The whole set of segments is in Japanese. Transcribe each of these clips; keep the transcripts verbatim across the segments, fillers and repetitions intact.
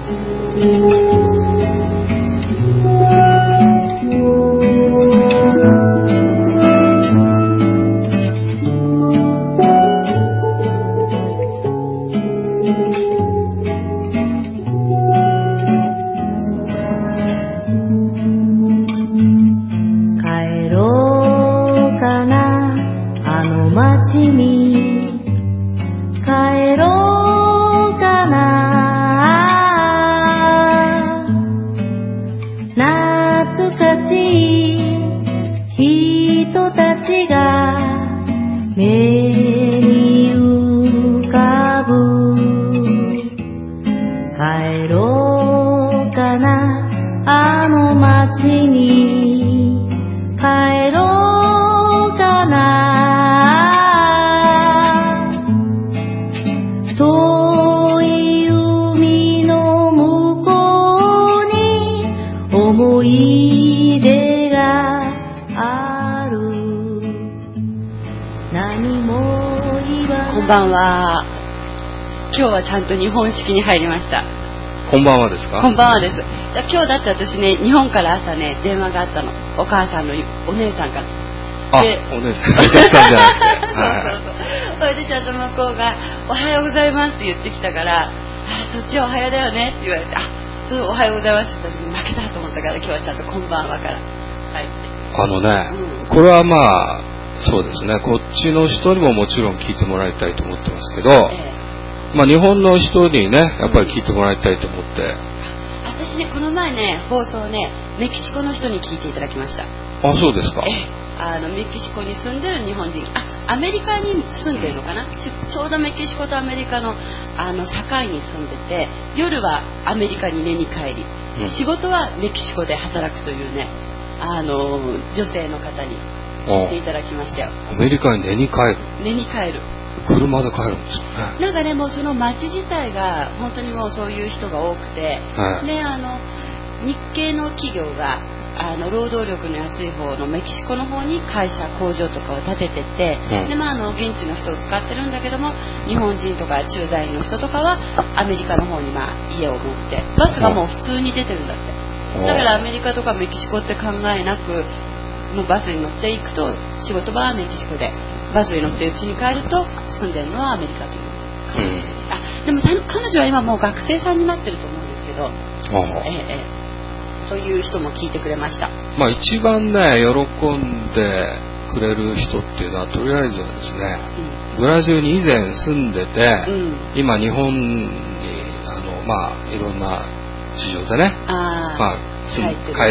ちゃんと日本式に入りました。 こんばんはですか？ こんばんはです。今日だって私ね、日本から朝ね電話があったの。お母さんのお姉さんから。 あ、お姉さん、お客さんじゃなくて。 そうそうそう。それでちゃんと向こうがおはようございますって言ってきたから、あ、そっちはおはようだよねって言われて、あ、そうおはようございますって言った時に負けたと思ったから、今日はちゃんとこんばんはから入って。 あのね、うん、これはまあそうですね。こっちの人にももちろん聞いてもらいたいと思ってますけど。ええ、まあ、日本の人にねやっぱり聞いてもらいたいと思って、うん、 私ねこの前ね放送ねメキシコの人に聞いていただきました。 あ、そうですか。 えあのメキシコに住んでる日本人、あ、アメリカに住んでるのかな、ちょうどメキシコとアメリカのあの境に住んでて、夜はアメリカに寝に帰り、うん、仕事はメキシコで働くというね、あの女性の方に聞いていただきましたよ。 アメリカに寝に帰る。 寝に帰る。 車で帰るんですかね。 なんかね、もうその街自体が本当にもうそういう人が多くて、はい、であの日系の企業があの労働力の安い方のメキシコの方に会社工場とかを建ててて、うん、でまあ、あの現地の人を使ってるんだけども、日本人とか駐在員の人とかはアメリカの方にまあ家を持ってバスがもう普通に出てるんだって、うん、だからアメリカとかメキシコって考えなくもうバスに乗っていくと仕事場はメキシコで、バスに乗って家に帰ると住んでるのはアメリカという感じ、うん、あでも彼女は今もう学生さんになってると思うんですけど、ええという人も聞いてくれました。 まあ一番ね喜んでくれる人っていうのはとりあえずはですね、うん、ブラジルに以前住んでて、うん、今日本にあのまあいろんな事情でね、あまあ帰って、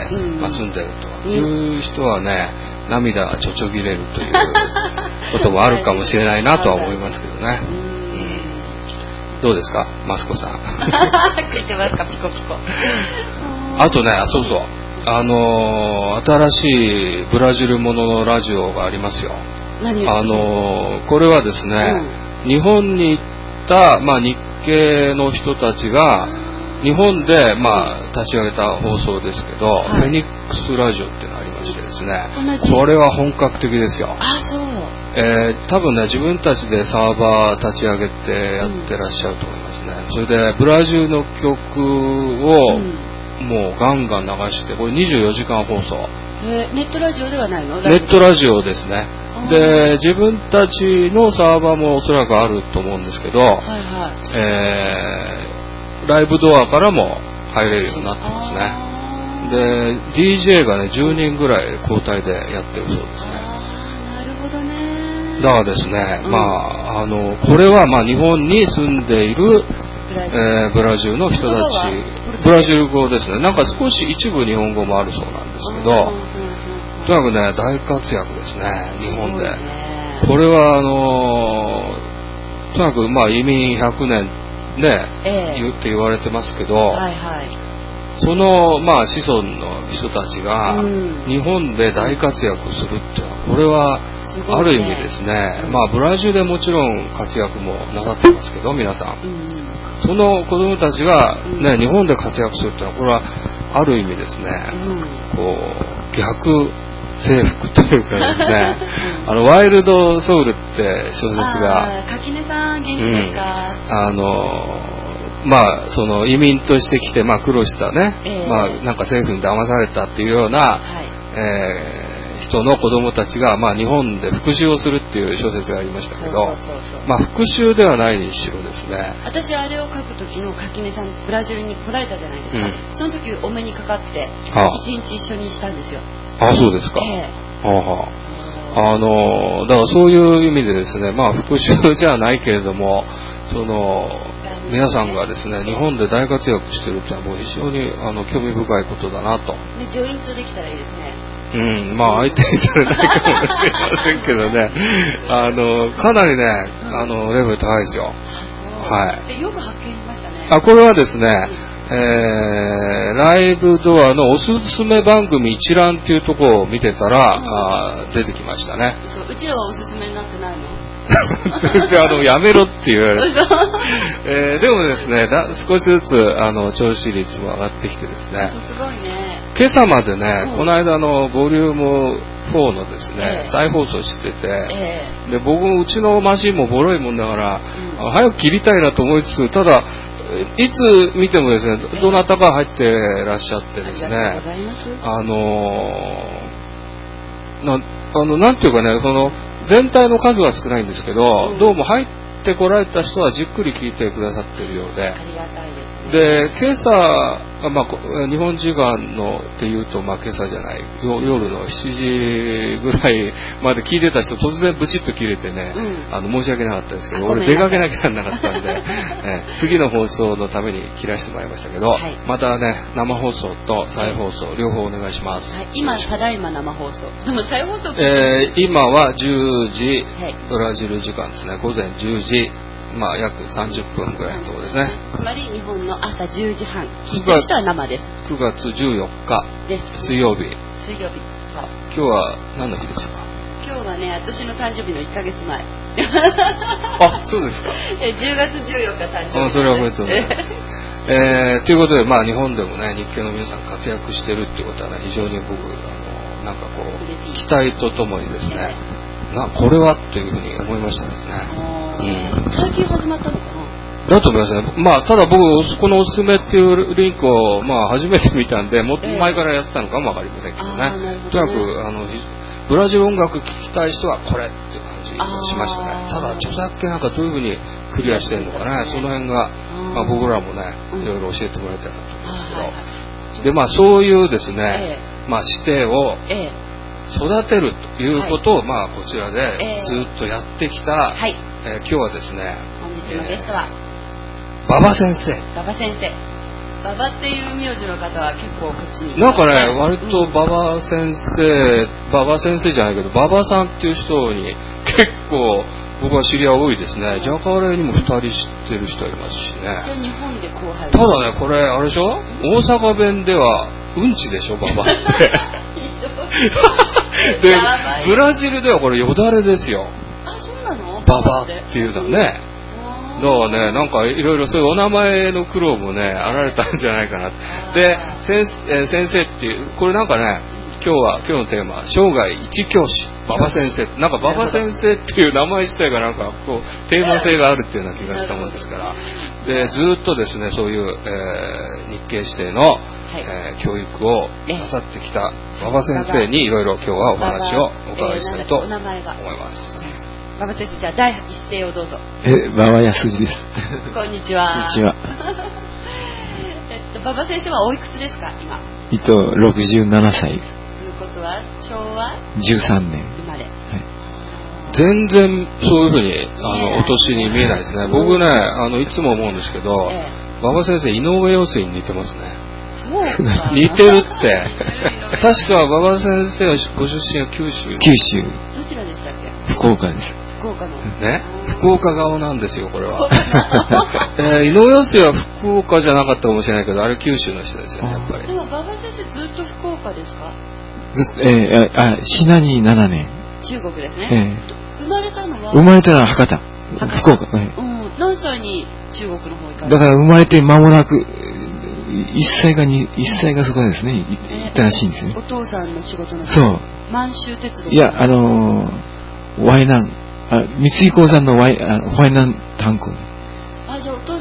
うんまあ、住んでるという人はね、涙がちょちょぎれるということもあるかもしれないなとは思いますけどね。うん、どうですかマスコさん。 聞いてますかピコピコ。 あとね、そうそう、あのー、新しいブラジルもののラジオがありますよ。 何あのー、これはですね、うん、日本に行った、まあ、日系の人たちが日本で、まあ、立ち上げた放送ですけど、はい、フェニックスラジオっていうのがありましてですね、これは本格的ですよ。 あ、そう。 えー、多分ね自分たちでサーバー立ち上げてやってらっしゃると思いますね。うん、それでブラジルの曲を、うんもうガンガン流して、これにじゅうよじかん放送。 えー、ネットラジオではないの？ ネットラジオですね。で、自分たちのサーバーもおそらくあると思うんですけど、はいはいえー、ライブドアからも入れるようになってますね。で、ディージェー がね、じゅうにんぐらい交代でやってるそうですね。 あー、なるほどね。 だからですね、うん、まあ、あの、これはまあ日本に住んでいるえー、ブラジルの人たち、ブラジル語ですね。なんか少し一部日本語もあるそうなんですけど、とにかくね大活躍ですね日本で。これはあのー、とにかくまあ移民ひゃくねんね、えー、言って言われてますけど、はいはい、そのまあ子孫の人たちが日本で大活躍するっていうのはこれはある意味ですね、うん、まあブラジルでもちろん活躍もなさってますけど皆さん、うんその子供たちが、ね、日本で活躍するっていうのはこれはある意味ですね、うん、こう逆征服というかですねあのワイルドソウルって小説が垣根さん元気ですか、 うん、あのまあ、その移民として来て、まあ、苦労したね、 えー、 まあ、なんか政府に騙されたっていうような、はい、えー、人の子供たちが、まあ、日本で復讐をするっていう小説がありましたけど、まあ、復讐ではないにしろですね。 私、あれを書く時の垣根さん、ブラジルに来られたじゃないですか。うん、その時お目にかかって、一日一緒にしたんですよ。 ああ、そうですか。えー、はあはあ、あの、だからそういう意味でですね、まあ、復讐じゃないけれども、その、皆さんがですね、日本で大活躍してるってのはもう非常にあの興味深いことだなと。 ね、ジョイントできたらいいですね。 うん、まあ相手にされないかもしれませんけどね、あのかなりね、あのレベル高いですよ。 はい。よく発見しましたね。 あ、これはですね、えー、ライブドアのおすすめ番組一覧っていうところを見てたら、うん、あ出てきましたね。 そう、うちらはおすすめになってないの？ あのやめろって言われて、えー、でもですねだ少しずつあの聴取率も上がってきてですね、 すごいね。 今朝までね、うん、この間のボリュームフォーのですね、えー、再放送してて、えー、で僕もうちのマシンもボロいもんだから、うん、早く切りたいなと思いつつ、ただいつ見てもですね、どなたか入ってらっしゃってですね、あのー、なあのなんていうかね、その全体の数は少ないんですけど、うん、どうも入ってこられた人はじっくり聞いてくださっているようで、 ありがたいですね。 で今朝、まあ、日本時間のっていうと、まあ、今朝じゃない夜のしちじぐらいまで聞いてた人突然ブチッと切れてね、うん、あの申し訳なかったですけど、俺出かけなきゃならなかったんで、え次の放送のために切らしてもらいましたけど、はい、またね生放送と再放送、はい、両方お願いします。 はい、今ただいま生放送でも再放送、 えー、今はじゅうじ、はい、ブラジル時間ですね、午前じゅうじ、まあ、約さんじゅっぷんぐらいのところですね。 つまり日本の朝じゅうじはん、聞いてる人は生です。 くがつじゅうよっかです、水曜日。 水曜日。そう。 今日は何の日ですか？ 今日はね、私の誕生日のいっかげつまえ。 あ、そうですか。 じゅうがつじゅうよっか誕生日。 あ、それはおめでとうございます。えー、ということで、まあ、日本でもね、日系の皆さん活躍してるっていうことはね、非常に僕、あの、なんかこう、期待とともにですね、なこれはというふうに思いましたですね。 うん、最近始まったのかな？ だと思いますね。まあ、ただ僕、このおすすめっていうリンクを、まあ、初めて見たんで、もっと前からやってたのかもわかりませんけどね。えー、とにかく、あの、ブラジル音楽聴きたい人はこれっていう感じがしましたね。ただ、著作権なんかどういうふうにクリアしてるのかね、その辺が、まあ、僕らもね、いろいろ教えてもらいたいなと思いますけど。で、まあ、そういうですね、まあ、指定を、育てるということを、はい、まあ、こちらでずっとやってきた、はい、えー、今日はですね、 本日のゲストは、 えー、馬場先生。 馬場先生。馬場っていう名字の方は結構こっちに、 なんかね、割と馬場先生、馬場先生じゃないけど、馬場さんっていう人に結構僕は知り合い多いですね。ジャカレーにもふたり知ってる人いますしね。 日本で後輩。 ただね、これあれでしょ？大阪弁ではうんちでしょ、馬場って。で、ブラジルではこれよだれですよ。 あ、そうなの？ ババっていうだね。だからね、なんかいろいろそういうお名前の苦労もね、あられたんじゃないかな。で、先生、えー、先生っていう、これなんかね、今日は、今日のテーマは、生涯一教師、馬場先生。なんか馬場先生っていう名前自体がなんか、こう、テーマ性があるっていうような気がしたもんですから。で、ずっとですね、そういう、えー、日系指定の、はい、えー、教育をなさってきた馬場先生にいろいろ今日はお話をお伺いしたいと思います。 馬場先生、じゃあ第一声をどうぞ。 え、馬場康二です。 こんにちは。 こんにちは。 えっと、馬場先生はおいくつですか、今？ えっと、ろくじゅうななさい。ということは、昭和じゅうさんねん。 生まれ。はい。 全然そういうふうに、あの、お年に見えないですね。僕ね、あの、いつも思うんですけど、ええ、馬場先生、井上陽水に似てますね。 そうか。 似てるって。確か馬場先生はご出身は九州。 九州。 どちらでしたっけ？ 福岡です。 福岡の。 ね。福岡顔なんですよ、これは。えー、井上陽水は福岡じゃなかったかもしれないけど、あれ九州の人ですよね、やっぱり。 でも馬場先生ずっと福岡ですか？ ずえー、あ、シナにななねん。 中国ですね。 えー、 生まれたのは？ 生まれたのは博多。福岡。 うん。何歳に中国の方に行かれた？ だから生まれて間もなく、一歳がに、一歳がそこですね、行ったらしいんですね。 お父さんの仕事の。 そう。 満州鉄道。 いや、あのー、ワイナン、あ、三井鉱山のワイ、あの、ワイナン炭鉱。 あ、じゃあお父様炭鉱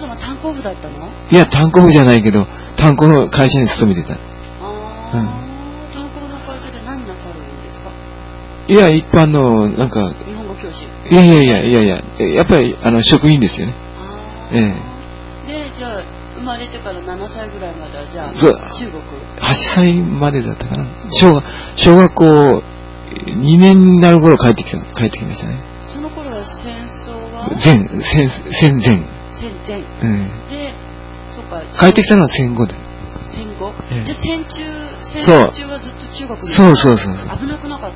工夫だったの？ いや、炭鉱夫じゃないけど、炭鉱の会社に勤めてた。 ああ、うん、炭鉱の会社で何なさるんですか？ いや、一般の、なんか、 日本語教師。 いやいやいやいやいや、やっぱり、あの、職員ですよね。 ああ。 ええ。 で、じゃあ、生まれてからななさいぐらいまでは、じゃあ、 そう中国。 はっさいまでだったかな。小学、小学校にねんになる頃帰ってきた、帰ってきましたね。 その頃は戦争は前、戦、戦前。 戦前。 うん。 で、そうか。 帰ってきたのは戦後で。 戦後、 ええ、 じゃあ戦中、戦争中はずっと中国に。 そうそうそうそう。 危なくなかった？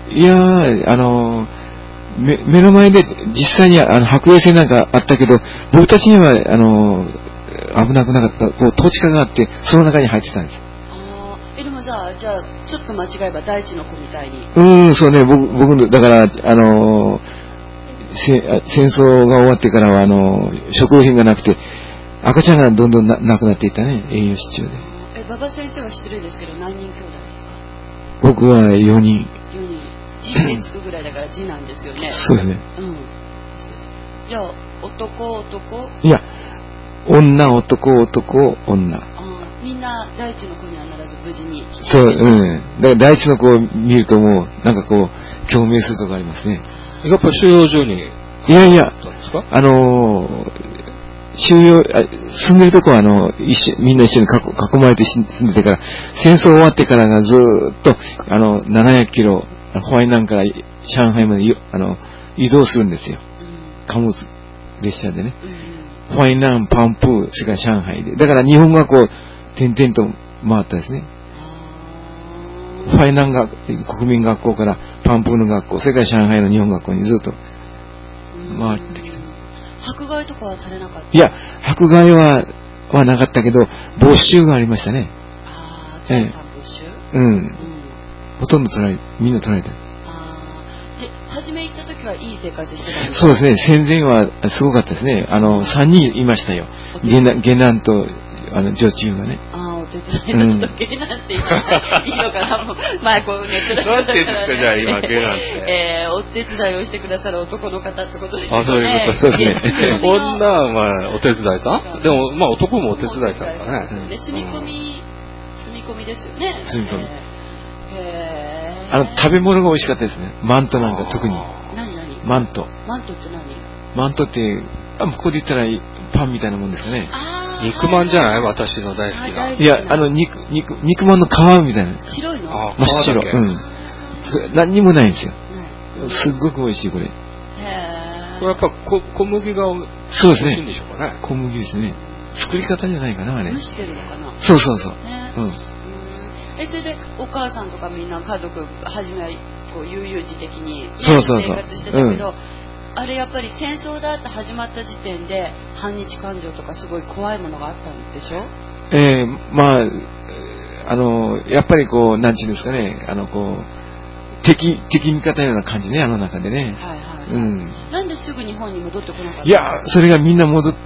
いやー、あのー、目、目の前で実際にあの白衛星なんかあったけど、僕たちには、あのー、危なくなかった、こう、統治下があって、その中に入ってたんです。 ああ、え、でもじゃあ、じゃあ、ちょっと間違えば大地の子みたいに。 うん、そうね、僕、僕、だから、あのー、戦争が終わってからは、あのー、食料品がなくて、赤ちゃんがどんどんな亡くなっていったね、栄養失調で。 え、馬場先生は失礼ですけど、何人兄弟ですか？ 僕はよにん。 よにん。字でつくぐらいだから字なんですよね。 そうですね。 うん。じゃあ、男、男？ いや、女、男、男、女。 ああ、みんな大地の子にはならず無事に。 そう、うん。だから大地の子を見るともう、なんかこう、共鳴するとこありますね。 やっぱ収容所に。 いやいや、あのー、収容、住んでるとこはあの、一緒、みんな一緒に囲まれて住んでてから、戦争終わってからがずーっと、あの、ななひゃくキロ、ホワイナンから上海まであの移動するんですよ。貨物列車でね。ホワイナン、パンプー、それから上海で。だから日本がこう、点々と回ったですね。ホワイナンが国民学校からパンプーの学校、それから上海の日本学校にずっと回ってきた。 迫害とかはされなかった？ いや、迫害は、はなかったけど、没収がありましたね。 ああ、財産没収？ うん。うん。ほとんど取られ、みんな取られた。 ああ。で、初め行った時はいい生活してたんですか？ そうですね、戦前はすごかったですね。あの、さんにんいましたよ。下男、下男と、あの、女中がね。 ああ、お手伝いの時計なんて言ったいいのかな、もう、前こうネットで。 なんて言うんですか、じゃあ今、ゲなんて。 えー、お手伝いをしてくださる男の方ってことですね。 あ、そういうこと、そうですね。女は、まあ、お手伝いさんでも、まあ、男もお手伝いさんかね。 で、住み込み、住み込みですよね。 住み込み。 へー。 あの、食べ物が美味しかったですね。マントなんか特に。 何何マント。 マントって何？ マントって、あ、ここで言ったらパンみたいなもんですかね。 肉まんじゃない？私の大好きな。 いや、あの、肉、肉、肉まんの皮みたいな。 白いの？ あ、 真っ白。うん。何にもないんですよ。すっごく美味しい、これ。へー。 これやっぱ小小麦がそうですね。 美味しいんでしょうかね。 小麦ですね。作り方じゃないかな、あれ。 蒸してるのかな？ そうそうそう。 ね、 うん。 え、それでお母さんとかみんな家族、初めはこう悠々自適に、ね、 そうそうそう生活してたけど、うん、あれやっぱり戦争だって始まった時点で反日感情とかすごい怖いものがあったんでしょ？ えー、まあ、あの、やっぱりこう、なんていうんですかね、あの、こう、敵、敵味方のような感じね、あの中でね。はいはい、はい。うん。 なんですぐ日本に戻ってこなかったの？ いや、それがみんな戻った、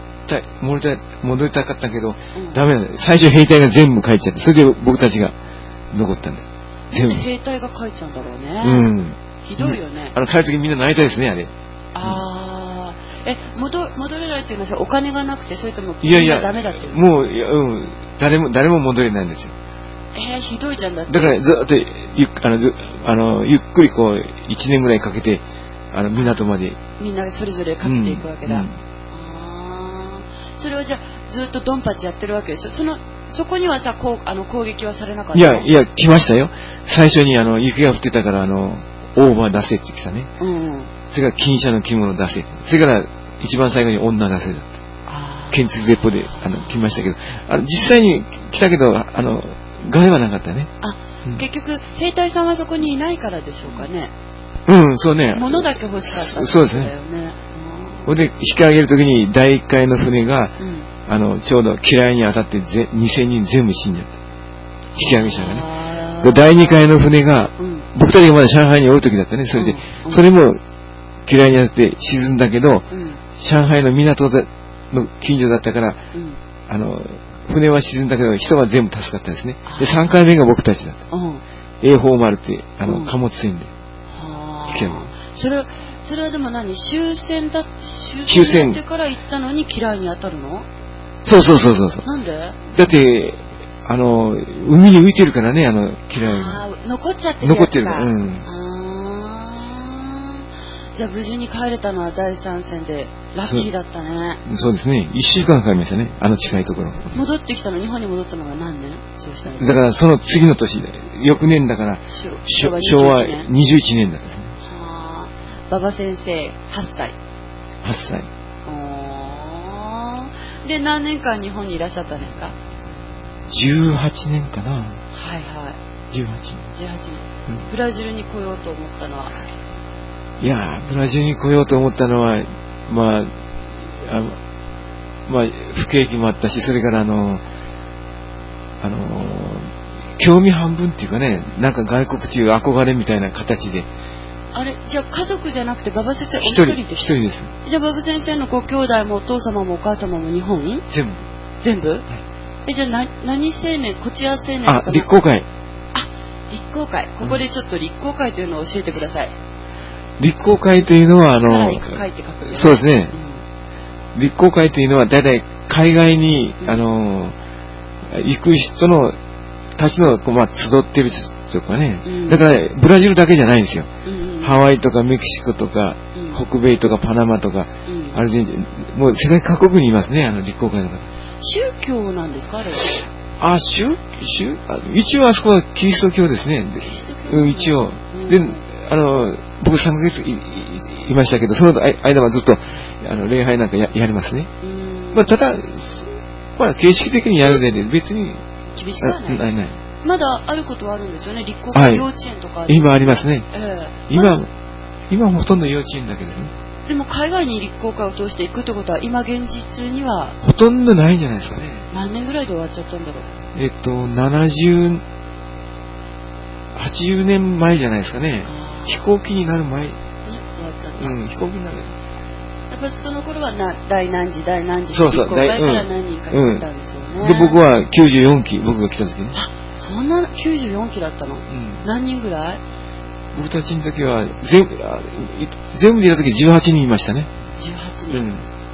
戻りたい、戻りたかったけど、うん、ダメなんだよ。最初兵隊が全部帰っちゃって、それで僕たちが残ったんだよ。 全部。兵隊が帰っちゃうんだろうね。 うん。 ひどいよね。 あの、帰るときみんな泣いたですね、あれ。 ああ、え、戻、戻れないっていうのはお金がなくて、それとも、 いやいや、 ダメだっていうの？もう、いや、うん、誰も、誰も戻れないんですよ。 えー、ひどいじゃんだって。 だからずっと、ゆあの、ずあの、ゆっくりこう、一年ぐらいかけて、あの、港まで。 みんなそれぞれかけていくわけだ。うんうん、ああ、それはじゃあ、ずっとドンパチやってるわけでしょ？その、そこにはさ、こう、あの、攻撃はされなかった？ いや、いや、来ましたよ。最初にあの、雪が降ってたから、あの、オーバー出せって来たね。うん。それから金車の着物出せって。それから一番最後に女出せだった。建築絶法であの来ましたけど、あの実際に来たけど、あの、害はなかったね。 あ、うん、結局、兵隊さんはそこにいないからでしょうかね。 うん、そうね。 物だけ欲しかった、 ね。そうですね。ほんで、引き上げるときにだいいっかいの船が、うん、あの、ちょうど嫌いに当たってぜにせんにん全部死んじゃった。引き上げ者がね。だいにかいの船が、うん、僕たちがまだ上海におるときだったね。それで、うん、それも嫌いに当たって沈んだけど、うん、上海の港の近所だったから、うん、あの、船は沈んだけど人は全部助かったですね。で、さんかいめが僕たちだった。うん、栄宝丸って、あの、貨物船で。引き上げ。 それそれはでも何終戦だ終戦になってから行ったのに嫌いに当たるの？ そうそうそうそう。 なんで？ だってあの海に浮いてるからね、あの嫌いが。 あ残っちゃってるやつか。 残ってるから。うん。 あじゃあ無事に帰れたのはだいさん戦でラッキーだったね。 そ, そうですね。いっしゅうかんかかりましたね。あの近いところ。 戻ってきたの日本に戻ったのが何年？そうしたら。 だからその次の年で翌年だから昭和にじゅういちねんだからね。 はあ。馬場先生はっさい。 はっさい。 おで何年間日本にいらっしゃったんですか？ じゅうはちねんかな。 はいはい。 じゅうはちねん。 じゅうはちねん。うん、ブラジルに来ようと思ったのは。 いやブラジルに来ようと思ったのはまああまあ不景気もあったし、それからあのあの興味半分っていうかね、なんか外国っていう憧れみたいな形で。 あれじゃあ家族じゃなくて馬場先生お一人人で一人です。 じゃあ馬場先生のご兄弟もお父様もお母様も日本に全部全部、はい、えじゃあな何青年こちら青年あ立候会あ立候会ここでちょっと立候会というのを教えてください。 立候会というのはあのそうですね、うん、立候会というのはだいたい海外に、うん、あの行く人のたちの、まあ、集ってるとかね、うん、だからブラジルだけじゃないんですよ、うんうん、ハワイとかメキシコとか、うん、北米とかパナマとか、うん、アルゼンチンもう世界各国にいますね、あの立候会の方。 宗教なんですかあれは？ あ宗宗一応あそこはキリスト教ですね。 キリスト教、 うん、一応、うん、であの僕さんかげつ い, い, いましたけど、その間はずっとあの礼拝なんか や, やりますね。まあ、ただ、まあ、形式的にやるで別に厳しくはない。 ないない。 まだあることはあるんですよね。立候補幼稚園とか、 はい、今ありますね。 えー、 今、 ま、 今ほとんど幼稚園だけですね。 でも海外に立候補を通していくってことは今現実にはほとんどないんじゃないですかね。 何年ぐらいで終わっちゃったんだろう。 えっとななじゅう、はちじゅうねんまえじゃないですかね。飛行機になる前。うん、飛行機になる。 やっぱその頃はな第何時第何時立候補会から何人か来たんですよね。 で僕はきゅうじゅうよんき、僕が来た時ね。 あ、そんなきゅうじゅうよんきだったの。うん、何人ぐらい？ 僕たちの時は全部全部でいた時じゅうはちにんいましたね。 じゅうはちにん。うん、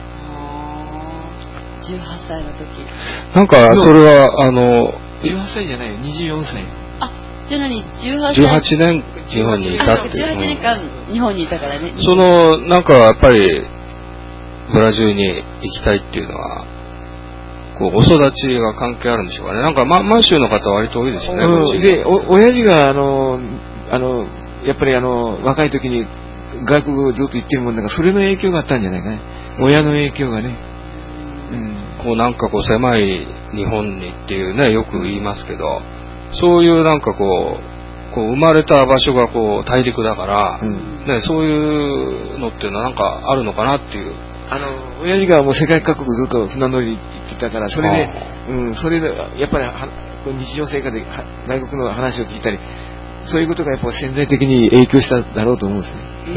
じゅうはっさいの時。 なんかそれはあのじゅうはっさいじゃないよ、にじゅうよんさい。 あ、じゃあ何じゅうはっさい。 じゅうはちねん日本にいたっていう。 じゅうはちねんかん日本にいたからね。 そのなんかやっぱりブラジルに行きたいっていうのは。こうお育ちが関係あるんでしょうかね。なんか、ま、満州の方は割と多いですよね。 うん、で、お、親父が、あの、あの、やっぱりあの、若い時に外国をずっと行ってるもんだから、それの影響があったんじゃないかね。親の影響がね。 うん、こうなんかこう狭い日本にっていうね、よく言いますけど、そういうなんかこう、こう生まれた場所がこう大陸だから、うん、ね、そういうのっていうのはなんかあるのかなっていう。 あの、親父がもう世界各国ずっと船乗り行ってたから、それで、うん、それで、やっぱりは日常生活で外国の話を聞いたり、そういうことがやっぱ潜在的に影響しただろうと思うんですね。うん、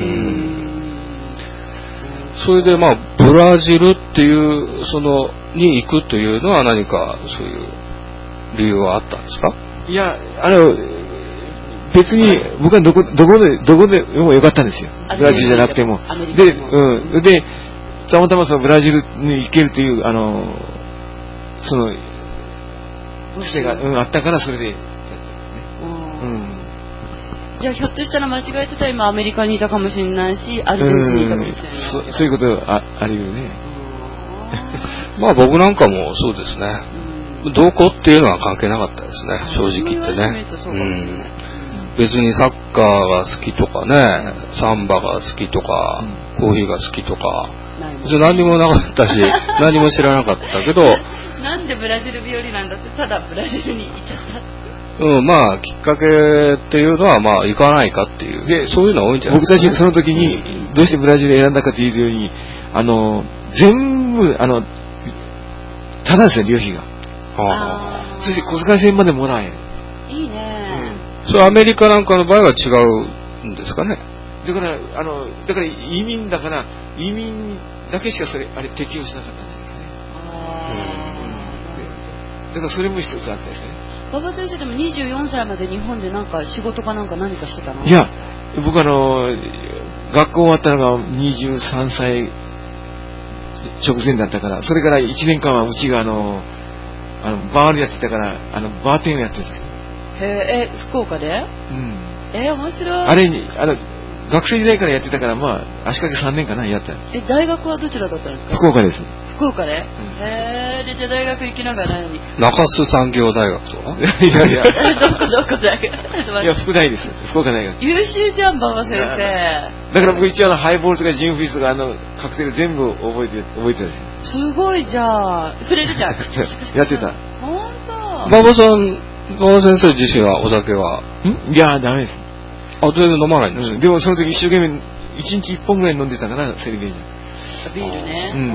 それでまあ、ブラジルっていう、その、に行くというのは何かそういう理由はあったんですか？ いや、あの、別に僕はどこ、どこで、どこでもよかったんですよ。ブラジルじゃなくても。で、うん。で、たまたまそのブラジルに行けるというあのそのつてが、うん、あったからそれで、ね、うん、 じゃあひょっとしたら間違えてたら今アメリカにいたかもしれないしアルゼンチンにいたかもしれない、 うん、そ, そういうことあ, あり得るね。 まあ僕なんかもそうですね、うん、どこっていうのは関係なかったですね、正直言ってね。うん、別にサッカーが好きとかね、サンバが好きとか、うん、コーヒーが好きとか何にもなかったし何も知らなかったけどなんでブラジル日和なんだってただブラジルに行っちゃった。 うん、まあきっかけっていうのはまあ行かないかっていうでそういうのは多いんじゃないですか、ね、 僕たちその時にどうしてブラジルを選んだかというようにあの全部あのただですよ、旅費が。あそして小遣いせんまでもらえいいね、 うん、それアメリカなんかの場合は違うんですかね。 だからあのだから移民だから移民だけしかそれあれ適用しなかったんですね。あ、うん、だからそれも一つあったですね。 馬場先生でもにじゅうよんさいまで日本でなんか仕事かなんか何かしてたの？ いや僕あの学校終わったのがにじゅうさんさい直前だったから、それからいちねんかんはうちがあの、あのバールやってたから、あのバーテンをやってた。 へえ、福岡で？うん。えー、面白い。 あれに、あの、学生時代からやってたから、まあ、足掛けさんねんかな、やった。 え、大学はどちらだったんですか？ 福岡です。 福岡で、うん、へえ、で、じゃあ大学行きながらないのに。 中洲産業大学とかいやいや。 どこどこ大学いや、福大です。福岡大学。 優秀じゃん、馬場先生。 だから僕一応あの、ハイボールとかジンフィスとかあの、カクテル全部覚えて、覚えてるんです。 すごいじゃあ、触れるじゃん。 やってた。 ほんと。 馬場さん、馬場先生自身はお酒はんいや、ダメです。 あ、全然飲まないんですよ、うん、 でもその時一生懸命、一日一本ぐらい飲んでたかな、セリベージャビールね。うん。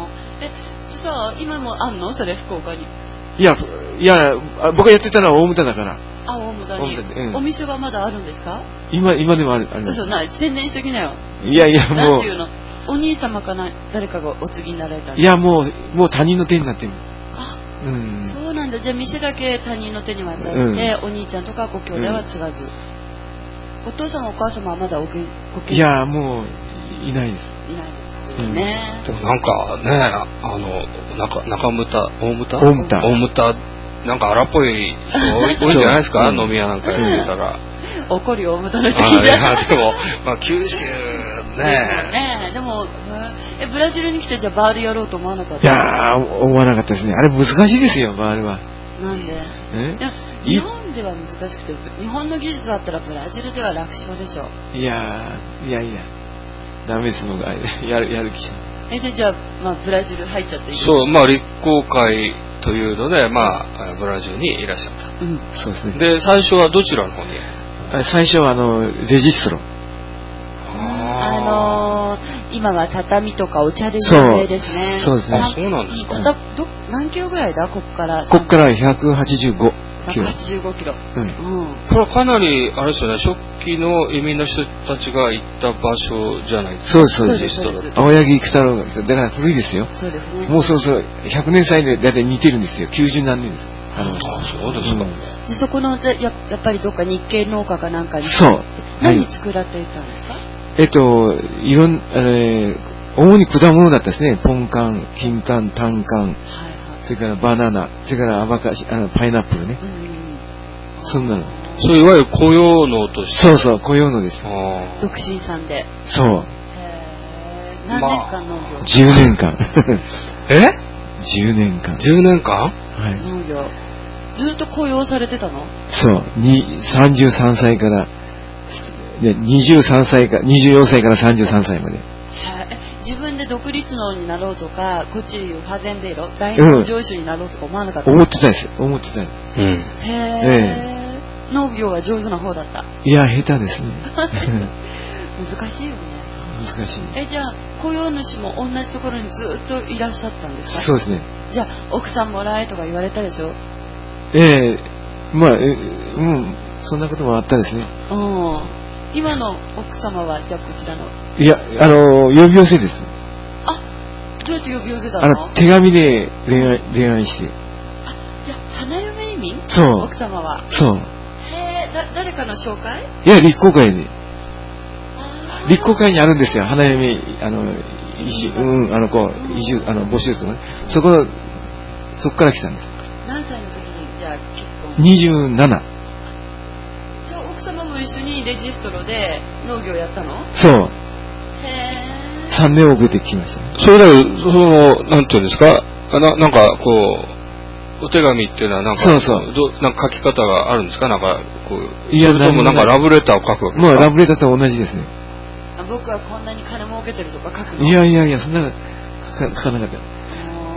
え、さあ、今もあんのそれ、福岡に。 いや、いや、僕がやってたのは大牟田だから。 あ、大牟田に。うん、お店はまだあるんですか？ 今、今でもある。ある嘘ない。宣伝しときなよ。 いやいや、もう。 なんていうの？お兄様かな、誰かがお継ぎになられたんですか？ いや、もう、もう他人の手になってる。 あ、うん、そうなんだ。じゃあ店だけ他人の手に渡して、うん、お兄ちゃんとかご兄弟は継がず。うん、お父様お母様はまだおけごけいや、もう、いないです。 いないですよね。 うん、でもなんかね、あの、中、中牟田、大牟田大牟田。 大牟田、なんか荒っぽい人多いんじゃないですか、うん、飲み屋なんかやってたら。 怒るよ、大牟田の人聞いて。 でも、まあ九州ね。 ねでも、え、ブラジルに来てじゃあバールやろうと思わなかった？ いやー、思わなかったですね。あれ難しいですよ、バールは。 なんで？ え日本では難しくて、日本の技術だったらブラジルでは楽勝でしょ。 いやー、いやいや、ダメですもん、やる、やる気しえ、で、じゃあ、まあ、ブラジル入っちゃっていい？ そう、まあ、立航会というので、まあ、ブラジルにいらっしゃった。 うん、そうですね。 で、最初はどちらの方に？ 最初は、あの、レジストロ。 あのー、今は畳とかお茶で有名ですね。 そうですね。 あ、そうなんですか。 ど何キロぐらいだここから？ ここからひゃくはちじゅうごキロ。 ひゃくはちじゅうごキロ。 うん。うん、 これはかなりあれですよね。初期の移民の人たちが行った場所じゃないですか。そうですそうです。青柳育太郎がだから古いですよ。 そうですね。 もうそうそうひゃくねん歳でだいたい似てるんですよ。きゅうじゅうなんねんです。 あのあそうですか。うん、 でそこのややっぱりどっか日系農家かなんかにそう何作られていたんですか？ えっといろんえー、主に果物だったですね。ポンカン、金カン、タンカン、はいはい、それからバナナ、それからアバカシあのパイナップルね。うん、そんなの。 そういわゆる雇用農として。 そうそう雇用農です。 独身さんで。 そう。 へー何年間農業？ まあ、じゅうねんかん。 え？ じゅうねんかん。 じゅうねんかん？ はい。 農業。ずっと雇用されてたの？ そう。にさんじゅうさんさいから、ね、にじゅうさんさいか、にじゅうよんさいからさんじゅうさんさいまで。 自分で独立農になろうとか、こっちいうファゼンデーロ、大農場主になろうとか思わなかった、 うん、思ってたです。思ってた。うん。 へー、えー。農業は上手な方だった？ いや、下手ですね。 難しいよね。 難しい。 え、じゃあ、雇用主も同じところにずっといらっしゃったんですか？ そうですね。 じゃあ、奥さんもらえとか言われたでしょ？ ええー、まあ、え、うん、そんなこともあったですね。 うん。今の奥様は、じゃあこちらの。 いや、あの、呼び寄せです。 あ、どうやって呼び寄せたの？ あの、手紙で恋愛、恋愛して。 あ、じゃあ、花嫁移民？ そう。 奥様は。 そう。 へえ、だ、誰かの紹介？ いや、立候会で。立候会にあるんですよ、花嫁、あの、移住、うん、あの、こう、移住、あの、募集するのね。そこ、そこから来たんです。 何歳の時に、じゃあ結婚？ にじゅうなな。 じゃあ、奥様も一緒にレジストロで農業やったの？ そう。 へー。 さんねん遅れてきました、ね。 それだけその、なんていうんですか、な、なんか、こう、お手紙っていうのはなんか、 そうそう。 どなんか書き方があるんですか？なんか、こう、 いや、 それともなんかラブレターを書くわけですか？ まあ、ラブレターと同じですね。 僕はこんなに金儲けてるとか書くの？ いやいやいや、そんな書か、書かなかった。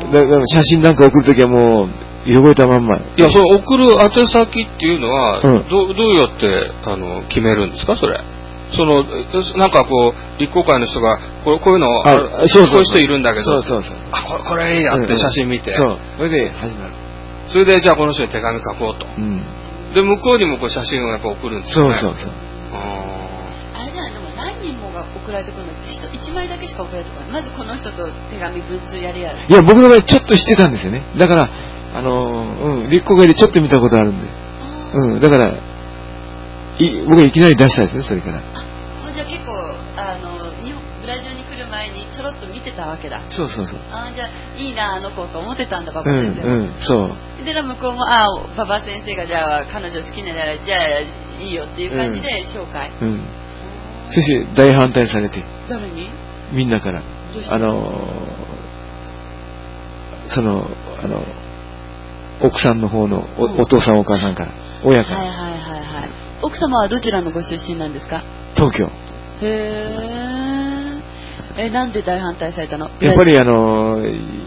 だから写真なんか送るときはもう、汚れたまんま。 いや、その送る宛先っていうのは、うん、ど, どうやって、あの、決めるんですか、それ。その、なんかこう、立候会の人が、こうこういうの、ああそうそうそう、こういう人いるんだけど、 そうそうそう。 あ、これ、これいいやって写真見て、 うんうん、そう。それで始まる。 それで、じゃあこの人に手紙書こうと。 うん、 で、向こうにもこう写真をやっぱ送るんですよね。 そうそうそう。 あれじゃない、でも何人もが送られてくるのって人いちまいだけしか送られてこない。まずこの人と手紙文通やりやる。 いや、僕の場合ちょっと知ってたんですよね。だから、あの、うん、立候会でちょっと見たことあるんで。うん、だから、い僕はいきなり出したんですね、それから。 あ、じゃああ結構あの日本ブラジルに来る前にちょろっと見てたわけだ。 そうそうそう。 あじゃあいいなあの子と思ってたんだ馬場先生。 うんうんそう。 で向こうもあ馬場先生がじゃあ彼女好きならじゃあいいよっていう感じで紹介。 うん。うん、そして大反対されて。 誰に？ みんなから。あのそのあの奥さんの方の お,、うん、お父さんお母さんから親から。はいはいはいはい。 奥様はどちらのご出身なんですか？ 東京。 へえ。え、なんで大反対されたの？ やっぱりあの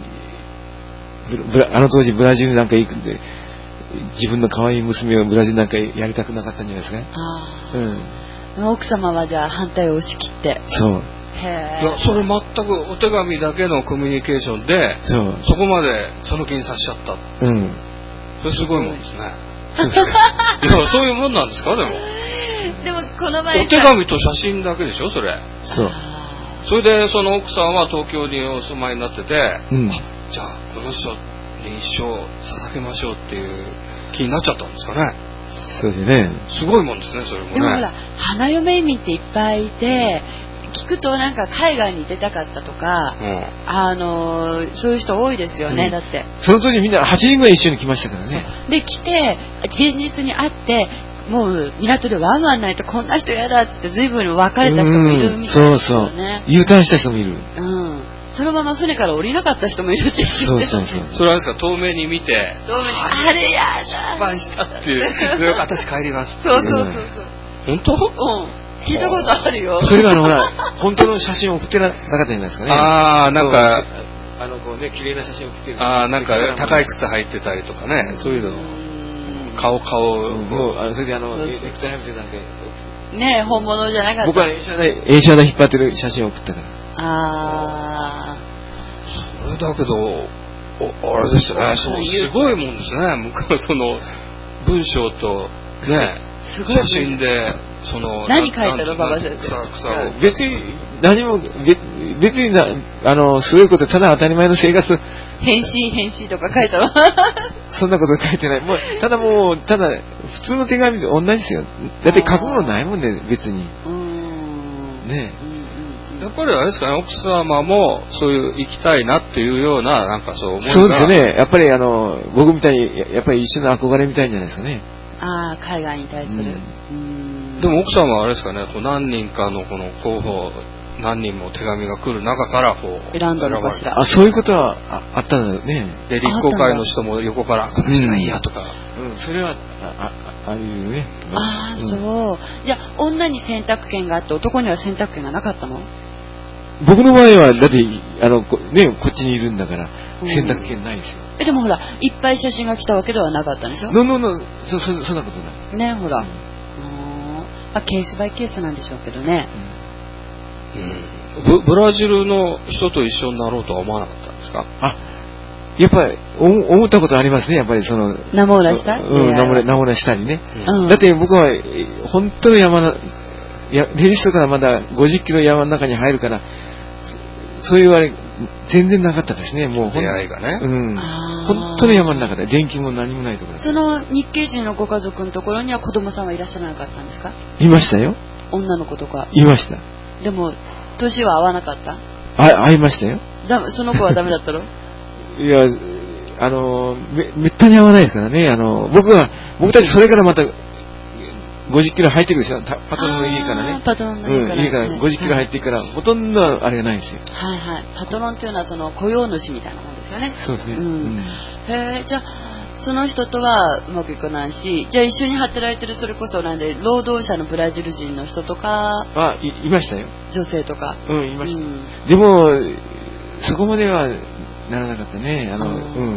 ブラあの当時ブラジルなんか行くんで自分の可愛い娘をブラジルなんかやりたくなかったんじゃないですかね。あ、 うん、奥様はじゃあ反対を押し切って。 そう。 へいやそれ全くお手紙だけのコミュニケーションで そ, そこまでその気にさせちゃった。うん。それすごいもんですね。そうですか。いやそういうもんなんですかでも。 でもこの前お手紙と写真だけでしょそれ。 そう。 それでその奥さんは東京にお住まいになってて、うん、あじゃあこの人に一生捧げましょうっていう気になっちゃったんですかね。 そうですね。 すごいもんですねそれもね。 でもほら花嫁移民っていっぱいいて、聞くとなんか海外に出たかったとか、うん、あのそういう人多いですよね、うん、だってその時みんなはちにんぐらい一緒に来ましたからね。 で来て現実に会ってもう港でワンワンないとこんな人嫌だっつって随分別れた人もいるみたいですよね。 そうそう U ターンした人もいる。 うんそのまま船から降りなかった人もいるし。 そうそうそう。 それはですか遠目に見て遠目にあれやだ失敗したっていう私帰りますそうそうそうそう。 本当？ うん聞いたことあるよ。 それがあのほら本当の写真を送ってなかったじゃないですかね。 ああなんかあのこうね綺麗な写真を送ってる。 ああなんか高い靴履いてたりとかねそういうの顔顔、 うん、もうあのそれであのネクタイはめてなんかねえ本物じゃなかった。 僕は映写台映写台引っ張ってる写真を送ったから。 ああそれだけどおあれですねそうすごいもんですね向こうその文章とね写真でその何書いたの馬場先生。 草草を別に何も別になあのすごいことただ当たり前の生活返信返信とか書いたのそんなこと書いてない。もうただもうただ普通の手紙と同じですよ。だって書くものないもんね別に。うーんねえ。やっぱりあれですかね奥様もそういう行きたいなっていうようななんかそう思いが。 そうですよね。やっぱりあの僕みたいにやっぱり一緒の憧れみたいんじゃないですかね。 ああ海外に対する。うんうんでも奥様はあれですかねこう何人かのこの候補何人も手紙が来る中からこう選んだのかしら。 あそういうことは あ, あったんだよね。 で立候会の人も横からこの人がいいやとか、 うん、うん、それは あ, あ, あるよね。 ああ、うん、そうじゃあ女に選択権があって男には選択権がなかったの？ 僕の場合はだってあのこ,、ね、こっちにいるんだから選択権ないですよ、 うん、えでもほらいっぱい写真が来たわけではなかったんでしょ？ ののの そ, そ, そんなことないねほら、うんまあ、ケースバイケースなんでしょうけどね、 うん、ブ, ブラジルの人と一緒になろうとは思わなかったんですか？ あやっぱり思ったことありますね。やっぱりその名もらしたうん名もらしたりね、うん、だって僕は本当の山のやレジストからまだごじゅっキロ山の中に入るからそういうあれ全然なかったですね。もう出会いがね、 うん、本当の山の中で電気も何もないところ。 その日系人のご家族のところには子供さんはいらっしゃらなかったんですか？ いましたよ。 女の子とかいました。 でも年は合わなかった？ あ会いましたよ。 だその子はダメだったの？ いやあの め, めったに合わないですからね。あの僕は僕たちそれからまたごじゅっキロ入ってくるでしょ。パトロンの家からね。 パトロンの家から、 うん、家からごじゅっキロ入ってから、はい、ほとんどあれがないですよ。 はいはい。パトロンっていうのはその雇用主みたいなもんですよね。 そうですね。うんうん、へえじゃあその人とはうまくいかないし、じゃあ一緒に働いてるそれこそなんで労働者のブラジル人の人とか。 あ い, いましたよ。 女性とか。 うんいました。うん、でもそこまではならなかったね。あの、うん、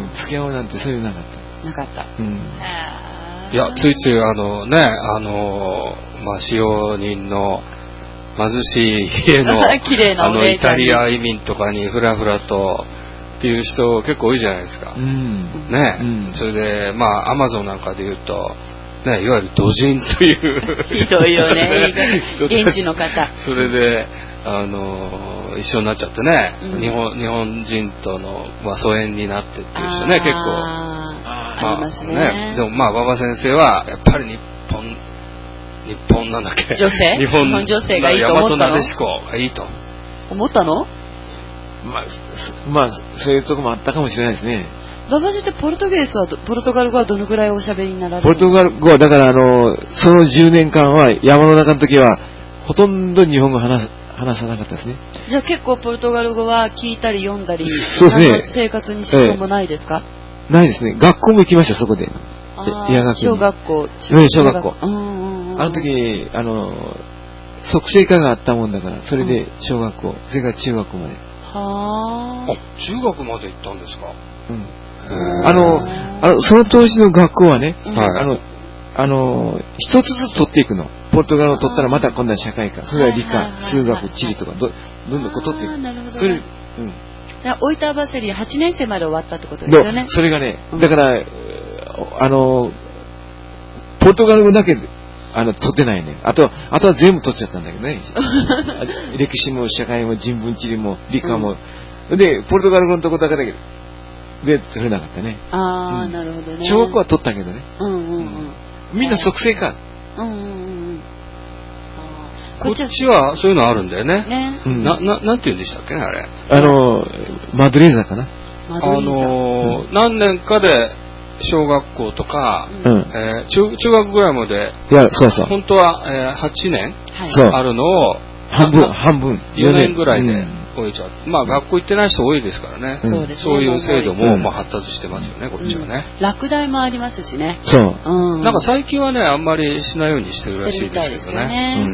付き合おうなんてそういうのなかった。 なかった。うん。 いやついついあのねあのまあ使用人の貧しい家のあのイタリア移民とかにフラフラとっていう人結構多いじゃないですか。うん、ね、うん、それでまあアマゾンなんかで言うとねいわゆる土人というひどいよね現地の方。 それであの一緒になっちゃってね、うん、日本日本人との、まあ、疎遠になってっていう人ね結構。 ありますね。 ねでもまあ馬場先生はやっぱり日本日本なんだっけ女性日本女性がいいと思ったの？ 大和なでしこがいいと思ったの？ まあ、まあ、そういうとこもあったかもしれないですね。 馬場先生、ポルトゲースは、ポルトガル語はどのくらいおしゃべりになられるポルトガル語は、だからあの、そのじゅうねんかんは山の中の時は、ほとんど日本語話す、話さなかったですね。 じゃあ結構ポルトガル語は聞いたり読んだり、 そうですね。 生活に支障もないですか？ ええ、ないですね。学校も行きました、そこで。 野学小学校。 小学校。あの時、あの、促成科があったもんだから、それで小学校、それから中学校まで。 はあ。 あ、中学まで行ったんですか？ うん。あの、あの、その当時の学校はね、 はい、 あの、あの、一つずつ取っていくの。ポルトガルを取ったらまた今度は社会科、それは理科、数学、地理とかど、どんどんこう取っていく。 なるほど、ね。 それ、うん。 オイターバセリーはちねん生まで終わったってことですよね。 それがね、だから、あの、ポルトガル語だけあの取ってないね。あと、あとは全部取っちゃったんだけどね。歴史も社会も人文地理も理科も。うん、で、ポルトガル語のとこだけだけで取れなかったね。 ああ、うん、なるほどね。 小学校は取ったけどね。 うんうんうん。 みんな即成か。 うんうんうん。 こっちはそういうのあるんだよね。 ね。 な、な、なんて言うんでしたっけね、あれ。 あの、マドレーザかな。 あの、何年かで小学校とか、 うん、 えー、中、中学ぐらいまで、 いや、そうそう。 本当は、えー、はちねんあるのを、 半分、半分。 よねんぐらいで終えちゃう。うん、まあ、学校行ってない人多いですからね。 そうですね。 そういう制度も、まあ、発達してますよね、こっちはね。 落第もありますしね。 そう。 うん。 なんか最近はね、あんまりしないようにしてるらしいですけどね。うん。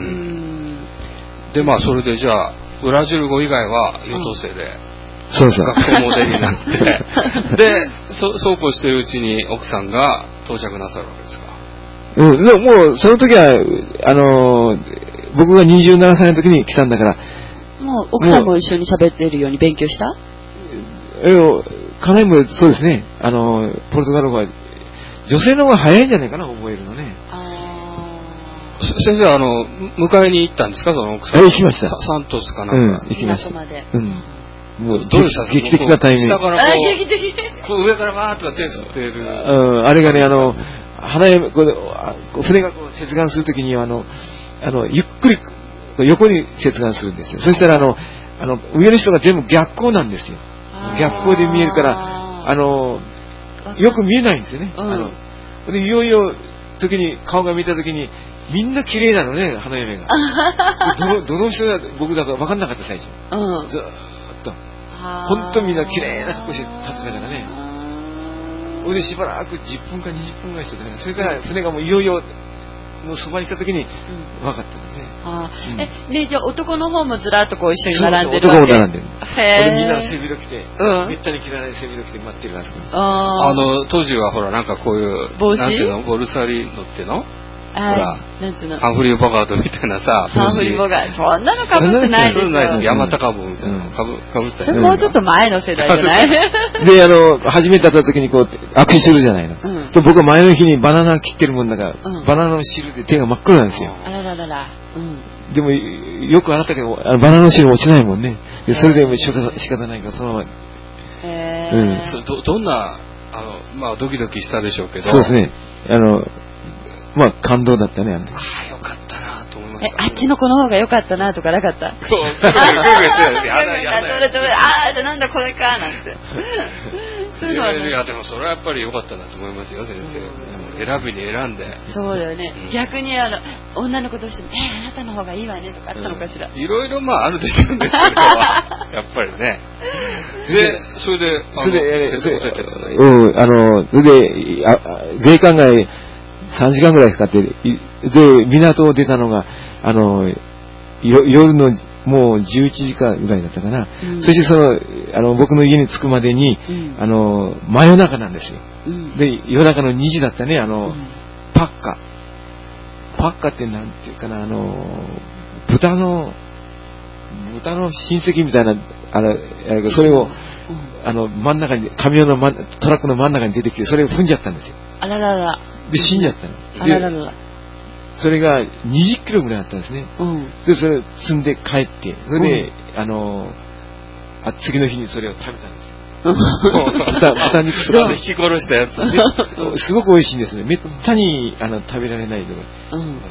で、まあ、それでじゃあ、ブラジル語以外は優等生で、 そうそう。 学校モデルになって、で、そ、そうこうしてるうちに奥さんが到着なさるわけですか。 うん、でももう、その時は、あのー、僕がにじゅうななさいの時に来たんだから。 もう、奥さんも一緒に喋ってるように勉強した？ え、かなりもそうですね。あのー、ポルトガル語は、女性の方が早いんじゃないかな、覚えるのね。 あ先生、あの、迎えに行ったんですか、その奥さん。 行きました。 サントスかなんか。 うん、行きました。 港まで。 うん。 もうどうでした劇的なタイミング。 下からこう、 劇的こう上からバーッとか手振ってる。 うん、あれがね、あの、花嫁、こう船がこう接岸するときには、あの、あの、ゆっくり横に接岸するんですよ。そしたら、あの、あの、上の人が全部逆光なんですよ。逆光で見えるから、あの、よく見えないんですよね。うん、あの、で、いよいよ、時に、顔が見たときに、みんな綺麗なのね、花嫁が。どの、どの人が僕だか分かんなかった最初。 うん、 ずーっと。本当みんな綺麗な格好して立ってたからね。それでしばらくじゅっぷんかにじゅっぷんぐらいしてたから、それから船がもういよいよ、もうそばに来た時に分かったんですね。 あうん、え、ねじゃあ男の方もずらっとこう一緒に並んでるわけ？ 男も並んでる。 へー。みんな背広着て、 うん、 めったに着らない背広着て待ってるわけ。 あの、当時はほら、なんかこういう、 帽子なんていうの、ボルサリーノっていうのほら、 なんつうのハンフリー・ボガートみたいなさ、 ハンフリー・ボガート。そんなの被ってないですよ。 そうないです。ヤマタカブみたいなの被ったそれもうちょっと前の世代じゃないで、あの、初めて会った時にこう、握手するじゃないの。うん、僕は前の日にバナナ切ってるもんだから、うん、バナナの汁で手が真っ黒なんですよ。 あらららら。うん。 でも、よく洗ったけど、あのバナナの汁落ちないもんね。でそれでも仕方仕方ないから、そのまま。 へー。うん、ど、どんな、あの、まあ、ドキドキしたでしょうけど。 そうですね。あの、まあ、感動だったね、あの時。 ああ、よかったなと思いました。 え、あっちの子の方が良かったなとかなかった？ そう、グーグーしてる。やだ、やだ。 ああ、なんだこれか、なんて。そういうのはね。 いや、でもそれはやっぱり良かったなと思いますよ、先生。選びに選んで。 そうだよね。逆に、あの、女の子としても、え、あなたの方がいいわねとかあったのかしら。 いろいろまああるでしょうね、それは。やっぱりね。で、それで、 それで、 それで、 うん、あの、それで、税関街、さんじかんぐらいかかって、で、港を出たのが、あの、夜のもうじゅういちじかんぐらいだったかな。うん、そしてその、あの、僕の家に着くまでに、うん、あの、真夜中なんですよ。うん、で、夜中のにじだったね、あの、うん、パッカ。パッカってなんていうかな、あの、豚の、豚の親戚みたいな、あれ、それを、うん、あの、真ん中に、カミオンのトラックの真ん中に出てきて、それを踏んじゃったんですよ。 あららら。 で、死んじゃったの。 あららら。 それがにじゅっキロぐらいあったんですね。うん。で、それを積んで帰って、それで、うん、あの、あ、次の日にそれを食べたんですよ。豚、豚肉とか。 引き殺したやつ。 すごく美味しいんですね。めったに、あの、食べられないのが。うん。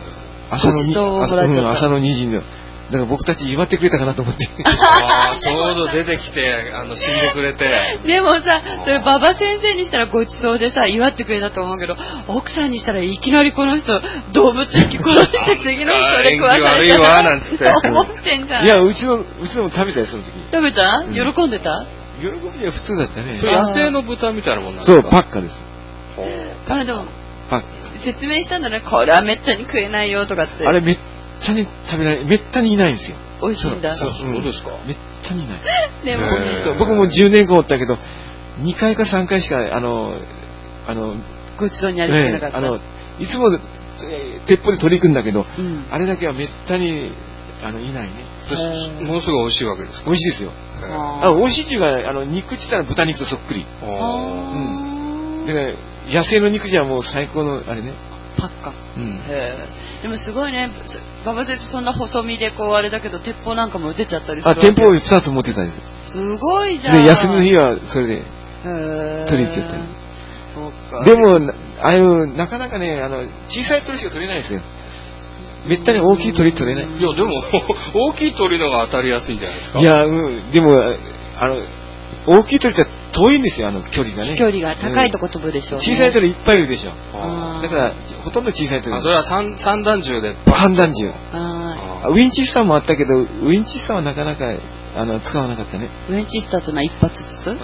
朝のにじ、 朝, 朝のにじの、だから僕たち祝ってくれたかなと思って。 ああ、ちょうど出てきて、あの、死んでくれて。 でもさ、それ馬場先生にしたらごちそうでさ、祝ってくれたと思うけど、奥さんにしたらいきなりこの人、動物一匹殺して次の人で食わされたら。 悪いわ、なんつって。 思ってんじゃん。 いや、うちの、うちのも食べたよ、その時。 食べた、 うん、 喜んでた喜びは普通だったね。 それ野生の豚みたいなもんなんですか？ そう、パッカです。 あの、 パッカ。 説明したんだね、これはめったに食えないよとかって。 あれめっちゃに食べられ、めったにいないんですよ。 美味しいんだ。 そう、そうですか。 めっちゃにいない。 でも、 僕もじゅうねんかんおったけど、にかいかさんかいしか、あの、あの、 ごちそうにありませなかった。 ね、あの、いつも、鉄砲で取り組んだけど、 うん、 あれだけはめったに、あの、いないね。 ものすごい美味しいわけですか？ 美味しいですよ。あ美味しいっていうか、あの、肉って言ったら豚肉とそっくり。 あうん。でね、野生の肉じゃもう最高の、あれね。 パッカ。うん。へでもすごいね、馬場先生そんな細身でこうあれだけど、鉄砲なんかも出ちゃったりする。 あ、鉄砲ふたつ持ってたんです。 すごいじゃん。 で、休みの日はそれで、取りに行ってたり。 そうか。 でも、ああいう、なかなかね、あの、小さい鳥しか取れないですよ。めったに大きい鳥取れない。 いや、でも、大きい鳥のが当たりやすいんじゃないですか。 いや、うん、でも、あの、大きい鳥って遠いんですよ、あの距離がね。 距離が高いとこ飛ぶでしょう、ね、 小さい鳥いっぱいいるでしょ。 あだから、ほとんど小さい鳥。 あ、それは三三段銃で。 三段銃。 あウィンチスターもあったけど、ウィンチスターはなかなか、あの、使わなかったね。 ウィンチスターというのは一発ずつ？へ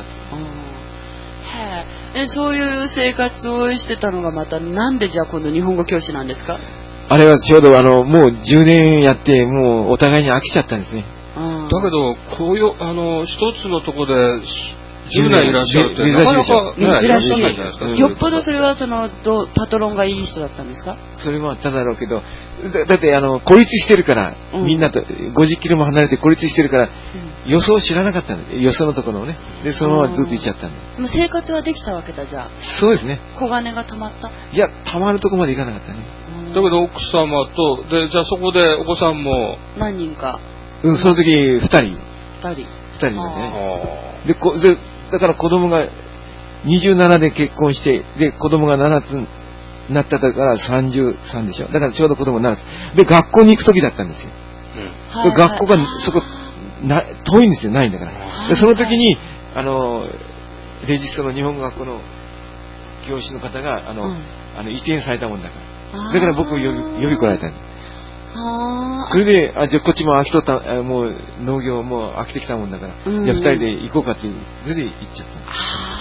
え。そういう生活をしてたのがまた、なんでじゃあ今度日本語教師なんですか？ あれはちょうどあの、もうじゅうねんやって、もうお互いに飽きちゃったんですね。 だけど、こういう、あの、一つのとこで、じゅうねんいらっしゃるって、なかなか、ね、 珍しい。 いらっしゃらないじゃないですか。 よっぽどそれは、その、どパトロンがいい人だったんですか？ それもあっただろうけど、だ, だって、あの、孤立してるから、うん、みんなとごじゅっキロも離れて孤立してるから、うん、予想知らなかったんで、よそのところをね。で、そのままずっと行っちゃったんで。 でも生活はできたわけだ、じゃあ。 そうですね。 小金が貯まった？ いや、貯まるとこまで行かなかったね。 だけど、奥様と、で、じゃあそこでお子さんも。 何人か。 うん、その時、二人。 二人。 二人だね。で、こ、で、だから子供がにじゅうななで結婚して、で、子供がななつになったからさんじゅうさんでしょ。だからちょうど子供ななつ。で、学校に行く時だったんですよ。うん、で学校がそこ、な、遠いんですよ、ないんだから。で、その時に、あの、レジストの日本語学校の教師の方が、あの、うん、あの移転されたもんだから。だから僕を呼び、呼び来られたんです。それで、あ、じゃあこっちも飽きとった、もう農業も飽きてきたもんだから、うん、じゃあ二人で行こうかっていう、それで行っちゃった。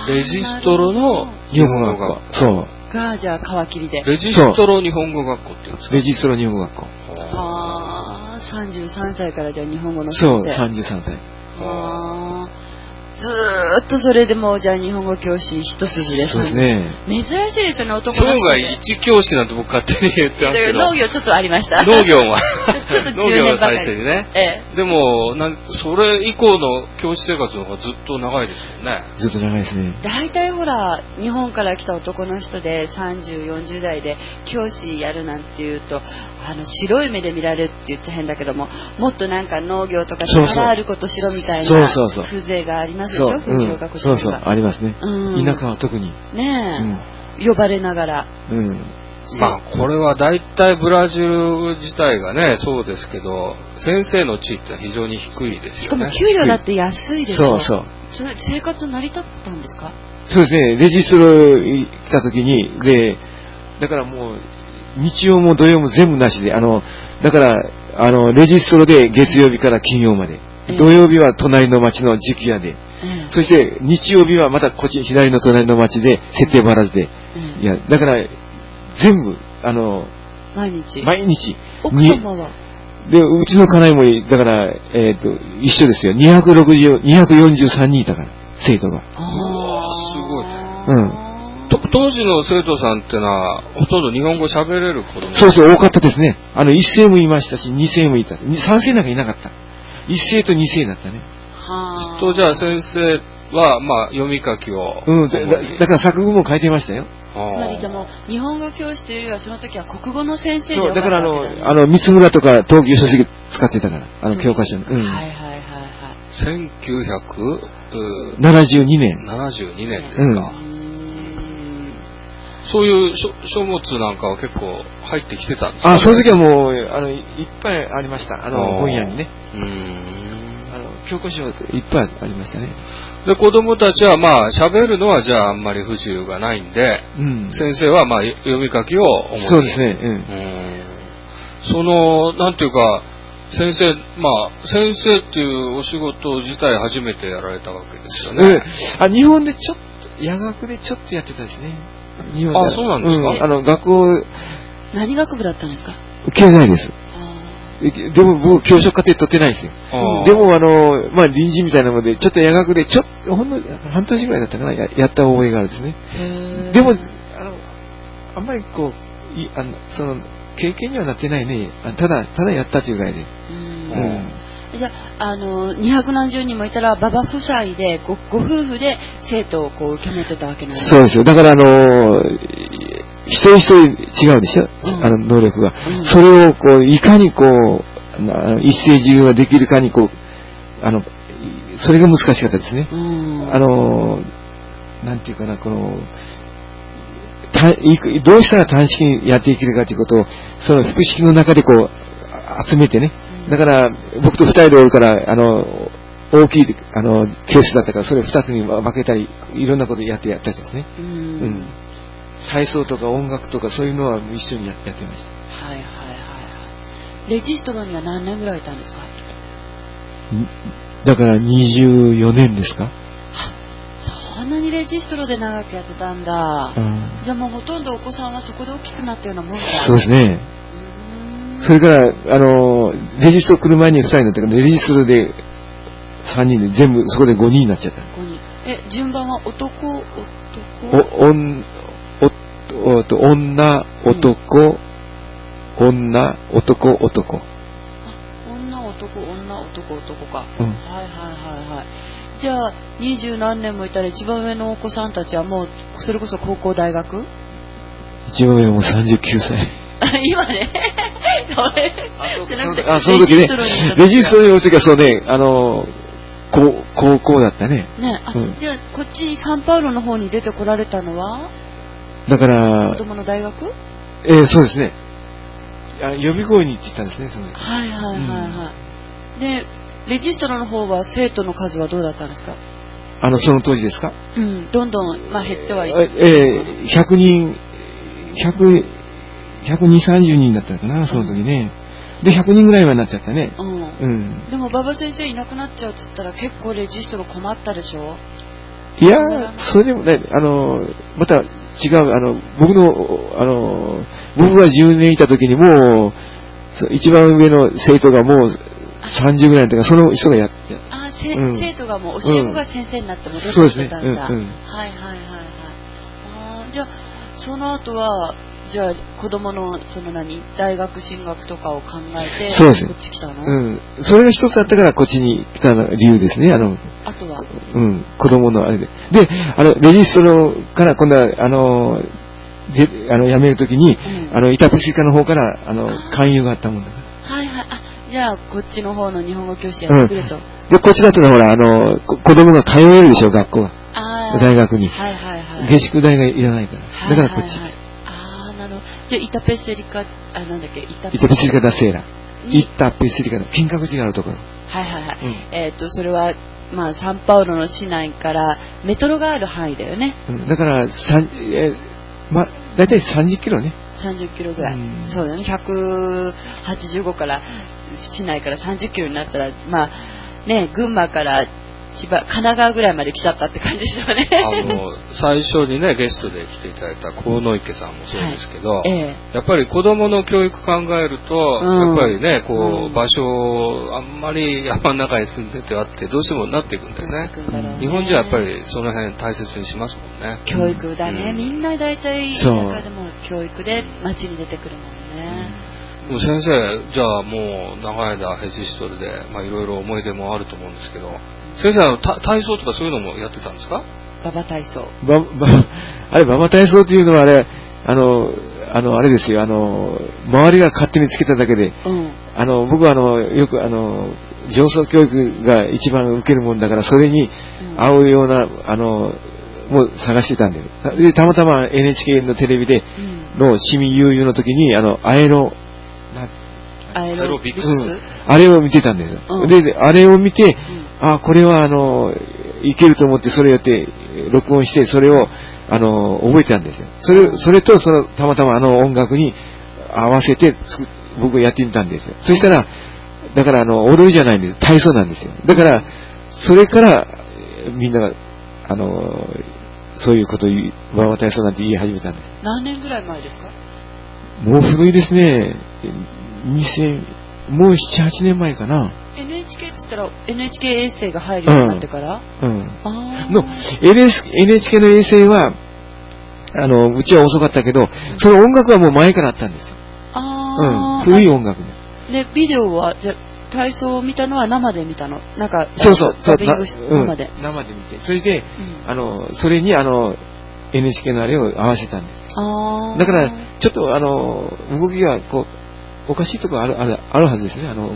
レジストロの日本語学校。 そう。 が、じゃあ皮切りで。 レジストロ日本語学校っていうんですか？ レジストロ日本語学校。 はあ、さんじゅうさんさいからじゃあ日本語の先生。 そう、さんじゅうさんさい。 はあ。ずーっとそれでもじゃあ日本語教師一筋です。 そうですね。 珍しいですよね、男の人。生涯一教師なんて僕勝手に言ってますけど。 農業ちょっとありました。 農業は。 ちょっと農業は最初にね。 ええ。 でもなん、それ以降の教師生活の方がずっと長いですよね。 ずっと長いですね。 大体ほら、日本から来た男の人でさんじゅう、よんじゅう代で教師やるなんていうと、あの白い目で見られるって言っちゃ変だけども、もっとなんか農業とか力あることしろみたいな風情がありますでしょ。そうそうそう。 そうそう、ありますね。うん、田舎は特に。 ねえ、うん、呼ばれながら。 うん。 まあ、これは大体ブラジル自体がね、そうですけど、先生の地位って非常に低いですよね。 しかも給料だって安いでしょ。 そうそう。 それ生活成り立ったんですか？ そうですね、レジストロ来た時に、で、だからもう、日曜も土曜も全部なしで、あの、だから、あの、レジストロで月曜日から金曜まで。えー、土曜日は隣の町の塾屋で。そして日曜日はまたこっち左の隣の町で設定バラズで、うん、いやだから全部あの毎日毎日奥様はでうちの家内もだからえっ、ー、と一緒ですよにひゃくろくじゅう、にひゃくよんじゅうさんにんいたから生徒が。 ああすごい。 うん。 と当時の生徒さんってのはほとんど日本語喋れる子供。 そうそう多かったですね。あの一世もいましたし二世もいた。三世なんかいなかった。一世と二世だったね。 はあ、とじゃあ先生はまあ読み書きを、 うん、だ, だから作文も書いてましたよ。 つまりでも日本語教師というよりはその時は国語の先生でそうだからあのあの三村とか東急書籍使ってたからあの教科書の、うん、 はいはいはいはい。 せんきゅうひゃくななじゅうにねん。 ななじゅうにねんですか。うん、 そういう書書物なんかは結構入ってきてたんですか、ね、 あ、その時はもう、あの、いっぱいありました。あの、本屋にね。 うーん。 あの、教科書いっぱいありましたね。 で、子供たちはまあ、喋るのはじゃああんまり不自由がないんで、うん、先生はまあ、読み書きを主に。 そうですね、うん。うんその、なんていうか、先生、まあ、先生っていうお仕事自体初めてやられたわけですよね。 うん、あ、日本でちょっと、夜学でちょっとやってたですね。日本で。 あ、そうなんですか、うん、 あの、学校。 何学部だったんですか？ 経済です。でも僕、教職課程取ってないんですよ。でも、あの、まあ、臨時みたいなので、ちょっと夜学で、ちょっと、ほんの、半年ぐらいだったかな、や, やった覚えがあるんですね。でも、あの、あんまりこう、いあのその、経験にはなってないね。ただ、ただやったというぐらいで。うんうん、じゃあ、あの、二百何十人もいたら、馬場夫妻でご、ご夫婦で生徒をこう受け持ってたわけなんですか？ そうですよ。だから、あの、一人一人違うでしょ、うん、あの、能力が。うん、それを、こう、いかにこう、一斉授業ができるかに、こう、あの、それが難しかったですね。うん、あの、なんていうかな、この、どうしたら短縮にやっていけるかということを、その複式の中でこう、集めてね。だから、僕と二人でおるから、あの、大きい、あの、教室だったから、それを二つに分けたり、いろんなことやってやったんですね。うん。うん、体操とか音楽とかそういうのは一緒にやってました。 はいはいはいはい。レジストロには何年ぐらいいたんですか？ だからにじゅうよねんですか？ そんなにレジストロで長くやってたんだ。うん、じゃあもうほとんどお子さんはそこで大きくなったようなもんだ。 そうですね。それから、あの、レジストロ来る前にふたりだったから、レジストロでさんにんで全部そこでごにんになっちゃった。 ごにん。え、順番は男、男お、おん、お、おと、女、男、うん、女、男、男。あ、 女、男、女、男、男か。うん、はいはいはいはい。じゃあ、二十何年もいたら一番上のお子さんたちはもう、それこそ高校、大学？ 一番上はもうさんじゅうきゅうさい。 今ね。 あ、その時ね。レジストロにおる時はそうね、あの、高, 高校だったね。 ね、あ、うん、じゃあこっちサンパウロの方に出てこられたのは？ だから、 子供の大学？ えー、そうですね。あ、予備校に行ってたんですね、その時。 はいはいはいはい。うん、で、レジストロの方は生徒の数はどうだったんですか？ あの、その当時ですか？ うん、どんどん、まあ、減ってはいる。 えー、ひゃくにん、ひゃく、ひゃくにじゅう、さんじゅうにんだったかな、その時ね。うん、で、ひゃくにんぐらいはなっちゃったね。うん。うん、 でも、馬場先生いなくなっちゃうって言ったら結構レジストロ困ったでしょ？ いやー、それでもね、あの、また違う、あの、僕の、あの、僕がじゅうねんいた時にもう、一番上の生徒がもうさんじゅうぐらいだったから、その人がやって。 あ、うん、生徒がもう教え子が先生になって戻ってきてたんだ。うん、そうですね。うんうん、はいはいはいはい。あ、じゃあ、その後は、じゃあ子供のその何大学進学とかを考えてこっち来たの？ うん。それが一つあったからこっちに来た理由ですね。あの。 あとは。 うん。子供のあれで。で、あのレジストロから今度はあのであの辞めるときに、うん、あのイタプシカの方からあの勧誘があったもんだから。 はいはい。あ、じゃあこっちの方の日本語教師やってくれと。うん、 でこっちだとほらあの子供が通えるでしょ学校が。大学に。 はいはいはい。 下宿代がいらないから。だからこっち。はいはいはい、 じゃあイタペセリカ、あ、なんだっけ、イタペセリカダセーラ。イタペセリカダ、金閣寺があるところ。 はいはいはい。うん、えっ、ー、と、それは、まあ、サンパウロの市内からメトロがある範囲だよね。 うん、だから、さんえー、まあ、だいたいさんじゅっキロね。 さんじゅっキロぐらい。うん、そうだよね。ひゃくはちじゅうごから、市内からさんじゅっキロになったら、まあ、ね、群馬から、千葉、神奈川ぐらいまで来ちゃったって感じですよね。 あの、最初にね、ゲストで来ていただいた河野池さんもそうですけど、はいええ、やっぱり子供の教育考えると、うん、やっぱりね、こう、うん、場所、あんまり山の中に住んでてあって、どうしてもなっていくんだよね。ね日本人はやっぱりその辺大切にしますもんね。 教育だね。うん、みんな大体、田舎でも教育で街に出てくるもんね。 でも先生、じゃあもう長い間ヘジストルで、まあいろいろ思い出もあると思うんですけど、先生、あの体操とかそういうのもやってたんですか？ 馬場体操。 ば、ば、あれ、馬場体操っていうのはあれ、あの、あの、あれですよ、あの、周りが勝手につけただけで、うん、あの、僕はあの、よくあの、上層教育が一番受けるもんだから、それに合うような、あの、 もう探してたんです。で、たまたま エヌエイチケー のテレビでの市民悠々の時に、あの、アエロ、なアエロビクス、 うん、あれを見てたんですよ。 うん、 で、あれを見て、うん、あ、これはあの、いけると思ってそれをやって、録音して、それを、あの、覚えてたんですよ。それ、それと、その、たまたまあの音楽に合わせて、僕やってみたんですよ。そしたら、だからあの、踊りじゃないんです。体操なんですよ。だから、それから、みんなが、あの、そういうことを言う、ワンワン体操なんて言い始めたんです。 何年ぐらい前ですか？ もう古いですね。にせん、もうなな、はちねんまえかな。 エヌエイチケー って言ったら エヌエイチケー 衛星が入るようになってから、 うん。うん、あの エヌエイチケー の衛星は、あの、うちは遅かったけど、その音楽はもう前からあったんですよ。 ああ。 うん。古い音楽で。で、ビデオは、じゃ体操を見たのは生で見たの？なんか、 そうそう、 ダビングして、生で。 生で見て。それで、うん、あの、それにあの、エヌエイチケー のあれを合わせたんです。 ああ。 だから、ちょっとあの、動きがこう、おかしいところある、ある、あるはずですね、あの、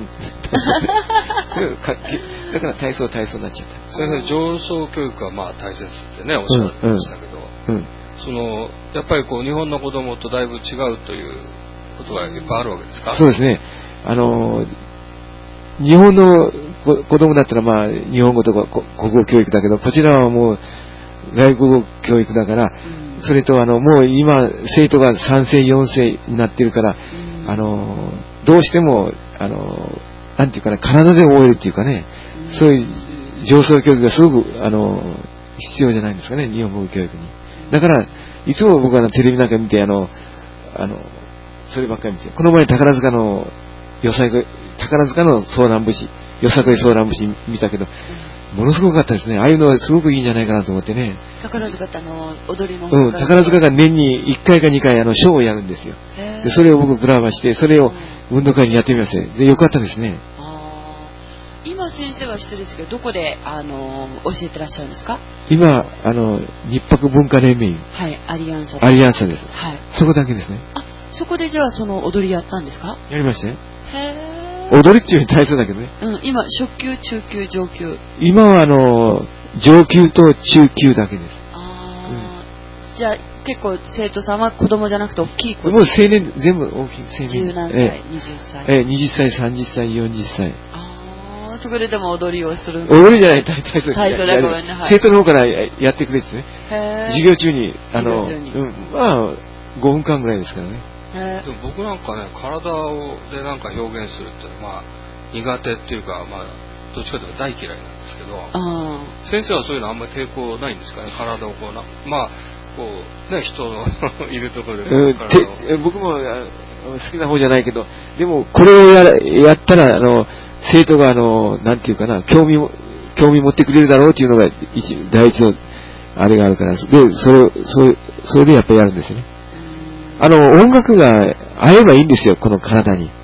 だから体操体操になっちゃった。 先生、上層教育はまあ大切ってね、おっしゃってましたけど、うんうん、その、やっぱりこう、日本の子供とだいぶ違うということがいっぱいあるわけですか？ そうですね。あの、日本の子供だったらまあ、日本語とか国語教育だけど、こちらはもう、外国語教育だから、うん、それとあの、もう今、生徒がさん世、よん世になってるから、うん、あの、どうしても、あの、なんていうかな、体で覚えるっていうかね、うん、そういう上層教育がすごく、あの、必要じゃないんですかね、日本語教育に。だから、いつも僕はテレビなんか見て、あの、あの、そればっかり見て、この前宝塚の、よさこい、宝塚のソーラン節、よさこいソーラン節見たけど、ものすごかったですね。ああいうのはすごくいいんじゃないかなと思ってね。 宝塚ってあの、踊りのうん、宝塚が年にいっかいかにかいあの、ショーをやるんですよ。で、それを僕ブラバーして、それを運動会にやってみました。で、よかったですね。 あ今先生は失礼ですけど、どこで、あの、教えてらっしゃるんですか？ 今、あの、日泊文化連盟。 はい、アリアンサ。 アリアンサです。 はい。 そこだけですね。 あ、そこでじゃあその踊りやったんですか？ やりましたよ。 へー。 踊りっていうより体操だけどね。 うん、今、初級、中級、上級。 今はあの、上級と中級だけです。 ああ、うん、じゃあ結構生徒さんは子供じゃなくて大きい子？ もう青年、全部大きい青年。 十何歳、 ええ、 二十歳。 ええ、二十歳、三十歳、四十歳。 ああ、そこででも踊りをする。 踊りじゃない、体操。 体操だごめんね、はい。 生徒の方からやってくれですね。 へー。 授業中に、あの、うん、まあ、ごふんかんぐらいですからね。 でも僕なんかね、体をでなんか表現するっていうのは、まあ、苦手っていうか、まあ、どっちかというと大嫌いなんですけど、 あ先生はそういうのあんまり抵抗ないんですかね、体をこうな、まあ、こう、ね、人のいるところで、 うん、て僕も好きな方じゃないけど、でも、これをややったら、あの、生徒が、あの、なんていうかな、興味も、興味持ってくれるだろうっていうのが、一、第一の、あれがあるから、で、それを、それ、それでやっぱりやるんですよね。あの、音楽が合えばいいんですよ、この体に。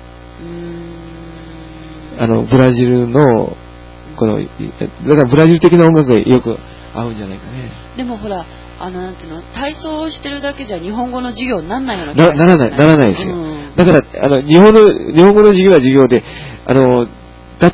あの、ブラジルの、この、だからブラジル的な音楽がよく合うんじゃないかね。 でもほら、あの、なんていうの、体操をしてるだけじゃ日本語の授業にならないような気がする、 ね、な、ならない、ならないですよ。うん、だから、あの、日本の、日本語の授業は授業で、あの、だって、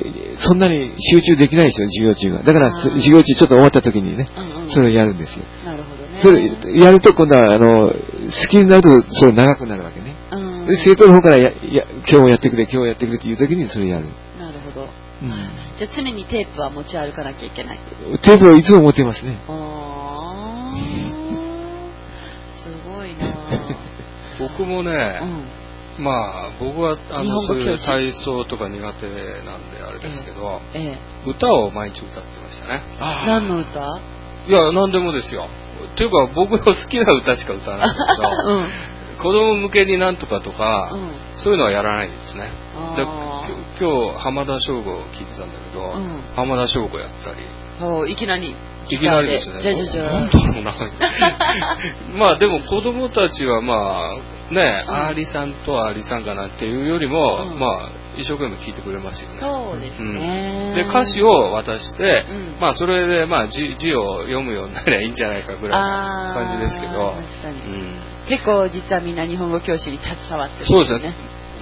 そんなに集中できないですよ、授業中が。だから、授業中ちょっと終わった時にね、うんうん、それをやるんですよ。 なるほどね。 それ、やると今度は、あの、好きになると、それ長くなるわけね。うん、で、生徒の方からや、や、今日やってくれ、今日やってくれっていう時にそれやる。 なるほど。うん、じゃあ常にテープは持ち歩かなきゃいけない。 テープはいつも持ってますね。 ああ、すごいな僕もね、うん、まあ僕はあのそういう体操とか苦手なんであれですけど、ええ、歌を毎日歌ってましたね。 何の歌？ いや何でもですよ。というか僕の好きな歌しか歌わないんだけど、うん、子供向けになんとかとか、うん、そういうのはやらないんですね。で今日浜田省吾を聞いてたんだけど、うん、浜田省吾やったり、 いきなりいきなりですね。 じゃじゃじゃなんだろうな。まあでも子供たちはまあね、うん、アーリさんとアーリさんかなっていうよりも、うん、まあ一生懸命聞いてくれますよね。 そうですね。 うん、で歌詞を渡して、うん、まあそれでまあ字字を読むようになりゃいいんじゃないかぐらいの感じですけど。 確かに。うん、結構実はみんな日本語教師に携わってる、ね。 そうですね。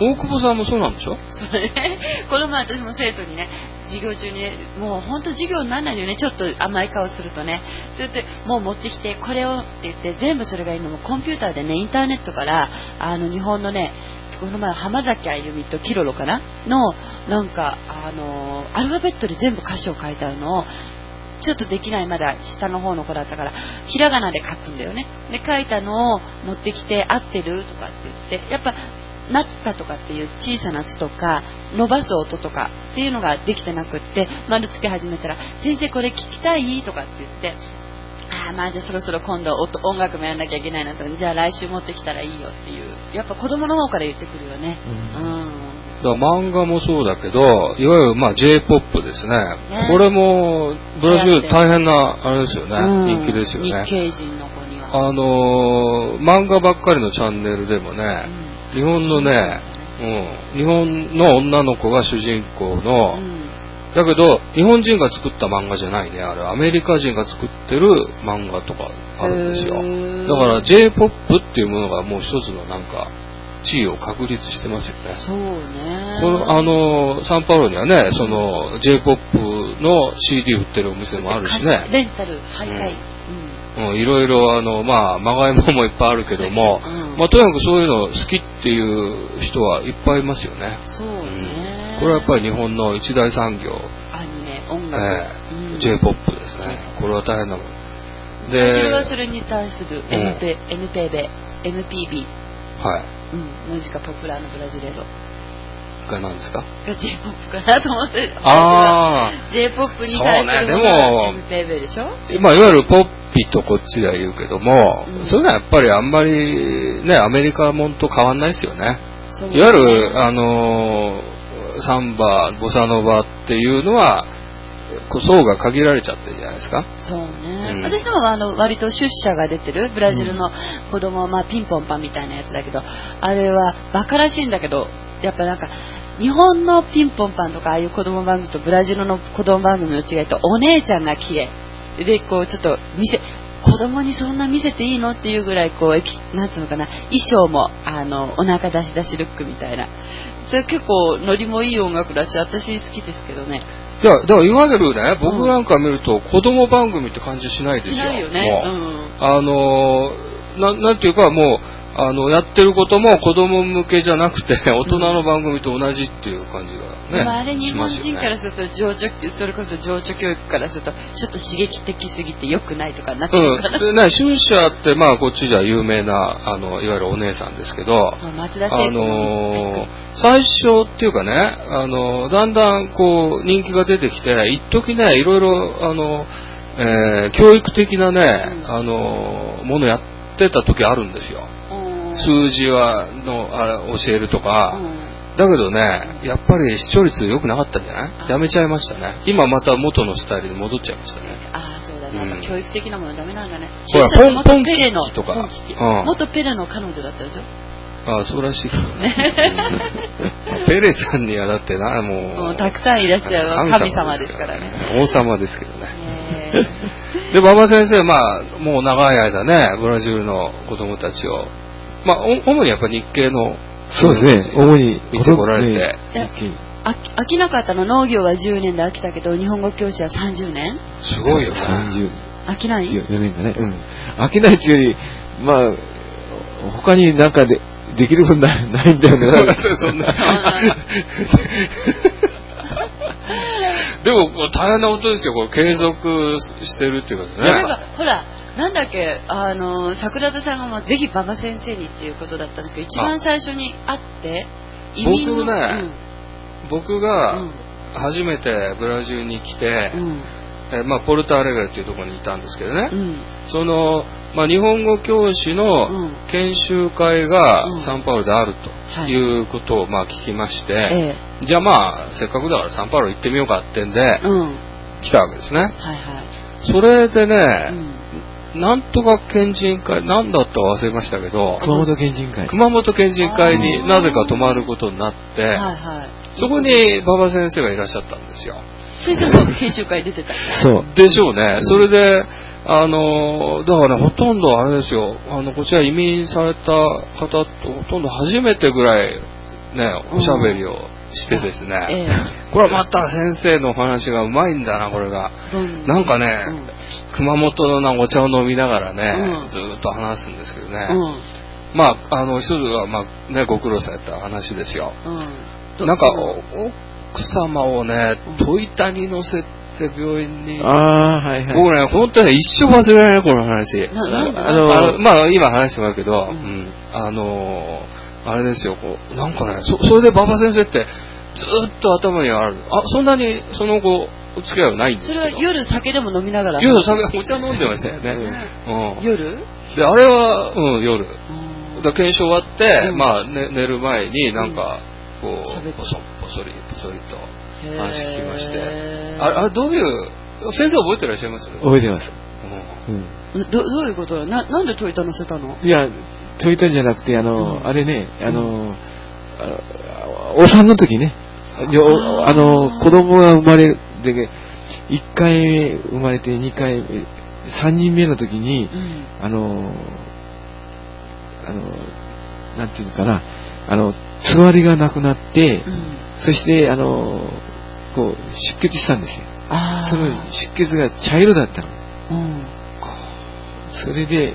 大久保さんもそうなんでしょ？ それね、この前私も生徒にね、授業中にね、もう本当授業にならないのよね、ちょっと甘い顔するとね、それでもう持ってきてこれをって言って全部それがいいのもコンピューターでね、インターネットからあの日本のね、この前浜崎あゆみとキロロかなのなんかあのアルファベットで全部歌詞を書いてあるのをちょっとできないまだ下の方の子だったからひらがなで書くんだよね。で書いたのを持ってきて合ってるとかって言ってやっぱなったとかっていう小さな字とか伸ばす音とかっていうのができてなくって丸つけ始めたら先生これ聞きたいとかって言ってああまあじゃあそろそろ今度音音楽もやんなきゃいけないなとじゃあ来週持ってきたらいいよっていうやっぱ子供の方から言ってくるよね。うん、うんだから漫画もそうだけど、いわゆるまあ J-ポップ ですね。ねこれもブラジル大変なあれですよね、うん、人気ですよね。 日系人の子には。 あのー、漫画ばっかりのチャンネルでもね、うん、日本のね、うん、日本の女の子が主人公の、うん、だけど日本人が作った漫画じゃないね、あれアメリカ人が作ってる漫画とかあるんですよ。だから J-ポップ っていうものがもう一つのなんか地位を確立してますよね。 そうね。 このあのサンパウロにはね、その J-ポップ の シーディー 売ってるお店もあるしね。 レンタル徘徊。 うん。うん、いろいろあのまあまがいもんもいっぱいあるけども、うん、まあとにかくそういうの好きっていう人はいっぱいいますよね。 そうね。 うん、これはやっぱり日本の一大産業。 アニメ、音楽。 えーうん、J-ポップ ですね。これは大変なもの。 で、それはそれに対する エムピービー、エムピービー。 はい。 うん、ムジカポプラーノブラジレロが何ですか？ J-ポップ かなと思って。 ああ。 J-ポップ に対するものが エムピービー でしょ？ まあいわゆるポッピとこっちでは言うけども、うん、そういうのはやっぱりあんまりねアメリカもんと変わんないですよね。そうね。いわゆるあのサンバ、ボサノバっていうのは層が限られちゃってるじゃないですか。 そうね、うん、私どもはあの割と出社が出てるブラジルの子供、うん、まあピンポンパンみたいなやつだけどあれはバカらしいんだけどやっぱなんか日本のピンポンパンとかああいう子供番組とブラジルの子供番組の違いとお姉ちゃんが綺麗でこうちょっと見せ子供にそんな見せていいのっていうぐらいこうなんつうのかな衣装もあのお腹出し出しルックみたいなそれ結構ノリもいい音楽だし私好きですけどね。 いや、だからいわゆるね、僕なんか見ると子供番組って感じしないですよ。しないよね。うん、 あのな、なんていうかもう、あの、やってることも子供向けじゃなくて、大人の番組と同じっていう感じがね。 まあ、あれ日本人からすると情緒、それこそ情緒教育からすると、ちょっと刺激的すぎて良くないとかなっちゃうかな。 うん。でね、春社って、まあ、こっちじゃ有名な、あの、いわゆるお姉さんですけど、 松田聖子の、 あの、最初っていうかね、あの、だんだんこう、人気が出てきて、一時ね、いろいろ、あの、えー、教育的なね、うん、あの、ものやってた時あるんですよ。数字はのあれ教えるとか、うん、だけどねやっぱり視聴率良くなかったんじゃない？やめちゃいましたね。今また元のスタイルに戻っちゃいましたね。 ああそうだね、うん、やっぱ教育的なものダメなんだね。 ほらポンポンキッキとか、 うん、元ペレの彼女だったでしょ。 ああそうらしいけどね。うん、ペレさんにはだってなもう、 もうたくさんいらっしゃる神様ですからね。 王様ですけどね。で馬場先生まあもう長い間ねブラジルの子供たちをまあ、主にやっぱり日系のそうですね主に見てこられて、 飽きなかったの農業はじゅうねんで飽きたけど日本語教師はさんじゅうねんすごいよね。 さんじゅう飽きないよねんかね、うん、飽きないっていうよりまあ他になんかでできることないんだよね。そんなでも大変なことですよこれ継続してるっていうことね。 なんかほらなんだっけあの桜田さんがもうぜひ馬場先生にっていうことだったんですけど一番最初に会って移民の僕ね、うん、僕が初めてブラジルに来て、うんえまあ、ポルトアレグレっていうところにいたんですけどね、うん、その、まあ、日本語教師の研修会がサンパウロであるということをまあ聞きまして、はい、じゃあまあせっかくだからサンパウロ行ってみようかってんで、うん、来たわけですね、はいはい、それでね、うん、なんとか県人会何だったか忘れましたけど熊本県人会熊本県人会になぜか泊まることになって、はいはい、そこに馬場先生がいらっしゃったんですよ。 先生も研修会出てたそうでしょうね、うん、それであのだからねほとんどあれですよあのこちら移民された方とほとんど初めてぐらいね、おしゃべりをしてですね、ええ、これはまた先生のお話がうまいんだな、これが。うん、なんかね、うん、熊本のなお茶を飲みながらね、うん、ずっと話すんですけどね。うん、まあ、あの、一つは、まあ、ね、ご苦労された話ですよ。うん、なんか、奥様をね、戸板に乗せて病院に。 ああ、はいはい。 僕ね、本当に一生忘れられない、この話。あの、あのまあ、今話してもらうけど、うん、あの、あれですよ、こう、なんかね、そ、それで馬場先生って、ずっと頭にある。あ、そんなに、その後、お付き合いはないんですけど。 それは夜酒でも飲みながら。 夜酒、お茶飲んでましたよね。 うん、夜で、あれは、うん、夜。だ検証終わって、うん、まあ、ね、寝る前になんか、こう、ぽそ、ぽそり、ぽそりと話聞きまして。あれ、あれどういう、先生覚えてらっしゃいます？ 覚えてます。 うん。ど、どういうことだな、なんで戸板乗せたの？ いや、戸板じゃなくて、あの、うん、あれね、あの、あお産の時ね、あ, あの、子供が生まれて、いっかいめ生まれて、にかいめ、さんにんめの時に、うん、あの、あの、なんていうのかな、あの、つわりがなくなって、うん、そして、あの、こう、出血したんですよ。その出血が茶色だったの。うん、それで、うん、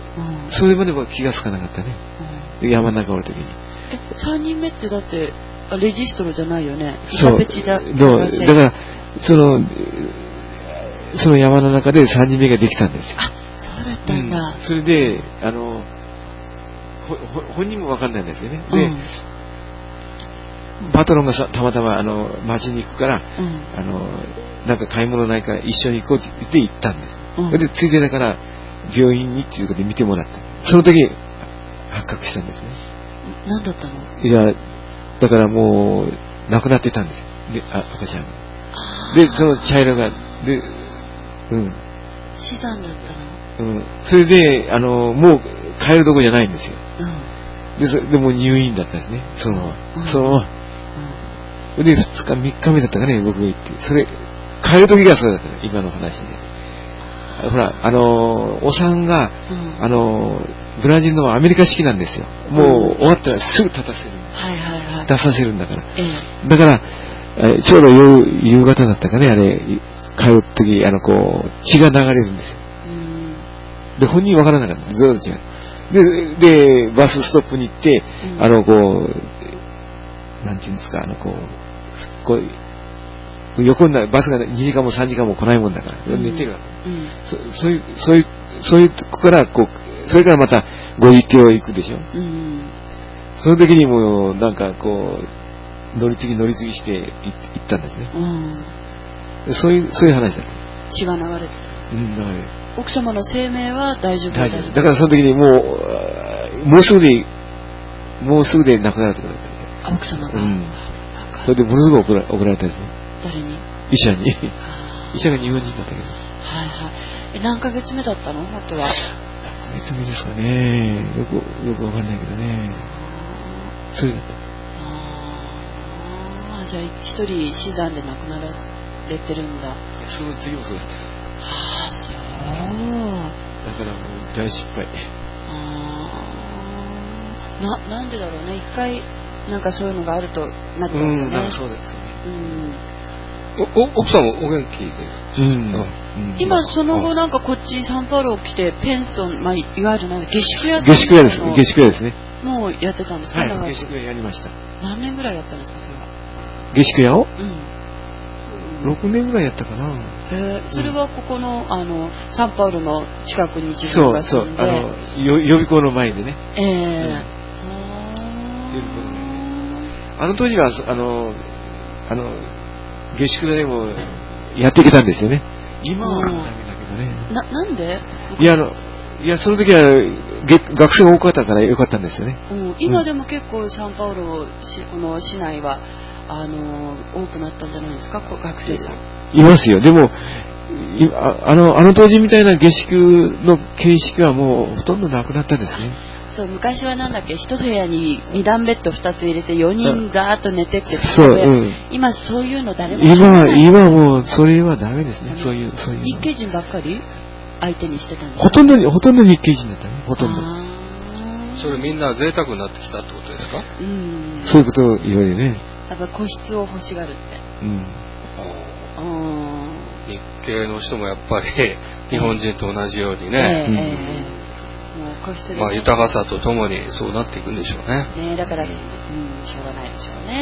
それまでは気がつかなかったね。うん、山の中おる時に。 え、さんにんめってだって、レジストロじゃないよね。 そう。だから、その、その山の中でさんにんめができたんですよ。 あ、そうだったんだ。 うん、それで、あの、本人もわかんないんですよね。で、うん、パトロンがさたまたまあの街に行くから、うん、あのなんか買い物ないから一緒に行こうって言って行ったんです。うん、でついでだから病院にっていうことで見てもらった。その時発覚したんですね。 何だったの？ いやだからもう亡くなってたんですよ。であ赤ちゃんが。でその茶色がでうん死産だったの。 うん。それであのもう帰るとこじゃないんですよ。うん、で, そでも入院だったんですね、そのまま、うん、そのまま、うん、でふつかみっかめだったかね、僕が行って、それ帰る時がそうだったね、今の話で。ほらあのお産が、うん、あのブラジルのアメリカ式なんですよ。もう終わったらすぐ立たせる、 はいはいはい、 出させるんだから、ええ、だからえちょうど 夕, 夕方だったかね、あれ帰る時あのこう血が流れるんですよ。うん、で本人わからなかった、ずっと違う。で, でバスストップに行って、うん、あのこうなんていうんですか、あのこうこう横になるバスがにじかんもさんじかんも来ないもんだから、うん、寝てるわけ、うん、そ, そういうそういうそういうとこからこうそれからまたごじゅっキロ行くでしょ、うん、その時にもうなんかこう乗り継ぎ乗り継ぎして行ったんですね、うん、そういうそういう話だった。 血が流れてた。うん、流れてた。奥様の生命は大丈夫だった。 だからその時にもうもうすぐでもうすぐで亡くなるところだった。 奥様が、うん、 それでものすごく怒ら、怒られたんですね。 誰に？ 医者に。医者が日本人だったけど。 はいはい。え、何ヶ月目だったの？あとは。 何ヶ月目ですかね。よくよくわかんないけどね。それだった。 ああ、じゃあ一人死産で亡くなられてるんだ。 その次もそうだった。 ああ、そう。 だからもう大失敗。 あななんでだろうね。一回なんかそういうのがあるとなっちゃうんだね。 うん、そうですね。うん。 おお奥さんもお元気で。うん。 うん、今その後なんかこっちサンパウロ来てペンソン、まあ、いわゆるなん下宿屋さん。 下宿屋です。下宿屋ですね。 もうやってたんですか？ はい。下宿屋やりました。 何年ぐらいやったんですかそれは？ 下宿屋を？うん。ろくねんぐらいやったかな。 へえ、それはここの、あのサンパウロの近くに自分が住んで、 そうそう、あの予備校の前でね。 ええー。 予備校の前で。あの当時はあのあの下宿でもやってきたんですよね。今はダメだけどね。 ななんで？ いやあのいやその時は学生が多かったから良かったんですよね。 うん、今でも結構サンパウロこの市内は。あの多くなったんじゃないですか、学生さん。 いますよ。でもあのあの当時みたいな下宿の形式はもうほとんどなくなったんですね。 そう昔はなんだっけ一部屋にに段ベッドふたつ入れてよにんガーッと寝てってそう、うん、 今そういうの誰も今今もうそれはダメですね。そういうそういう日系人ばっかり相手にしてたんですか？ ほとんどほとんど日系人だったね。ほとんど。 それみんな贅沢になってきたってことですか？ うん、そういうことを言われるね。 やっぱ個室を欲しがるって。うん。 日系の人もやっぱり日本人と同じようにね。えーうんえーまあ豊かさとともにそうなっていくんでしょうね。 ね、だから、うん、しょうがないでしょうね。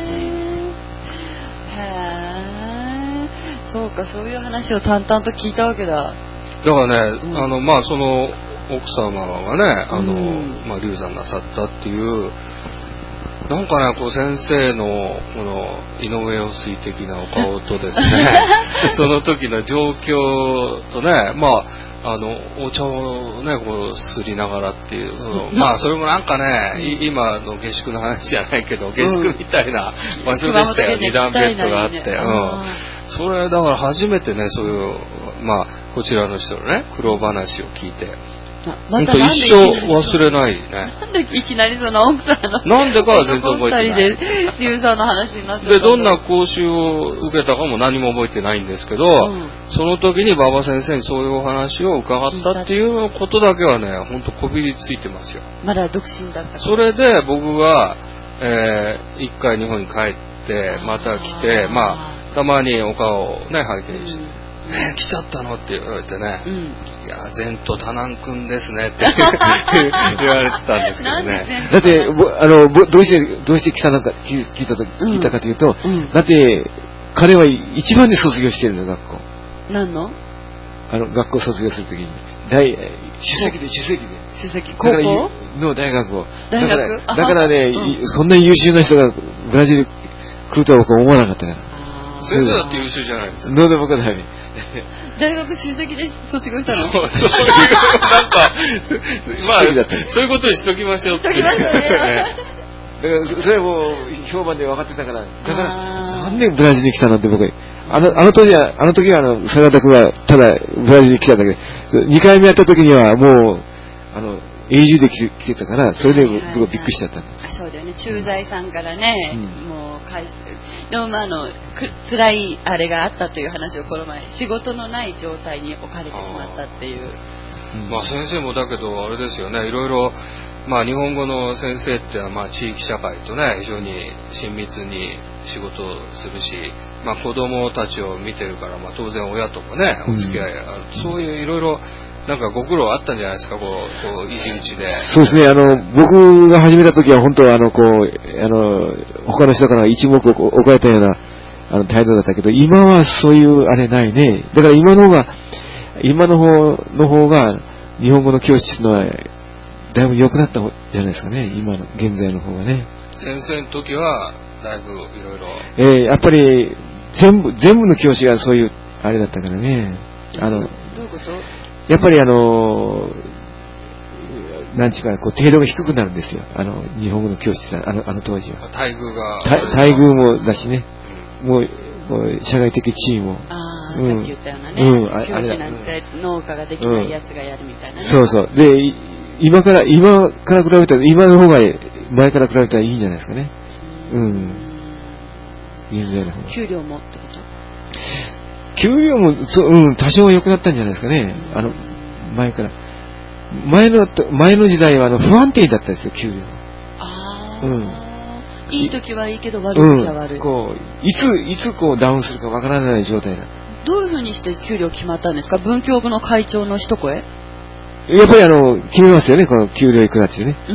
へー、そうか、そういう話を淡々と聞いたわけだ。だからね、うん、あのまあその奥様がね、あの、うん、まあ流産なさったっていう。なんかね、こう先生のこの井上陽水的なお顔とですねその時の状況とね、まああのお茶をねこうすりながらっていう、うん、まあそれもなんかね、うん、今の下宿の話じゃないけど下宿みたいな場所でしたよ、うん、二段ベッドがあって、うん、それだから初めてねそういうまあこちらの人のね苦労話を聞いて。また一生忘れないね。 なんでいきなりその奥さんのなんでかは全然覚えてない。 でリュウさんの話になってでどんな講習を受けたかも何も覚えてないんですけど、うん、その時に馬場先生にそういうお話を伺ったっていうことだけはね、本当こびりついてますよ。 まだ独身だった。 それで僕が、えー、一回日本に帰ってまた来て、まあたまにお顔をね拝見して。うんえー、来ちゃったのって言われてね、うん、いや前途多難くんですねって言われてたんですけどね。 だってあのどうしてどうして来たのか聞いたと聞いたかというと、うん、だって彼は一番で卒業してるの学校。 何の？ あの学校卒業するときに大首席で首席で首席高校の大学を大学だからだからね、うん、そんなに優秀な人がブラジル来るとは僕は思わなかったから。 先生だって優秀じゃないですか。 どうでもかだね。 大学首席で卒業したの？ そう、そういうなんかまあそういうことにしときましょうって。しときましょうね。 だからそれはもう評判で分かってたから。だからなんでブラジルに来たのって僕あのあの時はあの時はあの坂田君はただブラジルに来ただけでにかいめやった時にはもうあの永住で来てたからそれで僕はびっくりしちゃった。 あ、そうだよね。駐在さんからね、うん、もう返す。でもまああの辛いあれがあったという話をこの前仕事のない状態に置かれてしまったっていう。 うん、まあ先生もだけどあれですよね。いろいろまあ日本語の先生ってまあ地域社会とね非常に親密に仕事をするし、まあ子供たちを見てるからまあ当然親ともねお付き合いある。うん、そういういろいろなんかご苦労あったんじゃないですか、こう、こう、入り口で。 そうですね、あの、僕が始めた時は本当はあの、こう、あの、他の人から一目置かれたような、あの、態度だったけど、今はそういうあれないね。だから今の方が、今の方の方が、日本語の教室のは、だいぶ良くなったじゃないですかね、今の、現在の方がね。 先生の時は、だいぶいろいろ。 えー、やっぱり、全部、全部の教師がそういう、あれだったからね。あの、 どういうこと？ やっぱりあのなんちゅうかこう程度が低くなるんですよ。あの日本語の教師さんあのあの当時は。 待遇が待遇もだしね。もう、もう社会的地位も。 ああ、うん、さっき言ったようなね。うん、教師なんて農家ができないやつがやるみたいなね。 そうそう。で今から今から比べたら今の方が前から比べたらいいんじゃないですかね。うん。現在の方が。 給料もってこと？ 給料もそ、うん、多少は良くなったんじゃないですかね。あの、前から。前の、前の時代はあの不安定だったですよ、給料。 ああ。うん。いい時はいいけど悪い時は悪い。 うん、こう、いつ、いつこうダウンするかわからない状態だ。 どういうふうにして給料決まったんですか？文教部の会長の一声？ やっぱりあの、決めますよね、この給料いくらっていうね。うん。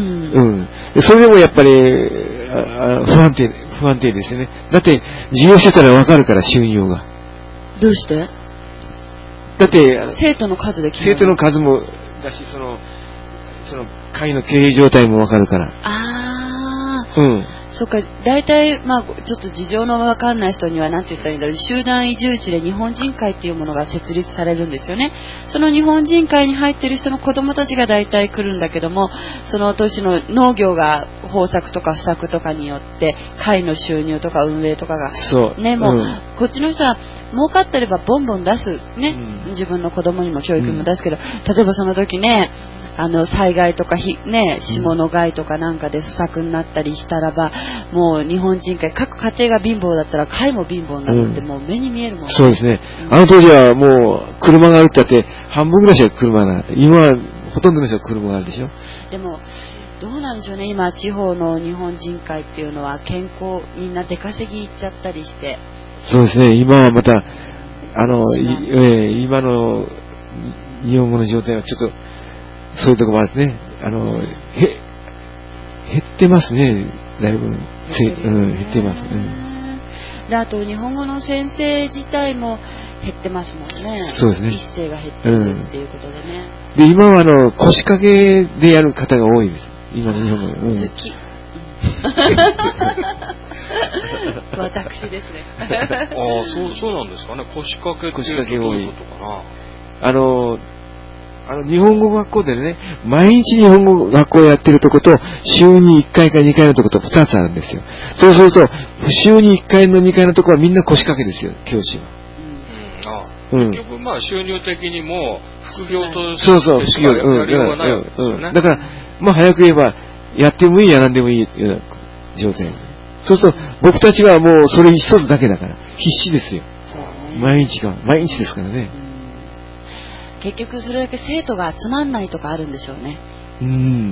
うん。それでもやっぱり、あ不安定、不安定ですよね。だって、事業してたらわかるから、収入が。 どうして？ だって生徒の数で決まる。生徒の数もだし、そのその会の経営状態もわかるから。 ああ。 うん。 そっか、大体まあちょっと事情のわかんない人にはなんて言ったらいいんだろう。集団移住地で日本人会っていうものが設立されるんですよね。その日本人会に入ってる人の子供たちが大体来るんだけども、その年の農業が豊作とか不作とかによって会の収入とか運営とかがそうね、もう、うん、こっちの人は儲かってればボンボン出すね、うん、自分の子供にも教育にも出すけど、うん、例えばその時ね。あの災害とかひ、ね、霜の害とかなんかで不作になったりしたらば、もう日本人会各家庭が貧乏だったら会も貧乏になるって、うん、もう目に見えるもんね。 そうですね、うん、あの当時はもう車があるってあって半分ぐらいしか車がない。今はほとんどの人は車があるでしょ。 でもどうなんでしょうね、今地方の日本人会っていうのは健康みんな出稼ぎ行っちゃったりして。 そうですね、今はまたあの、えー、今の日本語の状態はちょっとそういうところもあってね、あの、へ減ってますね、だいぶ、うん、減ってます、うん、 で、あと日本語の先生自体も減ってますもんね。 そうですね。 一斉が減ってるっていうことでね。 うん、で、今はあの腰掛けでやる方が多いです。今の日本語、うん、 好き。私ですね。 ああ、そうそうなんですかね。腰掛けっていうとどういうことかな。 あの。あの、日本語学校でね、毎日日本語学校やってるとこと、週にいっかいかにかいのとことふたつあるんですよ。そうすると、週にいっかいのにかいのとこはみんな腰掛けですよ、教師は。 うん、ああ、うん、結局、まあ、収入的にも、副業としてそうそう、副業、 やりようがないわけですよね。 だから、まあ、早く言えば、やってもいい、やらんでもいいような状態。そうすると、僕たちはもうそれ一つだけだから、必死ですよ。毎日が、毎日ですからね。 結局それだけ生徒が集まんないとかあるんでしょうね。 うん、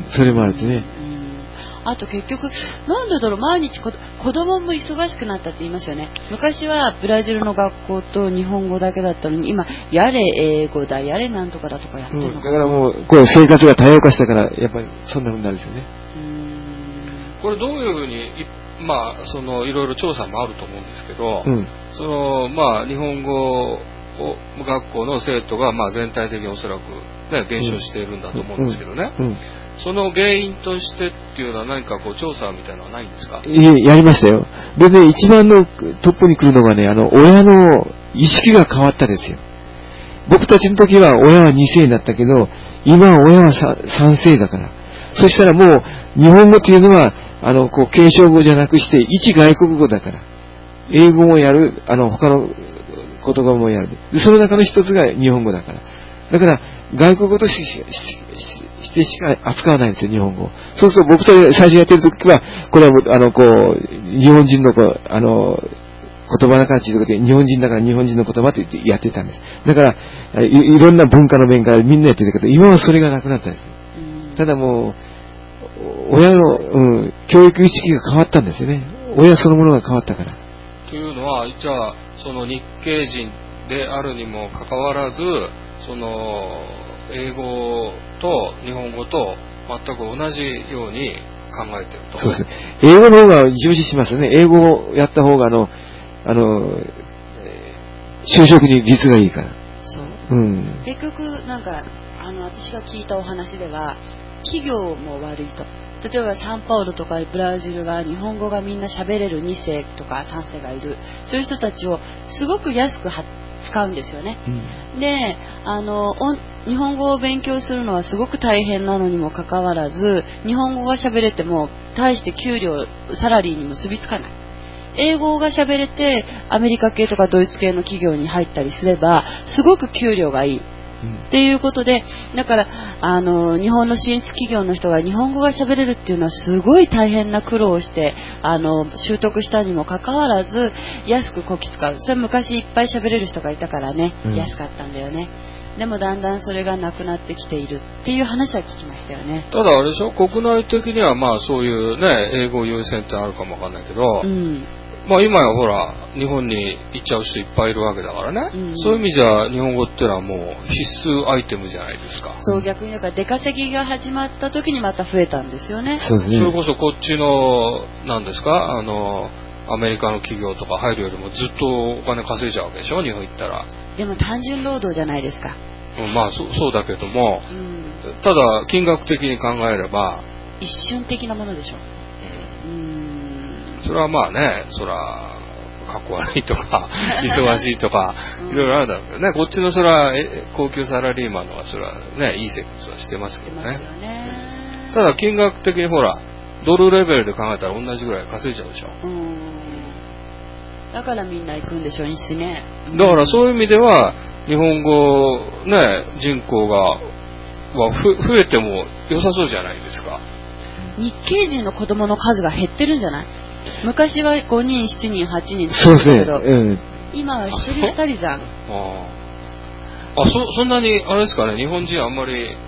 それもあるってね。 うん、あと結局なんでだろう、毎日こ子供も忙しくなったって言いますよね。昔はブラジルの学校と日本語だけだったのに、今やれ英語だやれなんとかだとかやってるのかな、うん、 だからもうこう生活が多様化したからやっぱりそんな風になるんですよね。 うん、 これどういうふうにまあそのいろいろ調査もあると思うんですけど、うん、そのまあ日本語学校の生徒がまあ全体的におそらく、ね、減少しているんだと思うんですけどね、うんうん、その原因としてっていうのは何かこう調査みたいなのはないんですか？ いえ、やりましたよ。でね、一番のトップに来るのがね、あの親の意識が変わったですよ。僕たちの時は親はに世だったけど、今は親はさん世だから。そしたらもう日本語っていうのはあのこう継承語じゃなくして一外国語だから、英語もやる、あの他の言葉もやる。その中の一つが日本語だから。だから、外国語としてしか、してしか扱わないんですよ、日本語。そうすると僕と最初やってる時は、これは、あの、こう、日本人の、こう、あの、言葉だからということで、日本人だから日本人の言葉って言ってやってたんです。だからい、いろんな文化の面からみんなやってたけど、今はそれがなくなったんです。ただもう、親の、うん、教育意識が変わったんですよね。親そのものが変わったから。 というのは、じゃあ、その日系人であるにもかかわらず、その英語と日本語と全く同じように考えてると。 そうですね。英語の方が重視しますよね。英語をやった方があのあの就職に率がいいから。 そう。うん。結局なんかあの私が聞いたお話では企業も悪いと。例えばサンパウロとかブラジルが日本語がみんな喋れるに世とかさん世がいる、そういう人たちをすごく安く使うんですよね、うん、であの日本語を勉強するのはすごく大変なのにもかかわらず、日本語が喋れても大して給料サラリーに結びつかない。英語が喋れてアメリカ系とかドイツ系の企業に入ったりすればすごく給料がいいっていうことで、だからあの日本の進出企業の人が日本語が喋れるっていうのはすごい大変な苦労をしてあの習得したにもかかわらず安くこき使う。それは昔いっぱい喋れる人がいたからね、うん、安かったんだよね。でもだんだんそれがなくなってきているっていう話は聞きましたよね。 ただあれでしょ、国内的にはまあそういうね英語優先ってあるかもわかんないけど、うん、まあ今やほら日本に行っちゃう人いっぱいいるわけだからね、うん、そういう意味じゃ日本語っていうのはもう必須アイテムじゃないですか。 そう、逆にだから出稼ぎが始まった時にまた増えたんですよね。 そうですね。 それこそこっちの何ですか、あのアメリカの企業とか入るよりもずっとお金稼いじゃうわけでしょ、日本行ったら。 でも単純労働じゃないですか。 うん、まあ そ, そうだけども、うん、ただ金額的に考えれば一瞬的なものでしょ。 うん、うーん、それはまあね、そらかっこ悪いとか忙しいとか、うん、いろいろあるだろうけどね、こっちのそれは高級サラリーマンのはそれはねいい生活はしてますけど ね, ね、うん、ただ金額的にほらドルレベルで考えたら同じぐらい稼いじゃうでしょ。うん、 だからみんな行くんでしょうしね。 だからそういう意味では日本語ね人口がはふ増えても良さそうじゃないですか。 日系人の子供の数が減ってるんじゃない？昔はごにん、しちにん、はちにんそうですね、うん、 今はひとりふたりじゃん。 ああ、そそんなにあれですかね、日本人あんまり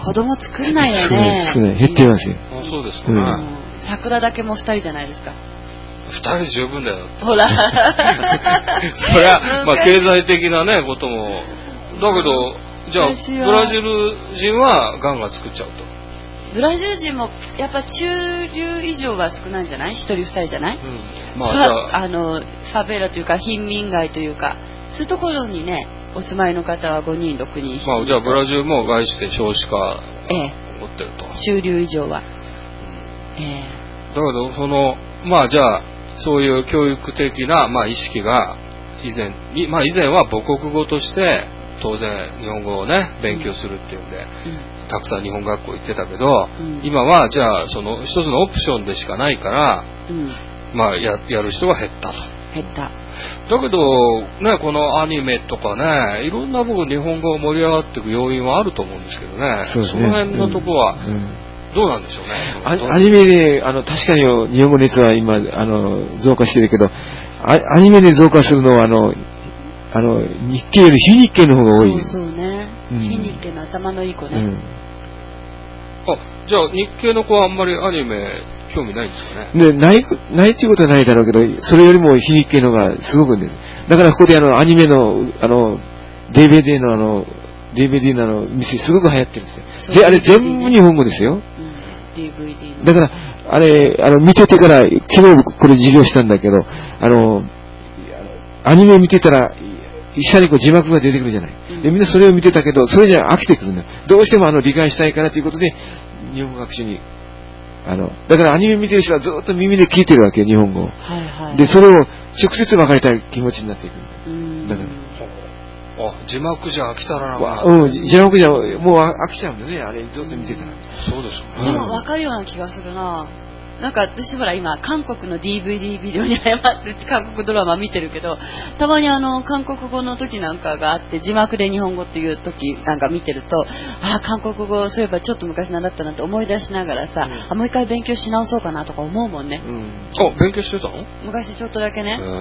子供作んないよね。 少ない、減ってますよ。 あ、そうですかね。うん、 桜だけもふたりじゃないですか。 ふたり十分だよ。 ほら。 そりゃ、まあ経済的なね、ことも。だけど、じゃあ、ブラジル人はガンガン作っちゃうと。 ブラジル人もやっぱ中流以上は少ないんじゃない？一人二人じゃない？うん、まあ、じゃあ、あの、ファベラというか、貧民街というか、そういうところにね、お住まいの方はごにん、ろくにん。 まあ、じゃあブラジルも外して少子化持ってると。 ええ、中流以上は。 ええ。だけど、その、まあじゃあ、そういう教育的な、まあ、意識が以前に、まあ以前は母国語として当然日本語をね勉強するっていうんで、うん、たくさん日本学校行ってたけど、うん、今はじゃあその一つのオプションでしかないから、うん、まあ や, やる人が減ったと。 減った。 だけどね、このアニメとかね、いろんな僕日本語が盛り上がっていく要因はあると思うんですけどね。そうですね。その辺のとこは、うんうんどうなんでしょうね。 アニメで、あの、確かに日本語熱は今、あの、増加してるけど、アニメで増加するのは、あの、あの、日系より非日系の方が多い。 そうそうね。うん、非日系の頭のいい子ね。うん、 あ、じゃあ日系の子はあんまりアニメ興味ないんですかね。 で、ない、ないっていうことはないだろうけど、それよりも非日系の方がすごくです。だからここであの、アニメの、あの、ディーブイディー のあの、ディーブイディー のあの、店すごく流行ってるんですよ。で、あれ全部日本語ですよ。 ディーブイディーだから、あれ、あの、見ててから、昨日これ授業したんだけど、あの、アニメ見てたら、一緒にこう字幕が出てくるじゃない。で、みんなそれを見てたけど、それじゃ飽きてくるんだよ。どうしてもあの、理解したいからということで、日本語学習に、あの、だからアニメ見てる人はずっと耳で聞いてるわけよ、日本語を。はいはい。で、それを直接分かりたい気持ちになっていく。だから。 あ、字幕じゃ飽きたらな。 うん、字幕じゃもう飽きちゃうんだよね、あれずっと見てたら。 そうですか。 でも分かるような気がするな。なんか私ほら今韓国の ディーブイディー ビデオに謝って韓国ドラマ見てるけど、たまにあの韓国語の時なんかがあって字幕で日本語っていう時なんか見てると、ああ韓国語そういえばちょっと昔習ったなって思い出しながらさ、うん、あもう一回勉強し直そうかなとか思うもんね。うん、 あ勉強してたの？ 昔ちょっとだけね。うん。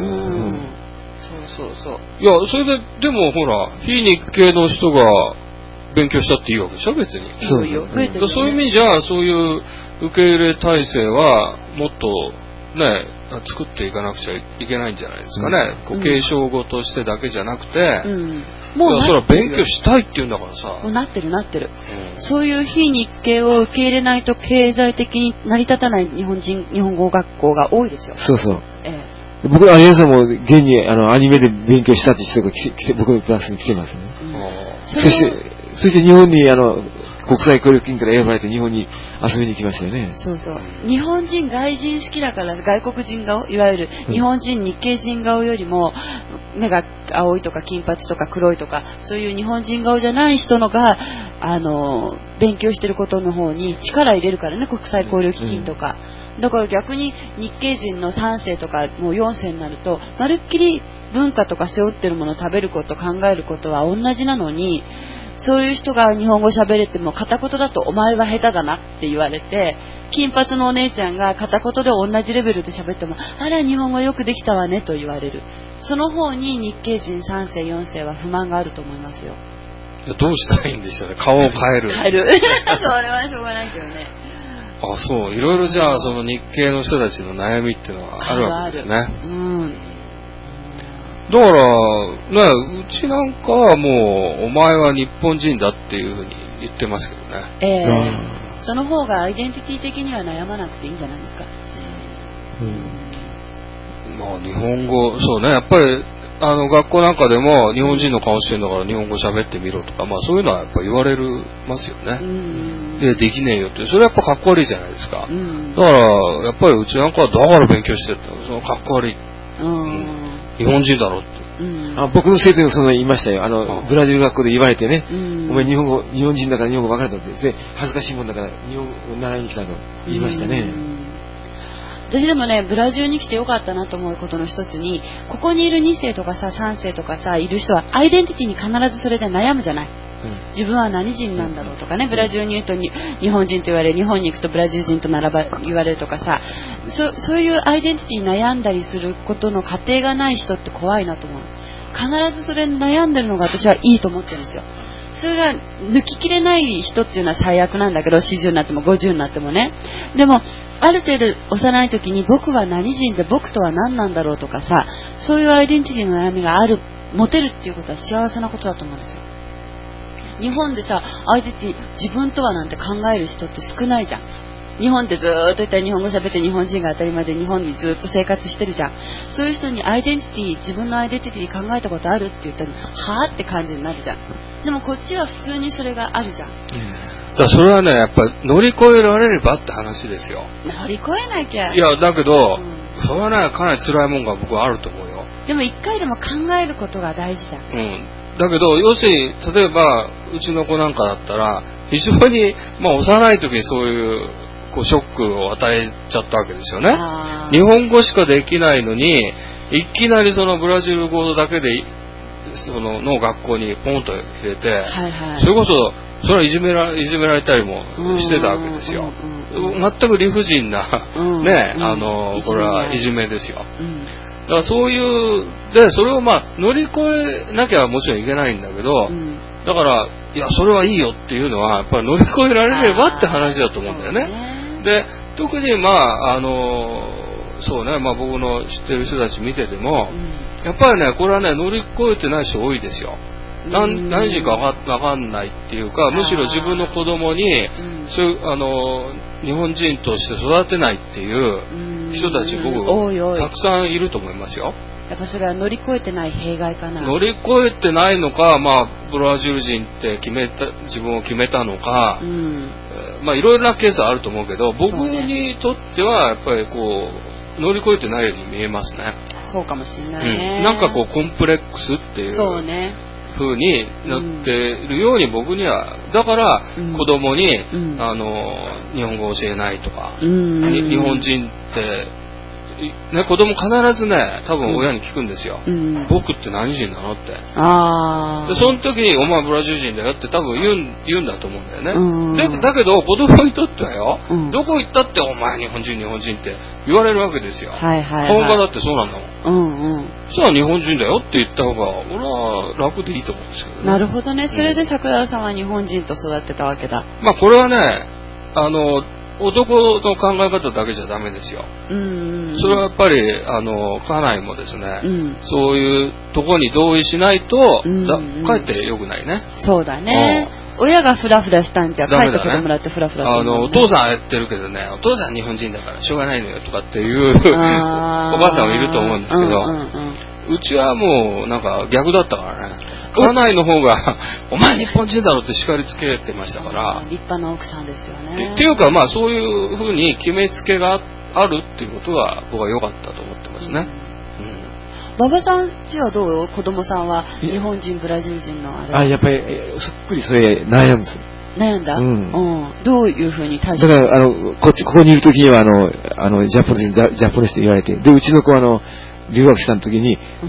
そうそうそう。 いやそれででもほら非日系の人が勉強したっていいわけでしょ別に。 そうよ。 うん、そういう意味じゃそういう受け入れ体制はもっとね作っていかなくちゃいけないんじゃないですかね。うん、継承語としてだけじゃなくて、うん、もうそれは勉強したいって言うんだからさ。 もうなってるなってる。うん、そういう非日系を受け入れないと経済的に成り立たない日本人日本語学校が多いですよ。 そうそう。ええ、僕は皆さんも現にあのアニメで勉強したって人が来て僕のクラスに来てますね。うん、そしてそして日本にあの国際協力金から選ばれて日本に遊びに来ましたよね。 そうそう。日本人外人好きだから外国人顔いわゆる日本人日系人顔よりも目が青いとか金髪とか黒いとかそういう日本人顔じゃない人のがあの勉強してることの方に力入れるからね国際交流基金とか。うん、だから逆に日系人のさん世とかもうよん世になるとまるっきり文化とか背負ってるものを食べること考えることは同じなのに。そういう人が日本語喋れても片言だとお前は下手だなって言われて金髪のお姉ちゃんが片言で同じレベルで喋ってもあら日本語よくできたわねと言われる。その方に日系人さん世よん世は不満があると思いますよ。 どうしたらいいんでしょうね。顔を変える変えるそれはしょうがないけどね。 あそういろいろじゃあその日系の人たちの悩みっていうのはあるわけですね。あるあるうんだから、ね、うちなんかはもう、お前は日本人だっていうふうに言ってますけどね。 ええーうん、その方がアイデンティティ的には悩まなくていいんじゃないですか。 うん、まあ、日本語、そうね、やっぱり、あの、学校なんかでも、日本人の顔してるんだから日本語喋ってみろとか、まあそういうのはやっぱ言われるますよね。うん、で、できねえよって。それはやっぱかっこ悪いじゃないですか。うん、だから、やっぱりうちなんかはだから勉強してるって、そのかっこ悪い。うん日本人だろって、 うん、あ僕の生徒にその言いましたよあのあブラジル学校で言われてね、うん、お前日本語日本人だから日本語分かれたってで恥ずかしいもんだから日本語習いに来たと言いましたね、うん、 私でもねブラジルに来てよかったなと思うことの一つにここにいるに世とかささん世とかさいる人はアイデンティティに必ずそれで悩むじゃない、うん、自分は何人なんだろうとかねブラジルにいるとに日本人と言われ日本に行くとブラジル人と並ば言われるとかさ そ, そういうアイデンティティに悩んだりすることの過程がない人って怖いなと思う。必ずそれに悩んでるのが私はいいと思ってるんですよ。 それが抜ききれない人っていうのは最悪なんだけど、よんじゅうになってもごじゅうになってもね。でもある程度幼い時に僕は何人で僕とは何なんだろうとかさ、そういうアイデンティティの悩みがある、持てるっていうことは幸せなことだと思うんですよ。日本でさ、アイデンティティ自分とはなんて考える人って少ないじゃん。日本ってずーっと言ったら日本語喋って日本人が当たり前で日本にずっと生活してるじゃん。そういう人にアイデンティティ、自分のアイデンティティ考えたことあるって言ったらはぁって感じになるじゃん。でもこっちは普通にそれがあるじゃん。うん、 だそれはね、やっぱり乗り越えられればって話ですよ。 乗り越えなきゃ。 いや、だけど、うん、それはね、かなり辛いもんが僕はあると思うよ。 でも一回でも考えることが大事じゃん。 うん。だけど、要するに、例えば、うちの子なんかだったら、非常に、まあ、幼い時にそういう、こう、ショックを与えちゃったわけですよね。日本語しかできないのに、いきなりそのブラジル語だけで、その、の学校にポンと入れて、はいはい、それこそ、それはいじめら、いじめられたりもしてたわけですよ。全く理不尽な、ね、あの、これはいじめですよ。だからそういう、で、それをまあ乗り越えなきゃもちろんいけないんだけど、うん、だから、いや、それはいいよっていうのは、やっぱり乗り越えられればって話だと思うんだよね。で、特にまあ、あの、そうね、まあ僕の知ってる人たち見てても、うん、やっぱりね、これはね、乗り越えてない人多いですよ。何, 何時かわか, かんないっていうか、むしろ自分の子供に、うん、そういう、あの、日本人として育てないっていう人たち、僕、おいおいたくさんいると思いますよ。 やっぱそれは乗り越えてない弊害かな。 乗り越えてないのか、まあ、ブラジル人って決めた、自分を決めたのか、うん、まあ、いろいろなケースあると思うけど、僕にとっては、やっぱりこう、乗り越えてないように見えますね。 そうかもしれないね。 うん、なんかこう、コンプレックスっていう。そうね。風になっているように僕には、だから子供に、うん、あの日本語を教えないとか、うん、日本人ってね、子供必ずね、多分親に聞くんですよ。うん、僕って何人なのって。あで、その時にお前ブラジル人だよって多分言うん、言うんだと思うんだよね。うん、でだけど子供にとってはよ、うん、どこ行ったってお前日本人日本人って言われるわけですよ。はいはいはい、本場だってそうなんだもん。うんうん。そしたら日本人だよって言った方が俺は楽でいいと思うんですけどね。 なるほどね。それで桜田さんは日本人と育ってたわけだ。 まあこれはね、あの男の考え方だけじゃダメですよ。うんうんうん、それはやっぱりあの家内もですね、うん、そういうところに同意しないと、うんうん、かえって良くないね。 そうだね。親がフラフラしたんじゃ、帰って子供だってフラフラする、 ね、あのお父さんはやってるけどね、お父さん日本人だからしょうがないのよとかっていうおばあさんもいると思うんですけど、うんうんうん、うちはもうなんか逆だったからね。家内の方がお前日本人だろって叱りつけてましたから。 立派な奥さんですよね。 っていうかまあそういうふうに決めつけがあるっていうことは僕は良かったと思ってますね。うんうん、 馬場さんちはどう？子供さんは日本人ブラジル人のあれ。 あ、やっぱりそっくりそれ悩むんですよ。 悩んだ、うんうん、どういうふうに対処？だからあのこっちここにいるときにはあのあのジャポネスジャポネスと言われて、でうちの子はあの留学した時に、うん、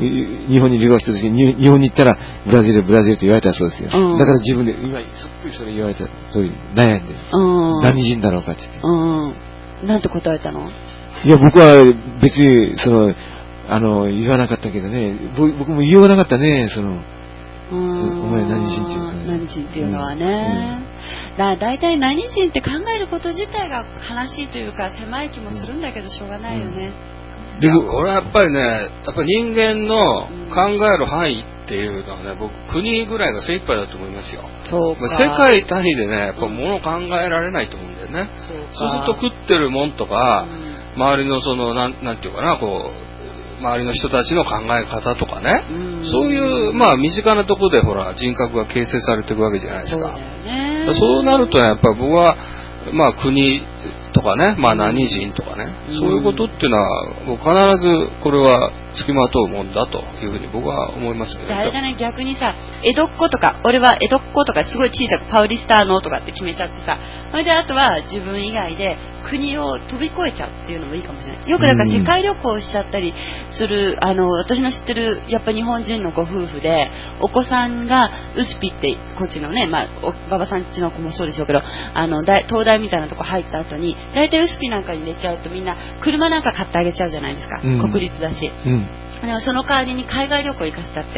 日本に留学した時に日本に行ったらブラジルブラジルと言われたそうですよ、うん、だから自分で今そっくりそれ言われた通り悩んで、うん、何人だろうかって言って、 うん、なんて答えたの？ いや僕は別にそのあの言わなかったけどね、僕も言いようがなかったね、そのお前何人っていうの、 ね、何人っていうのはね、うん、だだいたい何人って考えること自体が悲しいというか狭い気もするんだけどしょうがないよね、 うん、でもこれはやっぱりね、やっぱり人間の考える範囲っていうのはね、僕国ぐらいが精一杯だと思いますよ。 そうか。 世界単位でね、やっぱ物を考えられないと思うんだよね。そうか。そうすると食ってるもんとか、うん、周りのそのなんなんていうかな、こう周りの人たちの考え方とかね、うん、そういうまあ身近なところでほら人格が形成されていくわけじゃないですか。そうだよね。そうなるとね、やっぱり僕はまあ国とかね、まあ何人とかね、うん、そういうことっていうのはもう必ずこれは付きまとうもんだというふうに僕は思いますよね。 あれだね、逆にさ、江戸っ子とか、俺は江戸っ子とかすごい小さくパウリスターノとかって決めちゃってさ、それであとは自分以外で国を飛び越えちゃうっていうのもいいかもしれない。よくだから世界旅行しちゃったりする、あの私の知ってるやっぱ日本人のご夫婦で、お子さんがウスピってこっちのね、まあ馬場さんちの子もそうでしょうけど、あの大東大みたいなとこ入った後に、だいたいウスピなんかに寝ちゃうとみんな車なんか買ってあげちゃうじゃないですか。うん、国立だし。うん、でもその代わりに海外旅行行かせたって。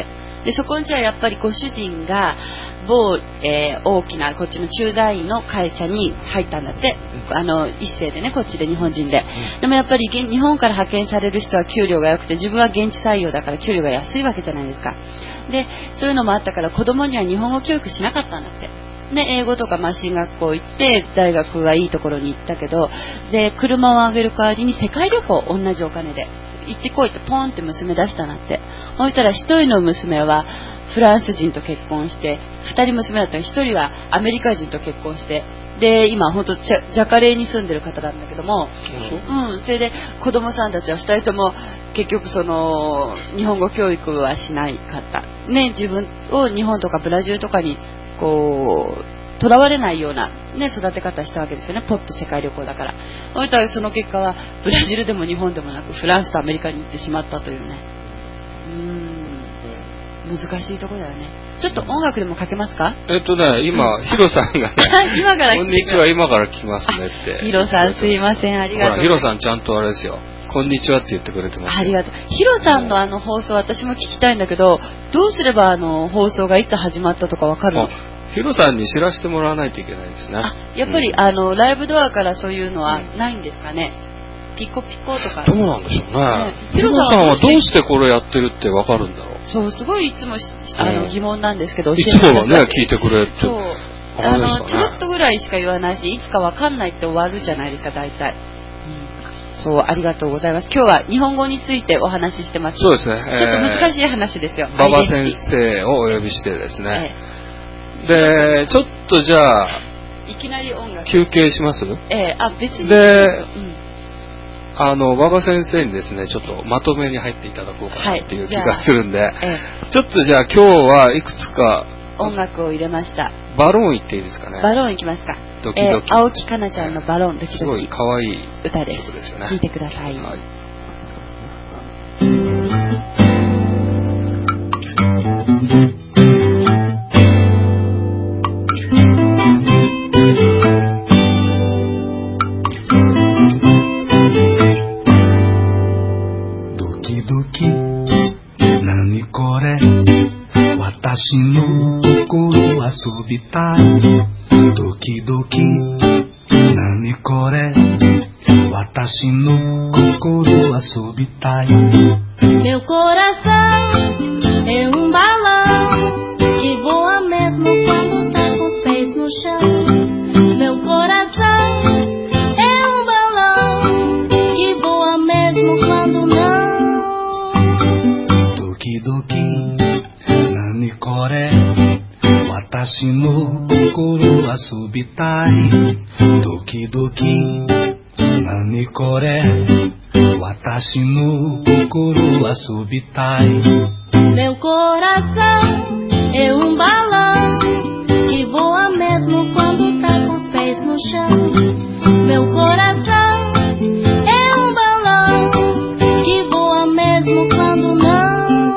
でそこにじゃあやっぱりご主人が某、えー、大きなこっちの駐在員の会社に入ったんだって、あの一世でね、こっちで日本人で、でもやっぱり日本から派遣される人は給料が良くて、自分は現地採用だから給料が安いわけじゃないですか。でそういうのもあったから子供には日本語教育しなかったんだって。で英語とかマシン学校行って大学はいいところに行ったけど、で車をあげる代わりに世界旅行同じお金で行ってこいってポンって娘出したなって。そしたら一人の娘はフランス人と結婚して、二人娘だったら一人はアメリカ人と結婚して、で今本当ジャ、ジャカレーに住んでる方なんだけども、うん、それで子供さんたちは二人とも結局その日本語教育はしないかったね。自分を日本とかブラジルとかにこう囚われないような、ね、育て方したわけですよね。ポッと世界旅行だから。その結果はブラジルでも日本でもなくフランスとアメリカに行ってしまったというね。うーん、難しいところだよね。ちょっと音楽でもかけますか？ えっとね、今、ヒロさんがね、 今からこんにちは、今から来ますねって。 ヒロさんすいません、ありがとう。 ほら、ヒロさんちゃんとあれですよ。こんにちはって言ってくれてます。 ありがとう。ヒロさんのあの放送、私も聞きたいんだけど、どうすればあの放送がいつ始まったとかわかるの？ ヒロさんに知らせてもらわないといけないですね。 あ、やっぱり、うん、あのライブドアからそういうのはないんですかね。ピコピコとか。 どうなんでしょうね。ね、ヒロさんはどうしてこれやってるってわかるんだろう。 そう、すごいいつもあの疑問なんですけど、 いつもはね聞いてくれって。 そう。あの、ね、ちょろっとぐらいしか言わないし、いつかわかんないって終わるじゃないですか、大体。うん、そう、ありがとうございます。今日は日本語についてお話ししてます。 そうですね。 ちょっと難しい話ですよ。 馬場先生をお呼びしてですね。ええ、で、ちょっとじゃあ、 いきなり音楽休憩します？ ええ、あ、別に。 で、うんあの馬場先生にですねちょっとまとめに入っていただこうかなっていう気がするんで、はいええ、ちょっとじゃあ今日はいくつか音楽を入れました。 バロン言っていいですかね。 バロンいきますか。 ドキドキ、 えー、青木かなちゃんのバロンドキドキ、 すごい可愛い歌です。 ですよね。 聴いてください。はい私の心遊びたいドキドキ何これ私の心遊びたい Meu coração é um balão que voa mesmo quando tá com os pés no chão Meu coração é um balão que voa mesmo quando não Doki dokiこれ私の心遊びたいドキドキ何これ私の心遊びたい Meu coração é um balão que voa mesmo quando tá com os pés no chão Meu coração é um balão que voa mesmo quando não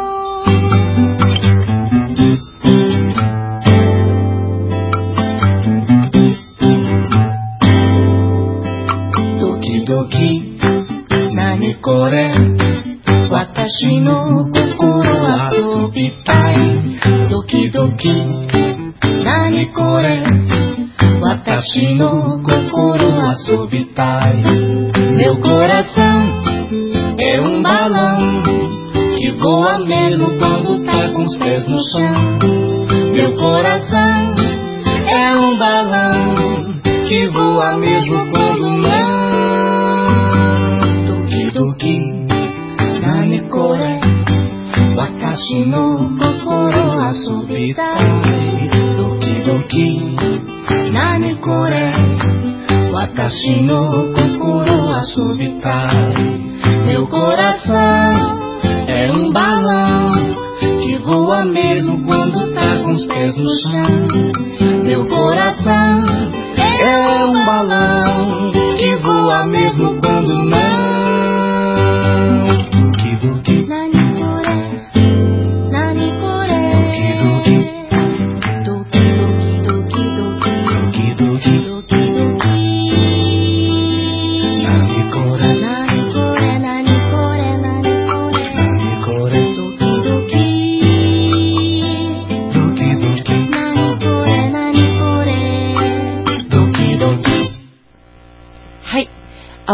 これ私の心遊びたいドキドキ何これ私の心遊びたい Meu coração é um balão que voa mesmo quando tá com os pés no chão Meu coração é um balão que voa mesmo quando não何これ私の心遊びたいドキドキ何これ私の心遊びたい Meu coração é um balão que voa mesmo quando tá com os pés no chão Meu coração é um balão que voa mesmo quando não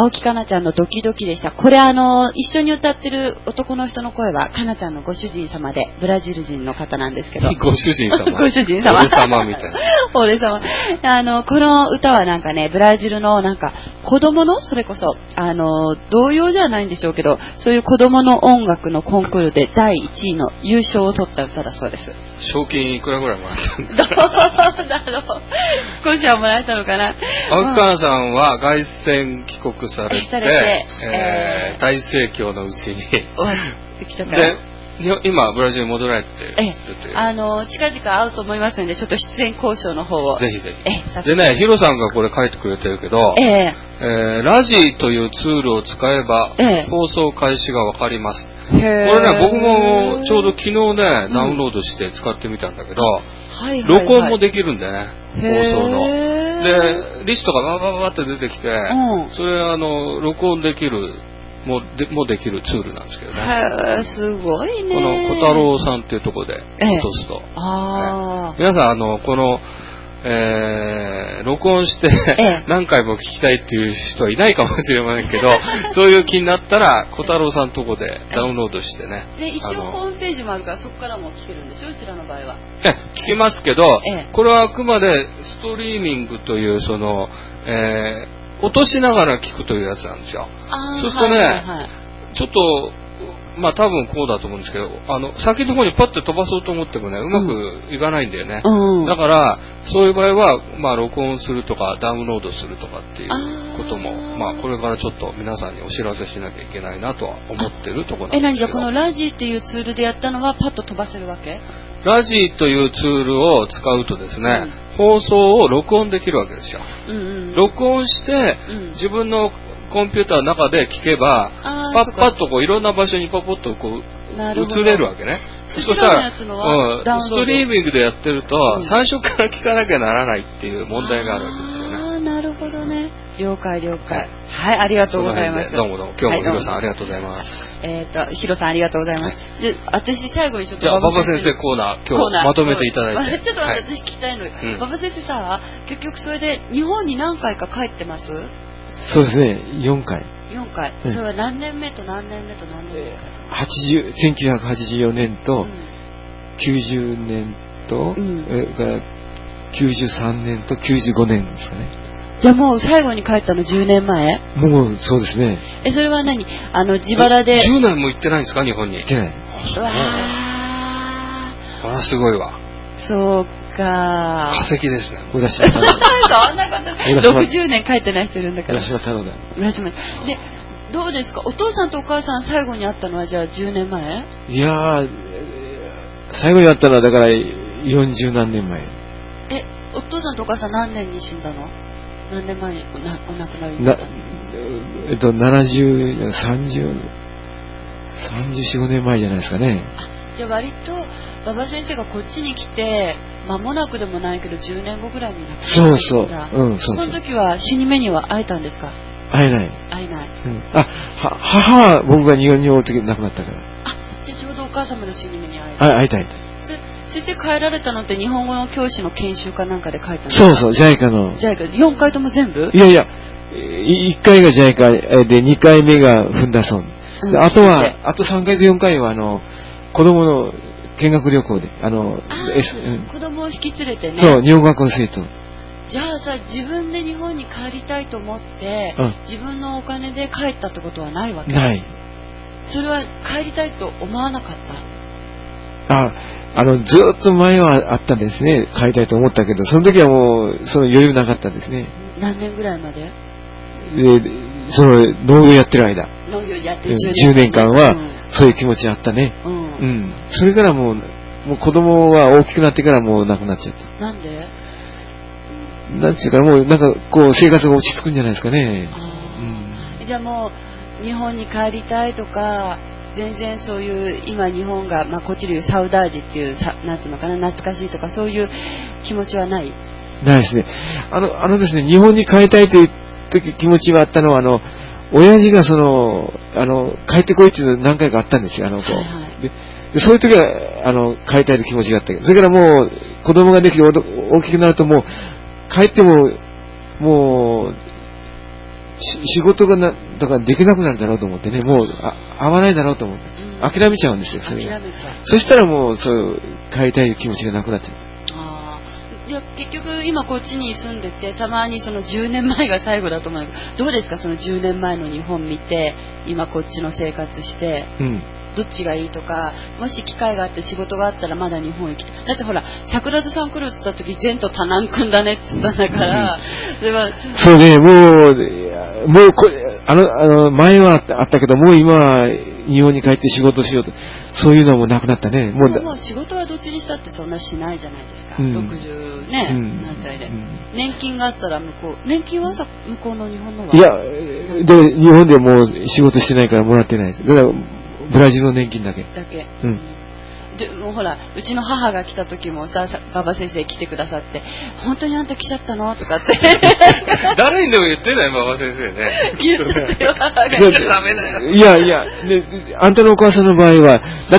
青木かなちゃんのドキドキでした。これあの、一緒に歌ってる男の人の声は、かなちゃんのご主人様で、ブラジル人の方なんですけど。 ご主人様ご主人様。 俺様みたいな。 俺様。あの、この歌はなんかね、ブラジルのなんか、子供の、それこそ、あの、童謡じゃないんでしょうけど、そういう子供の音楽のコンクールでだいいちいの優勝を取った歌だそうです。 賞金いくらぐらいもらったんですか？ どうだろう。少しはもらえたのかな。 青木かなさんは凱旋帰国されて、 されてえー、大盛況のうちに来たから。 で、今ブラジルに戻られてるという、 えあの近々会うと思いますので、ちょっと出演交渉の方をぜひぜひ。 えでね、ヒロさんがこれ書いてくれてるけど、 ええー、ラジというツールを使えば、 え放送開始がわかります。 これこれね、僕もちょうど昨日ね、ダウンロードして使ってみたんだけど、 はいはいはい、 録音もできるんだよね、放送の。 で、 リストがババババって出てきて、 うん、それあの録音できるもでもできるツールなんですけどね。 へー、すごいね。 この小太郎さんっていうところで落とすと、 ええ、あね、皆さんあのこの、えー、録音して、ええ、何回も聞きたいっていう人はいないかもしれませんけどそういう気になったら小太郎さんのとこでダウンロードしてね。 で一応ホームページもあるからそこからも聞けるんでしょ、うちらの場合は。 え聞けますけど、 ええ、これはあくまでストリーミングというその、えー、落としながら聞くというやつなんですよ。そうするとね、はいはいはい、ちょっとまあ多分こうだと思うんですけど、あの先の方にパッと飛ばそうと思ってもね、うまくいかないんだよね、うん、だからそういう場合はまあ録音するとかダウンロードするとかっていうこともまあこれからちょっと皆さんにお知らせしなきゃいけないなとは思ってるところなんですけど。え、何じゃこのラジっていうツールでやったのはパッと飛ばせるわけ？ ラジというツールを使うとですね、うん、放送を録音できるわけですよ、うんうん、録音して、うん、自分のコンピューターの中で聞けばパッパッとこういろんな場所にポポッとこう映れるわけね。 そしたら、うん、 ストリーミングでやってると、うん、最初から聞かなきゃならないっていう問題があるわけですよね。 ああ、なるほどね。了解了解。はい、はい、ありがとうございます。 どうもどうも。今日もヒロさん、はい、ありがとうございます。 えっ、ー、と、ヒロさんありがとうございます。はい、で、私最後にちょっとじゃあ馬場先生コーナー今日まとめていただいて。 ちょっと私聞きたいのよ。馬場先生さ、結局それで日本に何回か帰ってます？ そうですね、よんかい。 よんかい、うん、それは何年目と何年目と何年目か、 はちじゅうせんきゅうひゃくはちじゅうよねんと、うん、きゅうじゅうねんと、うん、えからきゅうじゅうさんねんときゅうじゅうごねんですかね。 じゃあもう最後に帰ったのじゅうねんまえ？ もうそうですね。 え、それは何、あの自腹でじゅうねんも行ってないんですか、日本に？ 行ってない。 うわあ、すごいわ。 そうか、 化石ですね。 浦島太郎そんなことろくじゅうねん帰ってない人いるんだから。 浦島太郎だ。 浦島で、どうですか、お父さんとお母さん最後に会ったのはじゃあじゅうねんまえ？ いやー、最後に会ったのはだからよんじゅうなんねんまえ。え、 お父さんとお母さん何年に死んだの？何年前にお亡くなりになったの？ えっとななじゅう、さんじゅう、さんじゅうよん、ごねんまえじゃないですかね。 あ、じゃあ割と馬場先生がこっちに来て間もなくでもないけどじゅうねんごぐらいに亡くなったんだ。 そうそう、うん、そうそう。 その時は死に目には会えたんですか？ 会えない。 会えない。 うん、あ、は母は僕が日本におる時亡くなったから。 あ、じゃあちょうどお母様の死に目に会えた。あ、会いたい会いたい。 そして帰られたのって日本語の教師の研修かなんかで帰ったんですか？ そうそう、ジャイカの。 ジャイカ、よんかいとも全部？ いやいや、いっかいがジャイカでにかいめがフンダソン。うん、あとは、あとさんかいとよんかいはあの、子供の見学旅行で、あの、 あ、S、うん、子供を引き連れてね。 そう、日本学校の生徒。 じゃあさ、自分で日本に帰りたいと思って、うん、自分のお金で帰ったってことはないわけ？ ない。 それは帰りたいと思わなかった？ あ、あの、ずっと前はあったんですね。帰りたいと思ったけど、その時はもう、その余裕なかったですね。 何年ぐらいまで？ で、その、農業やってる間。 農業やってるじゅうねんかんは、そういう気持ちあったね。うん。うん。それからもう、もう子供は大きくなってからもう亡くなっちゃった。 なんで？ なんていうか、もうなんか、こう、生活が落ち着くんじゃないですかね。 あ、うん、じゃあもう、日本に帰りたいとか、全然そういう今日本が、まあ、こっちでいうサウダージっていうさ、なんていうのかな、懐かしいとかそういう気持ちはない？ ないですね。あのあのですね、日本に帰りたいという時気持ちはあったのは、あの親父がそのあの帰ってこいっていうの何回かあったんですよ、あの子、はいはい、ででそういう時はあの帰りたいという気持ちがあったけど、それからもう子供ができて大きくなるともう帰ってももう仕事がな、だからできなくなるだろうと思ってね、もう、あ、合わないだろうと思って、うん、諦めちゃうんですよ、それが。そしたらもう、そう、帰りたい気持ちがなくなっちゃう。 ああ。じゃあ結局、今こっちに住んでて、たまにそのじゅうねんまえが最後だと思うけど、どうですか、そのじゅうねんまえの日本見て、今こっちの生活して、うん、どっちがいいとか、もし機会があって仕事があったらまだ日本行きたい。だってほら、桜田さん来るって言った時、前途多難君だねって言ったんだから、 うん、それは。そうね、もう、もうこれ、あの、あの、前はあったけど、もう今は日本に帰って仕事しようと、そういうのもなくなったね。 もう、もう仕事はどっちにしたってそんなしないじゃないですか。うん、ろくじゅうね、うん、何歳で、うん。年金があったら向こう、年金はさ、向こうの日本のは。 いや、で、日本でもう仕事してないからもらってないです。だからブラジルの年金だけ。 だけ。うん。でもうほら、うちの母が来た時もさ、馬場先生来てくださって、本当にあんた来ちゃったのとかって。 誰にでも言ってない、馬場先生ね。 言ってよ、母が。 来ちゃダメだよ。 いやいや、ね、あんたのお母さんの場合は、だって、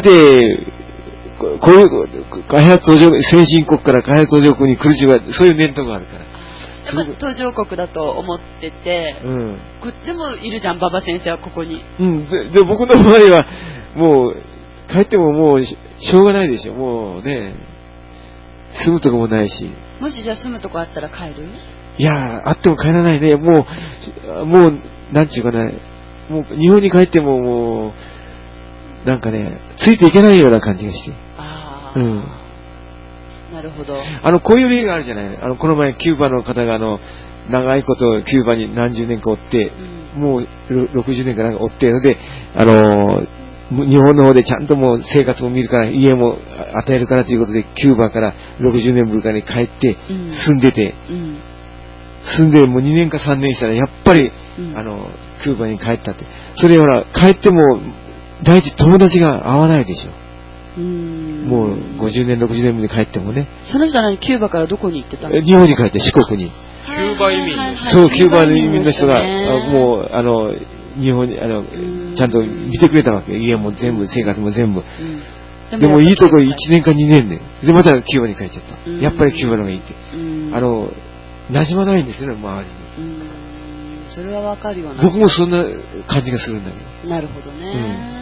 こういう、開発途上、先進国から開発途上国に来る人は、そういう念頭があるから。 途上国だと思ってて、うん、でもいるじゃん、馬場先生はここに。 うん、で、で僕の場合は、もう、帰ってももうしょうがないでしょ。もうね、住むとこもないし。 もしじゃあ住むとこあったら帰る？ いや、あっても帰らないね。もう、もう、なんちゅうかな、もう日本に帰ってももう、なんかね、ついていけないような感じがして。 ああ。うん。 なるほど。 あの、こういう例があるじゃない。あの、この前キューバの方があの、長いことキューバに何十年かおって、うん、もうろくじゅうねんかなんかおってので、あのー、日本の方でちゃんともう生活も見るから、家も与えるからということで、キューバからろくじゅうねんぶりかに帰って住んでて、うんうん、住んでもうにねんかさんねんしたら、やっぱり、うん、あの、キューバに帰ったって。それは帰っても、第一友達が合わないでしょ。うーん、もうごじゅうねん、ろくじゅうねんぶりに帰ってもね。 その人は何、キューバからどこに行ってたの？ 日本に帰って、四国に。 キューバ移民の人。そう、キューバ移民の人が、もう、あの、日本に、あの、ちゃんと見てくれたわけ。家も全部、生活も全部。うん、でもいいとこいちねんかにねんで。で、またキューバに帰っちゃった。やっぱりキューバの方がいいって。あの、馴染まないんですよね、周りに。 うん、それはわかるよな。 僕もそんな感じがするんだけど。 なるほどね。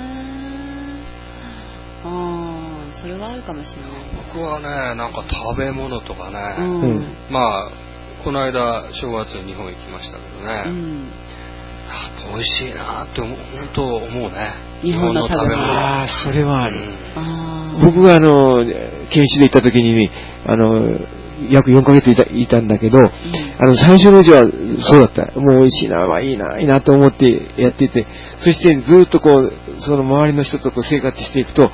うん、ああ、それはあるかもしれない。 僕はね、なんか食べ物とかね。うん、まあ、この間、正月に日本行きましたけどね。うん美味しいなって思う、本当思うね。 日本の食べ物。 ああ、それはある。うん、僕があの、研修で行った時に、ね、あの、約よんかげついた、いたんだけど、うん、あの、最初のうちはそうだった。もう美味しいな、はいいな、いいなと思ってやってて、そしてずっとこう、その周りの人とこう生活していくと、うん、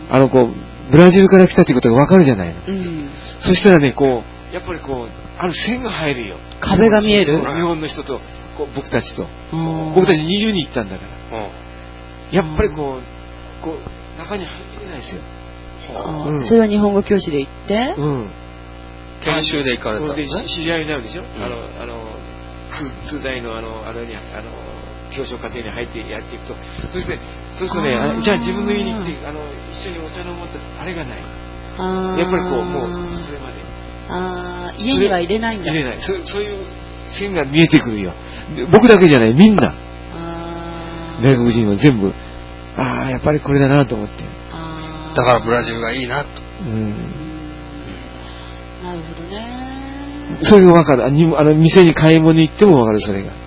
あの、こう、ブラジルから来たということがわかるじゃないの。うん、そしたらね、こう、やっぱりこう、ある線が入るよ。 壁が見える？ 日本の人と、僕たちと僕たちにじゅうにん行ったんだから、うん、やっぱりこう、こう中に入れないですよ、 うん、それは日本語教師で行って、うん、 研修で行かれた、 ね、知り合いになるでしょ、うん、あのあの通大のあのあれにあの教師課程に入ってやっていくと、そしてそうするとね、あじゃあ自分の家に来てあの一緒にお茶飲もうってあれがない。あやっぱりこうもうそれまであ家には入れないんだ。 入れない。そそういう線が見えてくるよ。僕だけじゃない、みんな。外国人は全部、ああ、やっぱりこれだなと思って。 だからブラジルがいいなと。うん。 なるほどね。 それがわかる。あの、店に買い物に行ってもわかる、それが。うん。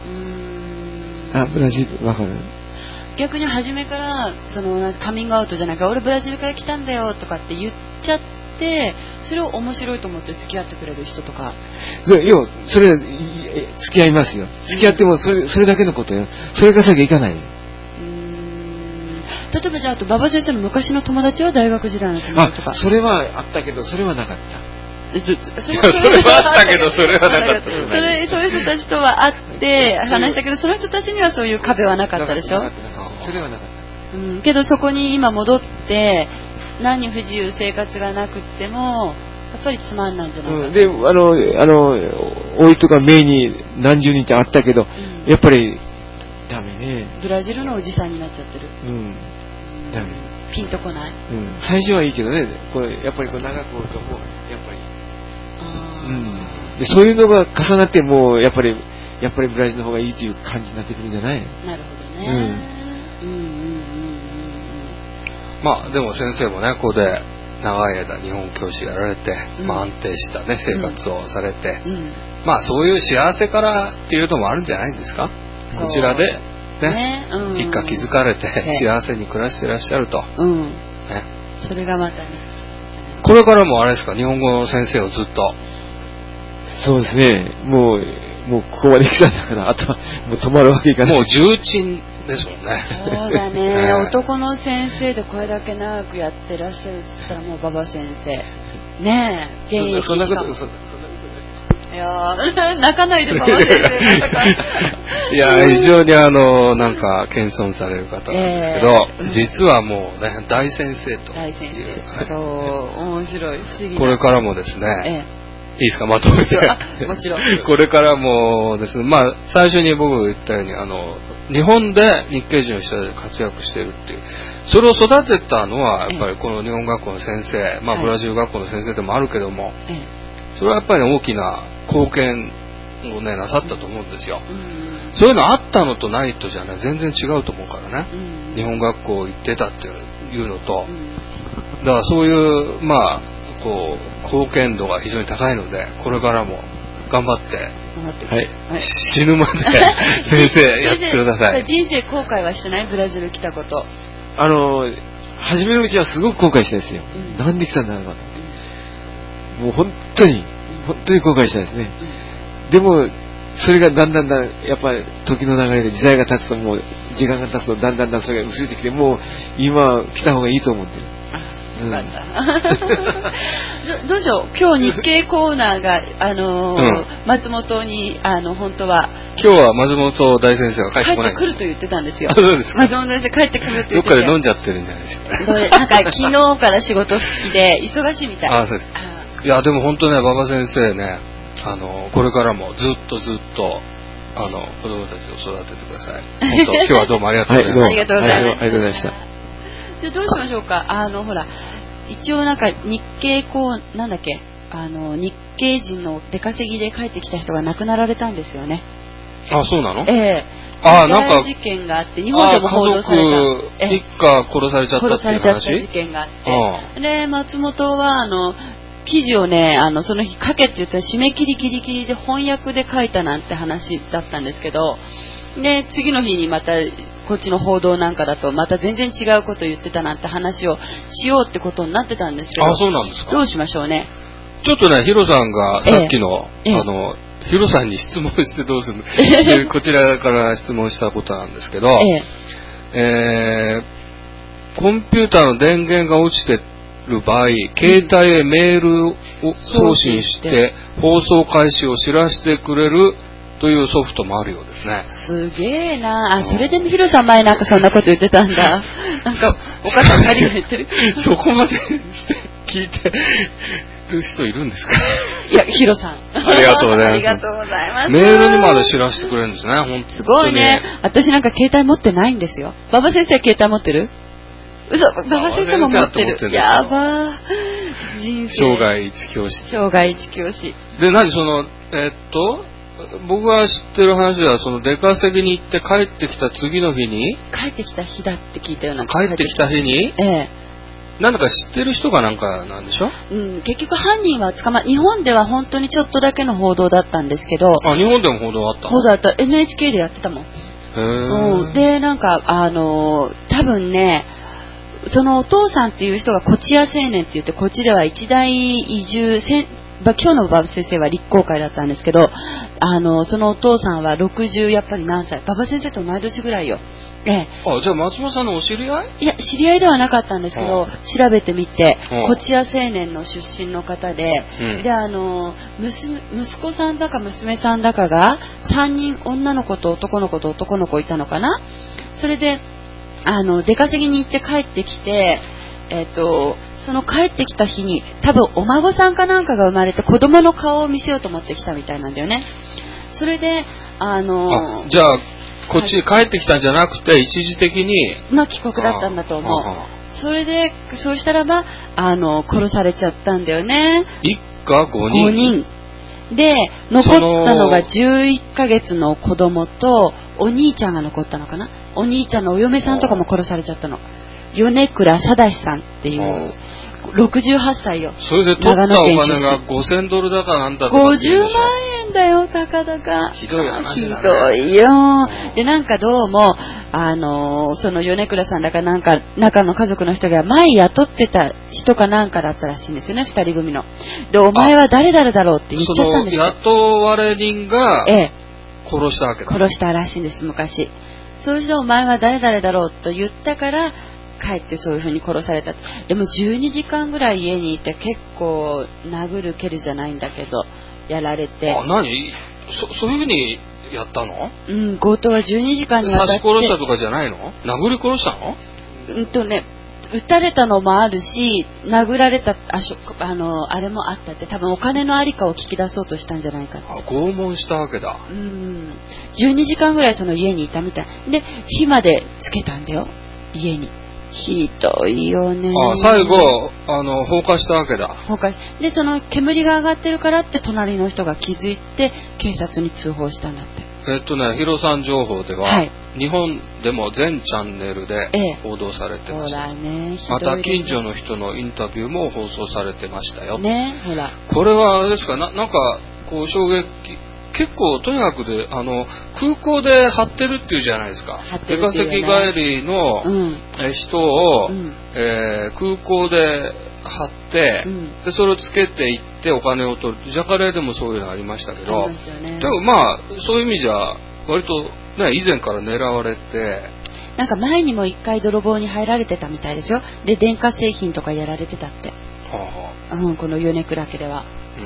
あ、ブラジル、わかる。 逆に初めから、その、カミングアウトじゃないか、俺ブラジルから来たんだよとかって言っちゃって、でそれを面白いと思って付き合ってくれる人とかそれよそれ付き合いますよ付き合ってもそれそれだけのことよそれが先いかないよ。うーん例えばじゃあ、あと馬場先生の昔の友達は大学時代の友達とかあそれはあったけどそれはなかったそれはあったけどそれはなかったそれそういう人たちとは会って話したけどその人たちにはそういう壁はなかったでしょ。 それはなかった、 うん、けどそこに今戻って何不自由生活がなくってもやっぱりつまんないんじゃないかな、うん、 であのあのおいとかメイに何十人ってあったけど、うん、やっぱりダメね。 ブラジルのおじさんになっちゃってる。うん、ダメ。ピンとこない。 うん、最初はいいけどねこれやっぱりこう長くおるともうやっぱりあ、うん、でそういうのが重なってもうやっぱりやっぱりブラジルの方がいいという感じになってくるんじゃない？ なるほどね。うん。うんうんうんうん。 まあでも先生もね、ここで長い間日本教師やられて、うん、まあ安定したね生活をされて、うんうん、まあそういう幸せからっていうのもあるんじゃないんですか？こちらでね、ねうん、一家築かれて幸せに暮らしていらっしゃると、 うんね、それがまたね。 これからもあれですか、日本語の先生をずっと。 そうですね。もうもうここまで来たんだから、あとはもう止まるわけいかない。 もう重鎮ですもんね。 そうだね。ね男の先生でこれだけ長くやってらっしゃるって言ったらもう馬場先生。ねえ、現役そんなことそんなこといやー泣かないで馬場先生。いや非常にあのなんか謙遜される方なんですけど、えー、実はもうね大先生という。 大先生。そう面白い不思議な。 これからもですね。えーいいですか、まとめて。 もちろん。 これからもですね、まあ、最初に僕が言ったように、あの、日本で日系人の人で活躍しているっていう、それを育てたのは、やっぱりこの日本学校の先生、まあ、ブラジル学校の先生でもあるけども、それはやっぱり大きな貢献をね、なさったと思うんですよ。そういうのあったのとないとじゃね、全然違うと思うからね。日本学校行ってたっていうのと、だからそういう、まあ、こう貢献度が非常に高いので、これからも頑張って、はい、死ぬまで先生やってください。 人生後悔はしてない？ブラジル来たこと。 あの初めのうちはすごく後悔したんですよ。うん、なんで来たんだろうかって、うん、もう本当に本当に後悔したんですね。うん、でもそれがだんだんだんやっぱり時の流れで時代が経つともう時間が経つとだんだんだんそれが薄れてきて、もう今来た方がいいと思ってる。 うん、ど, どうしよう、今日日経コーナーが、あのーうん、松本にあの本当は今日は松本大先生が帰ってこない。 帰ってくると言ってたんですよ。 そうですか。 松本先生帰ってくるって言ってどっかで飲んじゃってるんじゃないですか。 なんか昨日から仕事好きで忙しいみたい。 あ、そうです。いやでも本当ね、馬場先生ね、あのこれからもずっとずっとあの子供たちを育ててください。本当今日はどうもありがとうございました。 はい、ありがとうございました。 ありがとうございました。 でどうしましょうか。あのほら一応なんか日系こうなんだっけあの日系人の出稼ぎで帰ってきた人が亡くなられたんですよね。 あ、そうなの？ ええ。 あ、なんか事件があって日本でも報道された。 一家殺されちゃったっていう話。殺されちゃった事件があって。で松本はあの記事をねあのその日書けって言ったら締め切りギリギリで翻訳で書いたなんて話だったんですけど、で次の日にまたこっちの報道なんかだとまた全然違うこと言ってたなんて話をしようってことになってたんですけど、 あ、そうなんですか。 どうしましょうね。 ちょっとねヒロさんがさっきの、ええ、あのヒロさんに質問してどうするのこちらから質問したことなんですけど、えええー、コンピューターの電源が落ちてる場合、携帯へメールを送信して放送開始を知らせてくれるというソフトもあるようですね。 すげえなあ。それでヒロさん前なんかそんなこと言ってたんだ。なんかお母さん二人が言ってる。 そこまでして聞いてる人いるんですか？ いやヒロさん。 ありがとうございます。 ありがとうございます。 メールにまで知らせてくれるんですね。本当に。 すごいね。私なんか携帯持ってないんですよ。馬場先生携帯持ってる？嘘、馬場先生も持ってる。ってるやばー。人生。 生涯一教師。 生涯一教師。 で何そのえー、っと。僕が知ってる話はその出稼ぎに行って帰ってきた次の日に帰ってきた日だって聞いたような。 帰ってきた日にええなんだか知ってる人がなんかなんでしょ。 うん、結局犯人は捕ま日本では本当にちょっとだけの報道だったんですけど。 あ、日本でも報道あった。 報道あった。エヌエイチケー でやってたもん。へー、 うん、でなんかあの多分ねそのお父さんっていう人がこちや青年って言ってこっちでは一大移住せ今日の馬場先生は立候会だったんですけど、あのそのお父さんはろくじゅうやっぱり何歳、馬場先生と同い年ぐらいよ。ええ、 あ、じゃあ松本さんのお知り合い？ いや知り合いではなかったんですけど、調べてみてこちや青年の出身の方で、うん、であの 娘, 息子さんだか娘さんだかがさんにん女の子と男の子と男の子いたのかな。それであの出稼ぎに行って帰ってきて、えっとその帰ってきた日に多分お孫さんかなんかが生まれて子供の顔を見せようと思ってきたみたいなんだよね。それであのあじゃあこっちに帰ってきたんじゃなくて一時的にまあ帰国だったんだと思う。それでそうしたらばあの殺されちゃったんだよね。 一家ごにん。 ごにんで、残ったのがじゅういっかげつの子供と、お兄ちゃんが残ったのかな。お兄ちゃんのお嫁さんとかも殺されちゃったの。米倉貞さんっていう、ろくじゅうはっさいよ。 それで取ったお金がごせんドルだかなんだとかごじゅうまんえんだよ、たかだか。 ひどい話だね。 ひどいよ。で、なんかどうも、あの、その米倉さんだかなんか、中の家族の人が前雇ってた人かなんかだったらしいんですよね、二人組の。で、お前は誰々だろうって言っちゃったんですよ。 その雇われ人が、ええ、殺したわけだ。 殺したらしいんです、昔。それでお前は誰々だろうと言ったから、帰ってそういう風に殺された。でもじゅうにじかんぐらい家にいて結構殴る蹴るじゃないんだけどやられて。 あ、何？そそういう風にやったの？ うん、強盗はじゅうにじかんにわたって。 刺し殺したとかじゃないの？殴り殺したの？ うんとね、撃たれたのもあるし、殴られたあしょあのあれもあったって、多分お金のありかを聞き出そうとしたんじゃないかって。 あ、拷問したわけだ。 うん。じゅうにじかんぐらいその家にいたみたい。で、火までつけたんだよ、家に。ひどいよね。 あ、最後あの放火したわけだ。 放火で、その煙が上がってるからって隣の人が気づいて警察に通報したんだって。 えっとね、ヒロさん情報では、はい、日本でも全チャンネルで報道されてます。 ええ、ほらね、 また近所の人のインタビューも放送されてましたよ。 ね、ほら。 これはあれですか、な、なんかこう衝撃。結構とにかくであの空港で貼ってるっていうじゃないですか。出稼ぎ帰りの、うん、え人を、うん、えー、空港で貼って、うん、でそれをつけていってお金を取る。ジャカレーでもそういうのありましたけど、ね、でもまあそういう意味じゃ割とね以前から狙われて。 なんか前にも一回泥棒に入られてたみたいですよ。で電化製品とかやられてたって。はあ、うん、この米倉家では。うん、うん、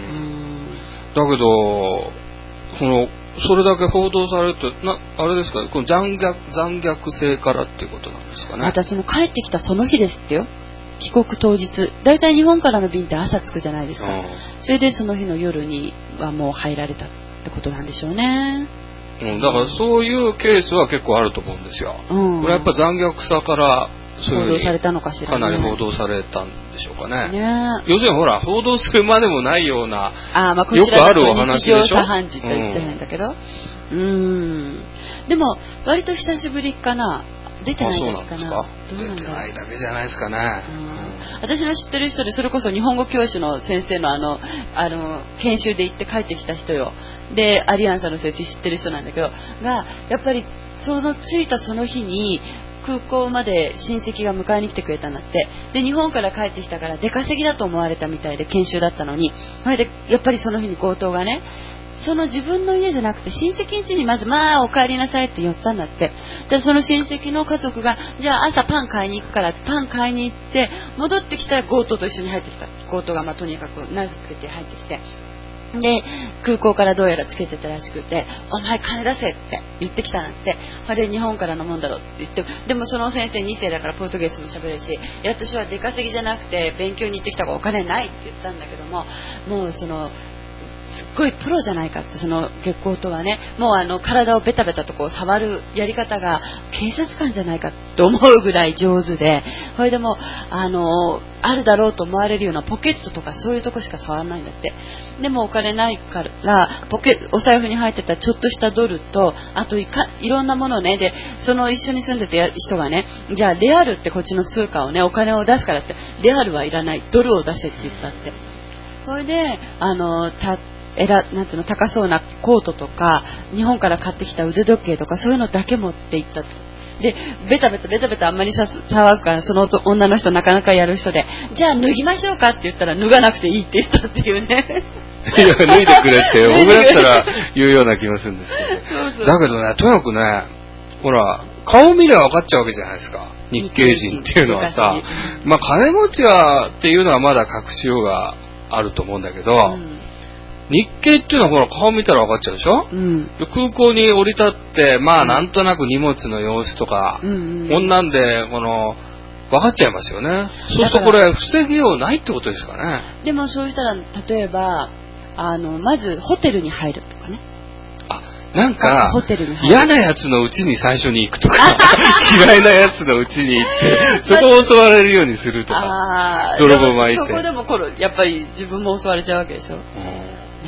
だけど。そのそれだけ報道されるとなあれですか、この残虐残虐性からっていうことなんですかね。 またその帰ってきたその日ですってよ。帰国当日。だいたい日本からの便って朝着くじゃないですか。うん、それでその日の夜にはもう入られたってことなんでしょうね。 うん、だからそういうケースは結構あると思うんですよ。うん、これやっぱ残虐さからそういう報道されたのかしらね。 かなり報道されたんでしょうかね。ね、要するにほら報道するまでもないような、 あ、まあ、こちらだと日常茶飯事と言っちゃうんだけど、うん、うんでも割と久しぶりかな。出てないだけかな。 あ、そうなんですか。出てないだけじゃないですかね。うんうん、私の知ってる人でそれこそ日本語教師の先生のあのあの研修で行って帰ってきた人よ。でアリアンさんの先生知ってる人なんだけどがやっぱりその着いたその日に。空港まで親戚が迎えに来てくれたんだって。で日本から帰ってきたから出稼ぎだと思われたみたいで研修だったのに、それでやっぱりその日に強盗がね、その自分の家じゃなくて親戚ん家にまずまあお帰りなさいって寄ったんだって。でその親戚の家族がじゃあ朝パン買いに行くからってパン買いに行って戻ってきたら強盗と一緒に入ってきた。強盗がまあとにかくナイフつけて入ってきて。で空港からどうやらつけてたらしくて、お前金出せって言ってきたなんて、あれ日本からのもんだろって言って、でもその先生に世だからポルトゲスも喋るし、いや私は出稼ぎじゃなくて勉強に行ってきたからお金ないって言ったんだけども、もうそのすっごいプロじゃないかって、その月光とはね、もうあの体をベタベタとこう触るやり方が警察官じゃないかと思うぐらい上手で、それでもあのあるだろうと思われるようなポケットとかそういうとこしか触らないんだって。でもお金ないからポケお財布に入ってたちょっとしたドルとあといかいろんなものね、でその一緒に住んでた人がね、じゃあレアルってこっちの通貨をねお金を出すからって、レアルはいらないドルを出せって言ったって。それであのたえらなんつうの高そうなコートとか日本から買ってきた腕時計とかそういうのだけ持って行ったって。でベタベタベタベタあんまりさ騒ぐから、その女の人なかなかやる人で、じゃあ脱ぎましょうかって言ったら脱がなくていいって言ったっていうね。 いや脱いでくれって僕だったら言うような気がするんですけどそうそう、だけどね、とにかくね、ほら顔見れば分かっちゃうわけじゃないですか、日系人っていうのはさ。まあ金持ちはっていうのはまだ隠しようがあると思うんだけど、うん日系っていうのはほら顔見たら分かっちゃうでしょ、うん、で空港に降り立ってまあなんとなく荷物の様子とか、うんうん、こんなんでこの分かっちゃいますよね。そうするとこれ防ぎようないってことですかね。 でもそうしたら例えばあのまずホテルに入るとかね。 あ、なんか嫌なやつのうちに最初に行くとか嫌いなやつのうちに行ってそこを襲われるようにするとか、泥棒巻いて。 そこでもこれやっぱり自分も襲われちゃうわけでしょ。うんね、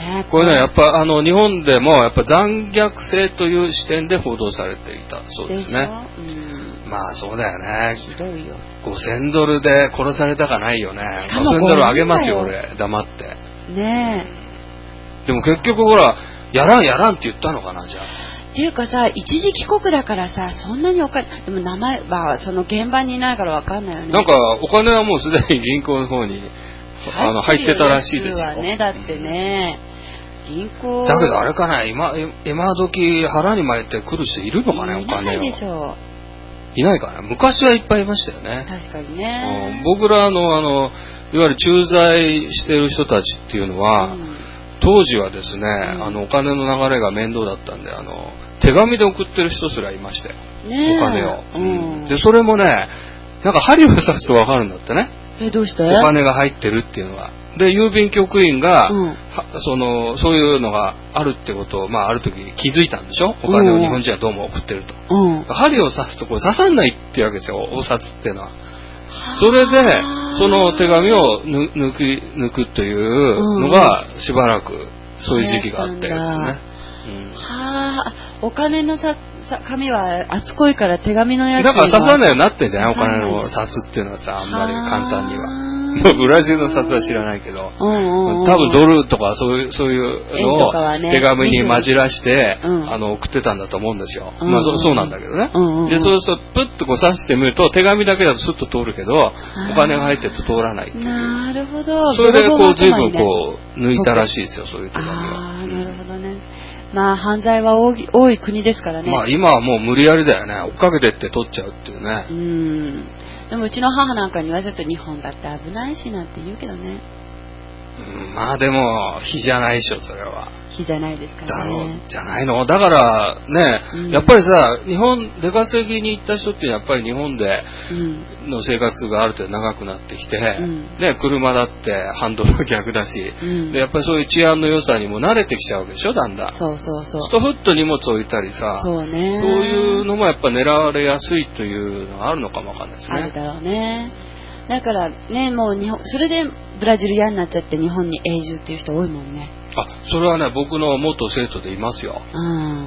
ね、 これね、やっぱあの日本でもやっぱ残虐性という視点で報道されていたそうですね。 うん、 まあそうだよね。 ひどいよ。 ごせんドルで殺されたかないよね。 しかもごせんドルあげますよ俺、黙って。 ねえ。でも結局ほら、やらんやらんって言ったのかな、じゃあ。 っていうかさ、一時帰国だからさ、そんなにお金、でも名前はその現場にいないからわかんないよね。 なんかお金はもうすでに銀行の方にあの入ってたらしいですよ。 ね、だってね、うん、銀行。 だけどあれかな、今今時腹に巻いてくる人いるのかね、お金を。 いないでしょう。 いないかな。昔はいっぱいいましたよね。 確かにね。 うん、僕らのあのいわゆる駐在している人たちっていうのは、うん、当時はですね、うん、あのお金の流れが面倒だったんで、あの手紙で送ってる人すらいましたよ。ね、お金を、うん。でそれもね、なんか針を刺すと分かるんだってね。 え、どうして？ お金が入ってるっていうのは。で郵便局員が、うん、そのそういうのがあるってことを、まあ、ある時気づいたんでしょ。お金を日本人はどうも送ってると、うん、針を刺すとこれ刺さんないっていうわけですよ、お札っていうのは。それでその手紙を抜く抜くというのがしばらくそういう時期があったようですね。 うん、はあ、お金のさ紙は厚こいから手紙のやつだから刺さないようになってんじゃない、お金の札っていうのはさ、あんまり簡単には。ブラジルの札は知らないけど、うんうんうん、多分ドルとかそういうそういうのを手紙に混じらして、うん、あの送ってたんだと思うんですよ。うんうん、まあ そ, そうなんだけどね。うんうんうん、でそうするとプッとこう刺してみると手紙だけだとスッと通るけど、お金が入ってると通らないっていう。 なるほど。 それでこう随分こう抜いたらしいですよ、そういう手紙は。 ああ、なるほどね。まあ犯罪は多い、多い国ですからね。 まあ今はもう無理やりだよね。追っかけてって取っちゃうっていうね。 うん。でもうちの母なんかに言わせると日本だって危ないしなんて言うけどね。 うん、まあでも日じゃないでしょ、それは。 日じゃないですからね。 だろうじゃないの。だからね、うん、やっぱりさ、日本出稼ぎに行った人ってやっぱり日本での生活がある程度長くなってきて、うん、ね、車だってハンドル逆だし、うん、でやっぱりそういう治安の良さにも慣れてきちゃうわけでしょ、だんだん。 そうそうそう。 ストフッと荷物置いたりさ、 そうね。 そういうのもやっぱ狙われやすいというのがあるのかもわかんないですね。 あるだろうね。だからね、もう日本、それでブラジル嫌になっちゃって日本に永住っていう人多いもんね。 あ、それはね、僕の元生徒でいますよ。うん、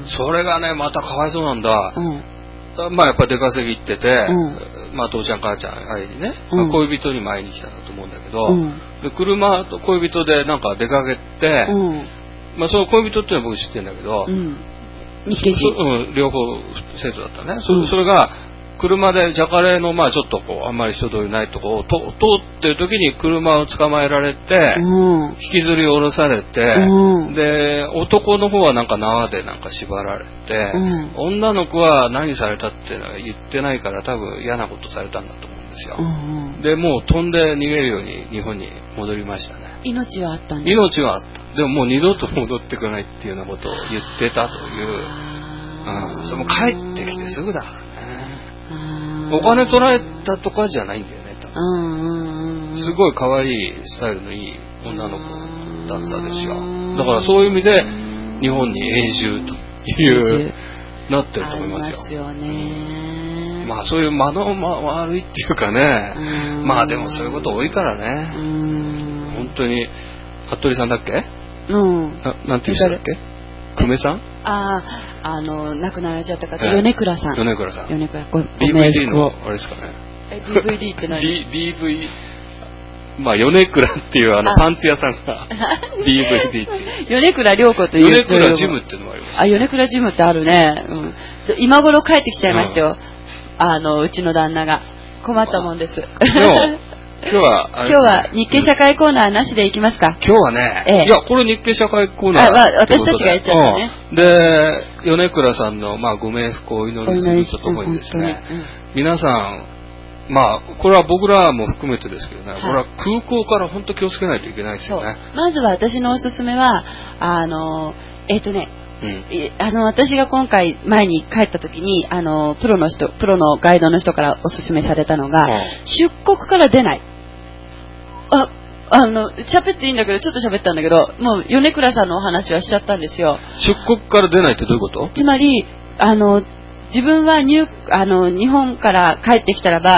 それがね、またかわいそうなんだ。うん、まあやっぱ出稼ぎ行ってて、うん、まあ父ちゃん母ちゃん会いにね、うん、まあ、恋人にも会いに来たんだと思うんだけど、うん、で車と恋人でなんか出かけて、うん、まあその恋人っていうのは僕知ってるんだけど、うん、 日系人、 うん、両方生徒だったね。そ, それが車でジャカレーのまあちょっとこうあんまり人通りないとこをと通ってる時に車を捕まえられて、うん、引きずり下ろされて、うん、で男の方はなんか縄でなんか縛られて、うん、女の子は何されたって言ってないから多分嫌なことされたんだと思うんですよ。うんうん、でもう飛んで逃げるように日本に戻りましたね。 命はあったんだ。 命はあった。でももう二度と戻ってこないっていうようなことを言ってたという、うん、それも帰ってきてすぐだから。お金取られたとかじゃないんだよね、多分。すごい可愛いスタイルのいい女の子だったですよ。だからそういう意味で日本に永住というなってると思いますよ。 ありますよね。 まあそういう間の悪いっていうかね、まあでもそういうこと多いからね。本当に服部さんだっけ？うん。な、なんていう人だっけ？久米さん？ ああ、あの亡くなられちゃった方、米倉さん。 米倉さん。 米倉。 ディーブイディー のあれですかね。 え ディーブイディー って何？ D、ディーブイ、まあ米倉っていうあのパンツ屋さんが ディーブイディー っていう。 米倉涼子という。 米倉ジムっていうのもあります、ね。 あ、米倉ジムってあるね。うん。今頃帰ってきちゃいましたよ。うん、あのうちの旦那が困ったもんです。でも。 今日は今日は日経社会コーナーなしでいきますか。 今日はね、ええ、いやこれ日経社会コーナーあ、まあ、私たちがやっちゃったね。 うん、で米倉さんのまあご冥福をお祈りするとともにですね、うんうん、皆さんまあこれは僕らも含めてですけどね、はい、これは空港から本当気をつけないといけないですよね。 まずは私のおすすめはあのえっ、ー、とね。うん、あの私が今回前に帰った時にあのプロの人プロのガイドの人からおすすめされたのが、うん、出国から出ない。あ、あの喋っていいんだけどちょっと喋ったんだけどもう米倉さんのお話はしちゃったんですよ。 出国から出ないってどういうこと？ つまりあの自分は入あの日本から帰ってきたらば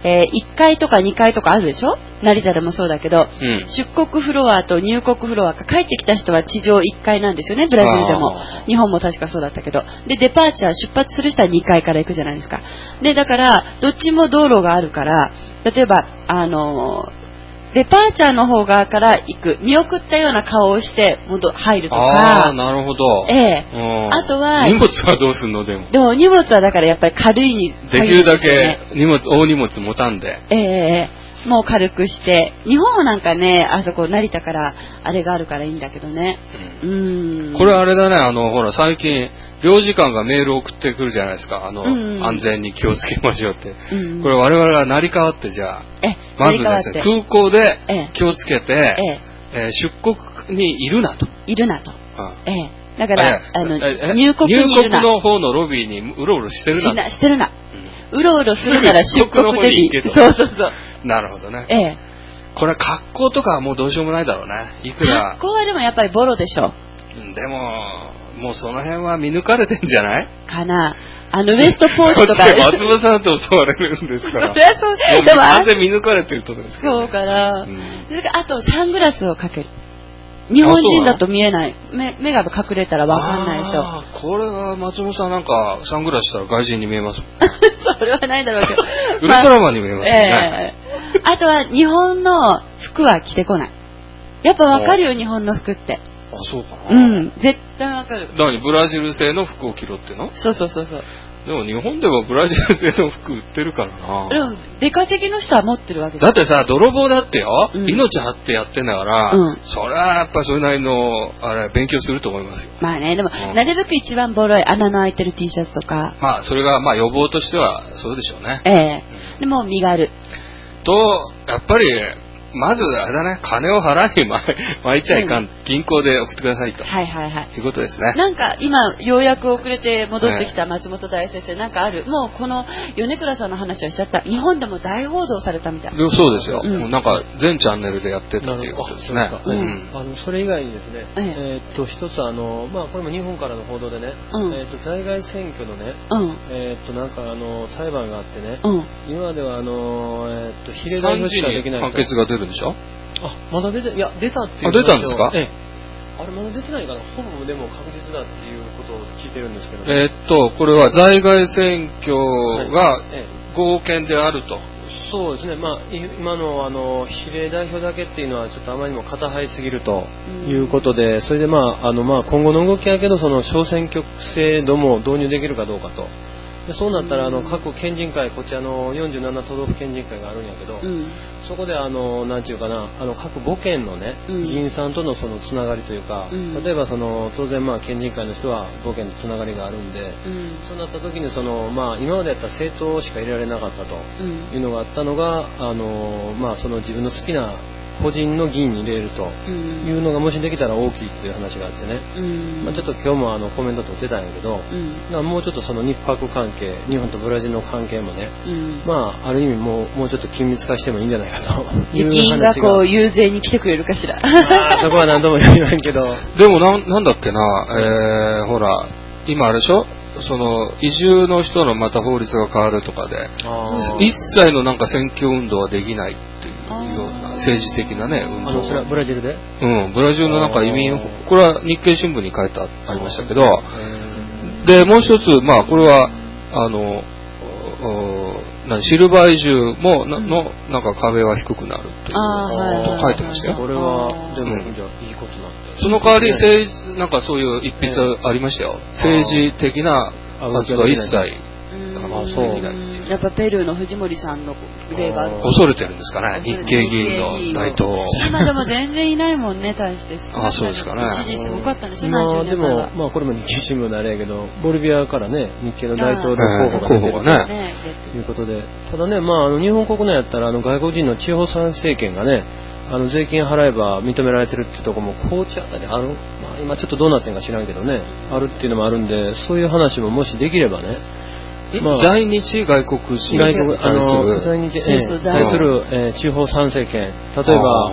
えー、いっかいとかにかいとかあるでしょ、成田でもそうだけど、うん、出国フロアと入国フロアか、帰ってきた人は地上いっかいなんですよね、ブラジルでも。日本も確かそうだったけど。で、デパーチャー、出発する人はにかいから行くじゃないですか。で、だから、どっちも道路があるから、例えば、あのー、デパーチャーの方側から行く、見送ったような顔をして戻入るとか。 ああ、なるほど。 ええ。あとは荷物はどうすんのでも。 でも荷物はだからやっぱり軽いに、 できるだけ荷物、大荷物持たんで。 ええー、もう軽くして、日本はなんかね、あそこ成田からあれがあるからいいんだけどね。うん。うんこれあれだね、あのほら最近領事館がメールを送ってくるじゃないですか。あの、うんうん、安全に気をつけましょうって。うんうん、これ我々は成り代わってじゃあ、えまずですね、空港で気をつけて、えええー、出国にいるなと。 いるなと。うん、ええ、だから、あの、入国にいるな。 入国の方のロビーにうろうろしてるな。 しなしてるな。うん、うろうろするなら出国でいい。そうそうそう。 なるほどね。 ええ。 これは格好とかはもうどうしようもないだろうね。いくら。 格好はでもやっぱりボロでしょ。 でも、もうその辺は見抜かれてんじゃないかな。あのウエストポーチとか。 松本さんと襲われるんですから。 そりゃそう。 でも完全見抜かれてると思うんですけど、 ね。そうかな。うん、それからあとサングラスをかける。日本人だと見えない。目, 目が隠れたらわかんないでしょ。ああ、これは松本さんなんかサングラスしたら外人に見えます。 それはないだろうけど。 ウルトラマンに見えますね。 えー、あとは日本の服は着てこない。やっぱわかるよ、日本の服って。 あ、そうかな。 うん、絶対わかる。 何、ブラジル製の服を着ろっての？ そうそうそうそう。 でも日本ではブラジル製の服売ってるからな。 うん、出稼ぎの人は持ってるわけだってさ、泥棒だってよ、うん、命張ってやってんだから、うん、それはやっぱそれなりのあれ勉強すると思いますよ。 まあね、でも、うん、なるべく一番ボロい穴の開いてる T シャツとか。 まあそれがまあ予防としてはそうでしょうね。 ええーうん、でも身軽。 とやっぱり。まずあれだね、金を払いに巻いちゃいかん、うん、銀行で送ってくださいと。 はいはいはい。 いうことですね。 なんか今ようやく遅れて戻ってきた松本大先生、なんかある。もうこの米倉さんの話をしちゃった。日本でも大報道されたみたい。 そうですよ。うん、なんか全チャンネルでやってたっていうことですね。 うん、あのそれ以外にですね、えー、っと一つあのまあこれも日本からの報道でね、うん、えー、っと在外選挙のね、うん、えー、っとなんかあの裁判があってね、うん、今ではあのえー、っと比例代表しかできない。 判決が出るんでしょ？ あ、まだ出て、いや、出たっていう。 あ、出たんですか？ ええ。あれ、まだ出てないかな。ほぼでも確実だっていうことを聞いてるんですけど、 ね。えー、っと、これは在外選挙が合憲であると。はい、 ええ、そうですね。まあ、今の、あの、比例代表だけっていうのは、ちょっとあまりにも肩入すぎるということで、それでまあ、あの、まあ、今後の動きやけど、その小選挙区制度も導入できるかどうかと。でそうなったらあの各県人会、こっちあのよんじゅうなな都道府県人会があるんやけど、うん、そこであのなんていうかな、あの各ご県のね、うん、議員さんとのそのつながりというか、うん、例えばその当然まあ県人会の人はご県とつながりがあるんで、うん、そうなった時にそのまあ今までやったら政党しか入れられなかったというのがあったのが、あのまあその自分の好きな個人の議員に入れるというのがもしできたら大きいっていう話があってね、うんまあ、ちょっと今日もあのコメント取ってたんやけど、うん、もうちょっとその日泊関係、日本とブラジルの関係もね、うん、まあある意味もうもうちょっと緊密化してもいいんじゃないかという話が。 議員がこう遊説に来てくれるかしら。 あそこは何度も言わんけど。 でもな、なんだっけな、えー、ほら今あれでしょ。その移住の人のまた法律が変わるとかで一切のなんか選挙運動はできないっていうような政治的なね運動。 あのそれはブラジルで？ うん、ブラジルのなんか移民、これは日経新聞に書いてありましたけど、でもう一つまあこれはあのシルバー移住もなのなんか壁は低くなるっていうこと書いてましたよ。 これはでも、うん、じゃあいいことなんで。 その代わり政治なんかそういう一筆ありましたよ。政治的な活動は一切できない。やっぱペルーの藤森さんの例がある。 恐れてるんですかね。日系議員の大統領。 今でも全然いないもんね、対して。 あ、そうですかね。 一時すごかったんでしょ。 まあでもまあこれも日経新聞のあれやけど、ボリビアからね日系の大統領候補が出てるということで、ただねまああの日本国内やったらあの外国人の地方参政権がね。あの税金払えば認められてるってとこも高知あたりある、まあ、今ちょっとどうなってんか知らんけどねあるっていうのもあるんでそういう話ももしできればね、 まあ、在日外国人外国あの在日、えー、対する、えー、地方参政権例えば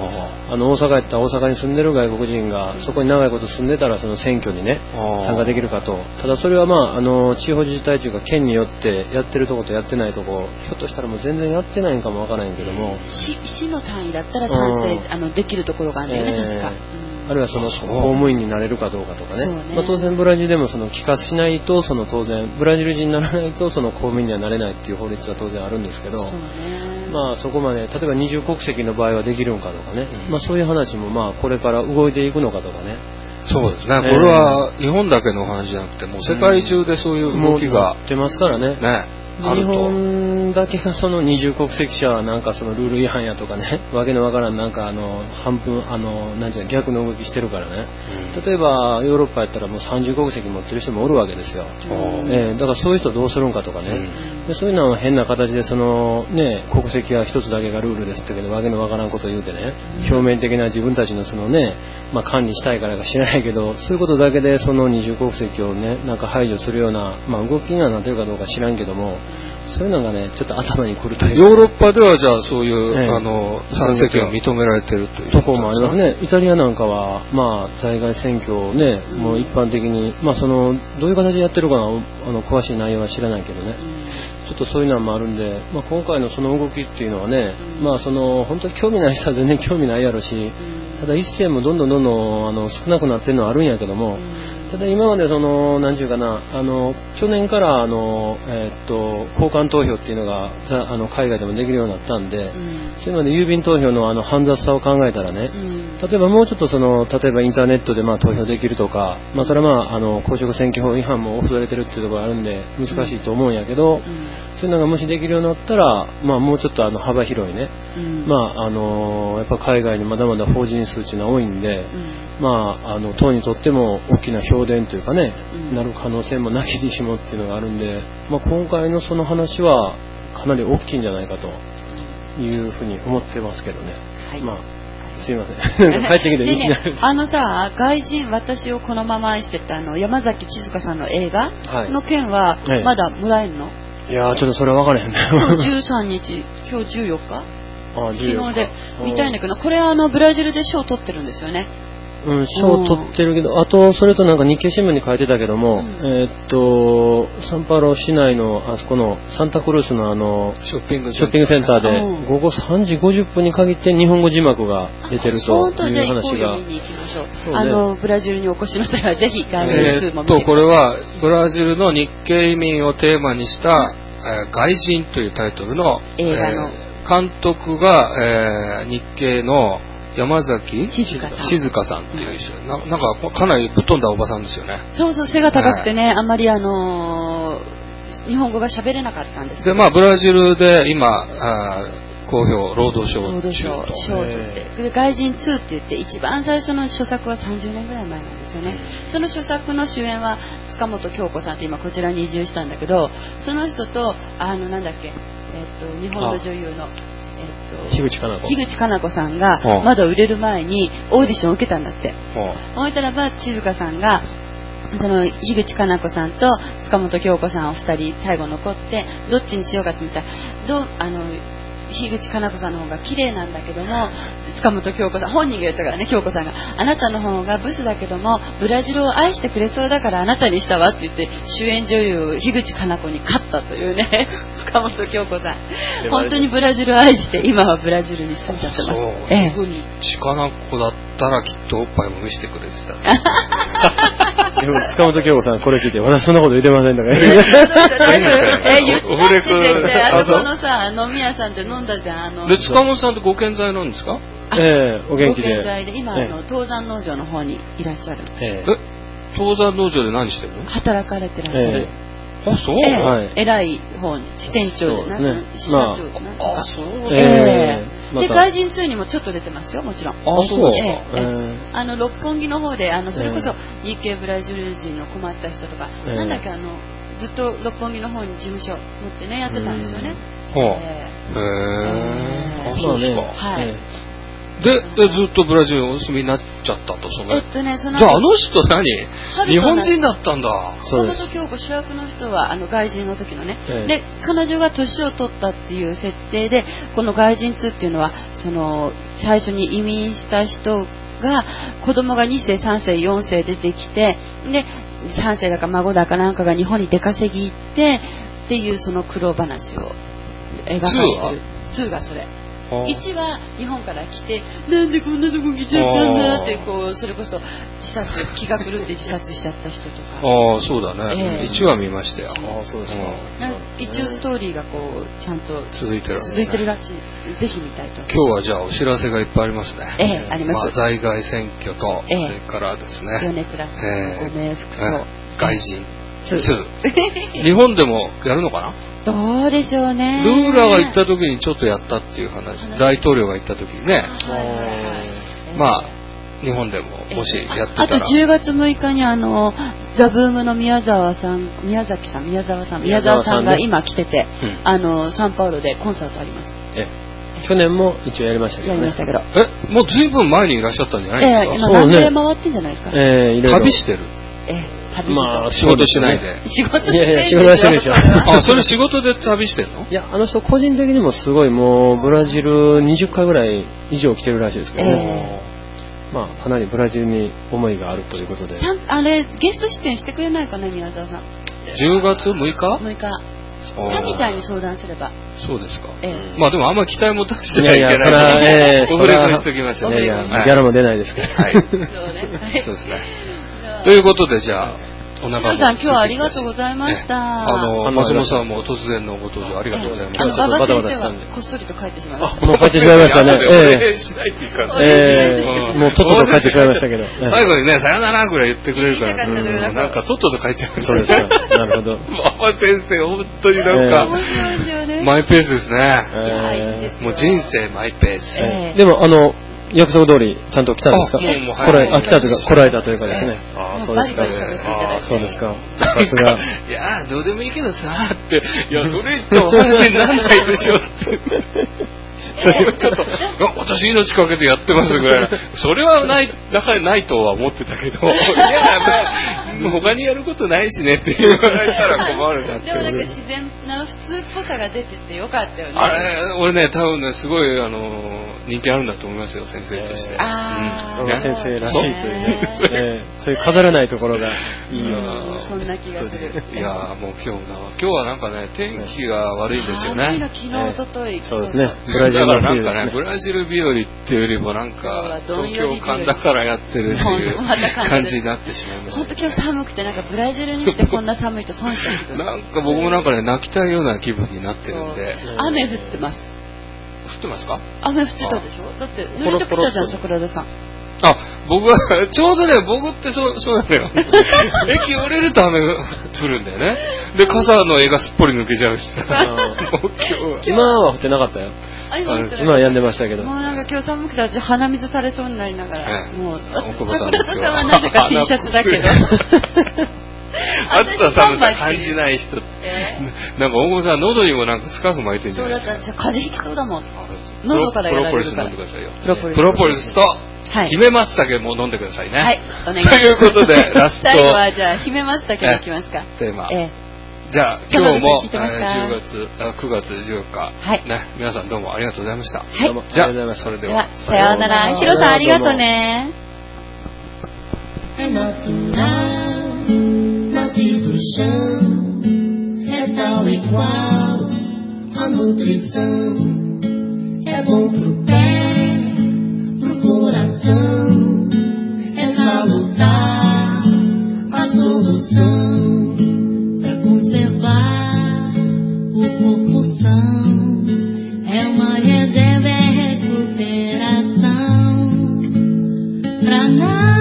あの大阪やったら大阪に住んでる外国人がそこに長いこと住んでたらその選挙にね参加できるかと。ただそれはまああの地方自治体というか県によってやってるとことやってないとこひょっとしたらもう全然やってないんかもわからないけども、 市, 市の単位だったら賛成、あのできるところがあるんだよね、えー、確か。 あるいはその公務員になれるかどうかとかね、ね、まあ、当然ブラジルでもその帰化しないとその当然ブラジル人にならないとその公務員にはなれないっていう法律は当然あるんですけど、そうね、まあそこまで例えば二重国籍の場合はできるのかとかね、うん、まあそういう話もまあこれから動いていくのかとかね。 そうですね、これは日本だけの話じゃなくてもう世界中でそういう動きが、 うん、出ますからね。 ね、 日本だけがその二重国籍者はなんかそのルール違反やとかね、わけのわからんなんかあの半分あのなんていうの逆の動きしてるからね、うん、例えばヨーロッパやったらもう三重国籍持ってる人もおるわけですよ、えー、だからそういう人どうするんかとかね、うん、でそういうのは変な形でそのね国籍は一つだけがルールですってけどわけのわからんことを言うてね、うん、表面的な自分たちのそのね、まあ、管理したいからか知らないけどそういうことだけでその二重国籍をねなんか排除するような、まあ、動きにはなってるかどうか知らんけども、そういうのがねちょっと頭にくるタイプ。 ヨーロッパではじゃあそういう、ええ、あの参政権を認められてるというところもありますね。イタリアなんかはまあ在外選挙をね、うん、もう一般的にまあそのどういう形でやってるかなあの詳しい内容は知らないけどね、うん、ちょっとそういうのもあるんで、まあ、今回のその動きっていうのはね、うん、まあその本当に興味ない人は全然興味ないやろし、うん、ただ一斉もどんどんどんどんあの少なくなってるのはあるんやけども、うん、ただ今までその何ていうかなあの去年からあの、えー、っと交換投票っていうのがあの海外でもできるようになったんで、うん、それまで郵便投票のあの煩雑さを考えたらね、うん、例えばもうちょっとその例えばインターネットでまあ投票できるとか、まあ、それはまああの公職選挙法違反も恐れてるっていうところがあるんで難しいと思うんやけど、うん、そういうのがもしできるようになったら、まあ、もうちょっとあの幅広いね、うん、まああのやっぱ海外にまだまだ法人数っていうのは多いんで、うん、まああの党にとっても大きな評伝というかね、うん、なる可能性もなきにしもっていうのがあるんで、まあ、今回のその話はかなり大きいんじゃないかというふうに思ってますけどね。はい、まあすいません。帰ってきていいねね、あのさ、外人私をこのまま愛してたあの山崎千塚さんの映画の件はまだもらえるの？はい、 いやーちょっとそれ分からへんね。 今日じゅうさんにち、今日じゅうよっか？あ、じゅうよっか。昨日で見たいんだけど、これはあのブラジルで賞を取ってるんですよね。 うん、賞を取ってるけど、あとそれとなんか日経新聞に書いてたけども、うん、えー、っとサンパウロ市内のあそこのサンタクルースのあのショッピングセンターで午後さんじごじゅっぷんに限って日本語字幕が出てるという話が、 見に行きましょう。あのブラジルにお越しの際はぜひ外人数も見てください。 えー、っとこれはブラジルの日系移民をテーマにした、えー、外人というタイトルの映画の、 えー、監督が、えー、日系の山崎静香さん、 静香さんっていう人、うん、な, なんかかなりぶっ飛んだおばさんですよね。 そうそう、背が高くてね、はい、あんまりあのー、日本語が喋れなかったんですけど。 でまあブラジルで今あ好評労働賞中と。 賞を取って、で外人ツーって言って一番最初の初作はさんじゅうねんぐらい前なんですよね。うん、その初作の主演は塚本京子さんって今こちらに移住したんだけど、その人とあのなんだっけ、えっと日本の女優のえっと、 樋口かな子樋口かな子さんがまだ売れる前にオーディションを受けたんだって。思ったらば静香さんがその樋口かな子さんと塚本京子さんお二人最後残ってどっちにしようかって見たらどうあの樋口かな子さんの方が綺麗なんだけども塚本京子さん本人が言ったからね、京子さんがあなたの方がブスだけどもブラジルを愛してくれそうだからあなたにしたわって言って主演女優樋口かな子に勝ったというね塚本京子さん本当にブラジルを愛して今はブラジルに住んじゃってます。そう、 樋口かな子だったらきっとおっぱいも見せてくれてたでも塚本京子さんこれ聞いて私そんなこと言ってませんとか言ってえ言ったって言ってあそこのさ飲み屋さんで飲んだじゃん。あので塚本さんってご健在なんですか？ ええー、お元気で。 ご健在で今、えー、あの東山農場の方にいらっしゃる。 えー、え東山農場で何してるの？ 働かれてらっしゃる。 えー、あそう、 えーはい、 偉い方に支店長で、ね、支社長で、 まあ、あそう、 えーま、で外人ツーにもちょっと出てますよもちろん。 あそうですか。 えーえー、あの六本木の方であのそれこそ日系ブラジル人の困った人とか、えー、なんだっけあのずっと六本木の方に事務所持ってねやってたんですよね。 はあ、へえ、あ、そうですか。 はい。 で、でずっとブラジルにお住みになっちゃったと、その。 えっとね、そのじゃああの人何日本人だったんだ。 岡本京子主役の人はあの外人の時のね、ええ、で彼女が年を取ったっていう設定で、この外人通っていうのはその最初に移民した人が子供がに世さん世よん世出てきて、でさん世だか孫だかなんかが日本に出稼ぎ行ってっていうその苦労話を描かれてる。ツーがそれ。いちは日本から来て、なんでこんなとこ来ちゃったんだってこう、それこそ自殺、気が狂って自殺しちゃった人とか。 ああ、そうだね。えー、いちわ見ましたよ。ああ、そうですか。 一応ストーリーがこうちゃんと続いてる、 続いてるらしい。ぜひ見たいと。 今日はじゃあお知らせがいっぱいありますね。 ええー、あります。 まあ、在外選挙と、えー、それからですね。 米倉さんのご冥福と、 外人ツー。日本でもやるのかな？ どうでしょうね。 ルーラが行った時にちょっとやったっていう話、大統領が行った時にね、まあ日本でももしやってたら、 あとじゅうがつむいかにあのザブームの宮沢さん、宮崎さん、宮沢さん、宮沢さんが今来てて、うん、あのサンパウロでコンサートあります。 え去年も一応やりましたけど、ね、 やりましたけど、 えもうずいぶん前にいらっしゃったんじゃないですか？ えー、今何で回ってんじゃないですか？ えー、いろいろ旅してる。 えーまあ仕事しないで。 仕事してる。 いやいや仕事はしてるでしょ。 あ、それ仕事で旅してるの？ いや、あの人個人的にもすごいもうブラジルにじゅっかいぐらい以上来てるらしいですけどね。えー、まあかなりブラジルに思いがあるということで。 あれゲスト出演してくれないかな宮沢さん。 じゅうがつむいか？ むいか。タミちゃんに相談すれば。 そうですか。 ええ、 まあでもあんまり期待も出してはいけないので、ええ、オフレコにしときましょう。 いやいや、はい、ギャラも出ないですけど。はい。そうね。そうですね。ということでじゃあ。お腹も皆さん今日はありがとうございました。 あの松本さんも突然のご登場ありがとうございました。 あの馬場先生はこっそりと帰ってしまいました。 もう帰ってしまいましたね。 ええしないっていうか。 ええもうとっとと帰ってしまいましたけど。 最後にねさよならぐらい言ってくれるからなんかとっとと帰っちゃう。 そうですか。なるほど。 馬場先生本当になんかマイペースですね。もう人生マイペース。 でもあの。約束通りちゃんと来たんですか？もうもうこれあ来たというか来られたというかですね。ああそうですか。ああそうですか。さすが。 いやどうでもいいけどさっていやそれ言ってお話にならないでしょって。ちょっと私命かけてやってますぐらいそれはない中でないとは思ってたけどいやまあ他にやることないしねって言われたら困るなって。 でもなんか自然な普通っぽさが出ててよかったよね。 あれ俺ね多分ねすごいあの人気あるんだと思いますよ先生として。 ああ、うん、先生らしいというね、そういう飾らないところがいいような。 そんな気がする。 いやもう今日今日はなんかね天気が悪いんですよね。 昨日おととい。 そうですね。ブラジルだからなんかねブラジル日和っていうよりもなんか東京神田からやってるっていう感じになってしまいました。 本当今日寒くてなんかブラジルにしてこんな寒いと損した気分。 なんか僕もなんかね泣きたいような気分になってるんで。 雨降ってます。 降ってますか？ 雨降ってたでしょ？だって濡れてきたじゃん桜田さん。 あ、僕はちょうどね僕ってそうそうなのよ。駅降りると雨が降るんだよね。で傘の絵がすっぽり抜けちゃうしさ。 今は降ってなかったよ。今は止んでましたけど。 もうなんか今日寒くて鼻水垂れそうになりながら、もう桜田さんはなぜか T シャツだけど。 暑さ寒さ感じない人って、えー、なんか大久保さん喉にもなんかスカーフ巻いてるんじゃないですか。 そうだった風邪ひきそうだもん。喉からやられるから。 プロポリス飲んでくださいよ。プロポリスと姫松茸も飲んでくださいね。 はい、お願いします。 ということでラスト最後はじゃあ姫松茸でいきますか。 テーマ。 えー、じゃあ今日も、えー、じゅうがつあくがつじゅうよっか、はい、ね皆さんどうもありがとうございました。はい。じゃあそれではさようなら。ヒロさんありがとうね。 Do chão é tal e qual a nutrição é bom pro pé, pro coração é salutar a solução pra conservar o corpo são é uma reserva é recuperação pra nada.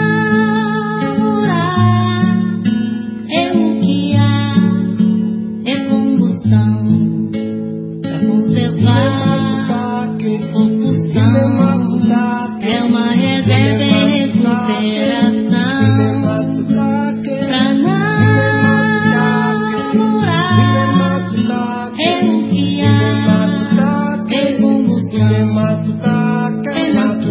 É uma reserva em recuperação pra namorar. É o que há, é combustão, é natural.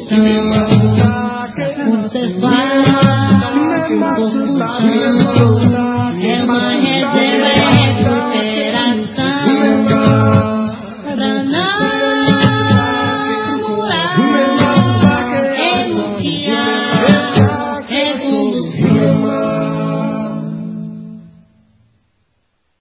coração.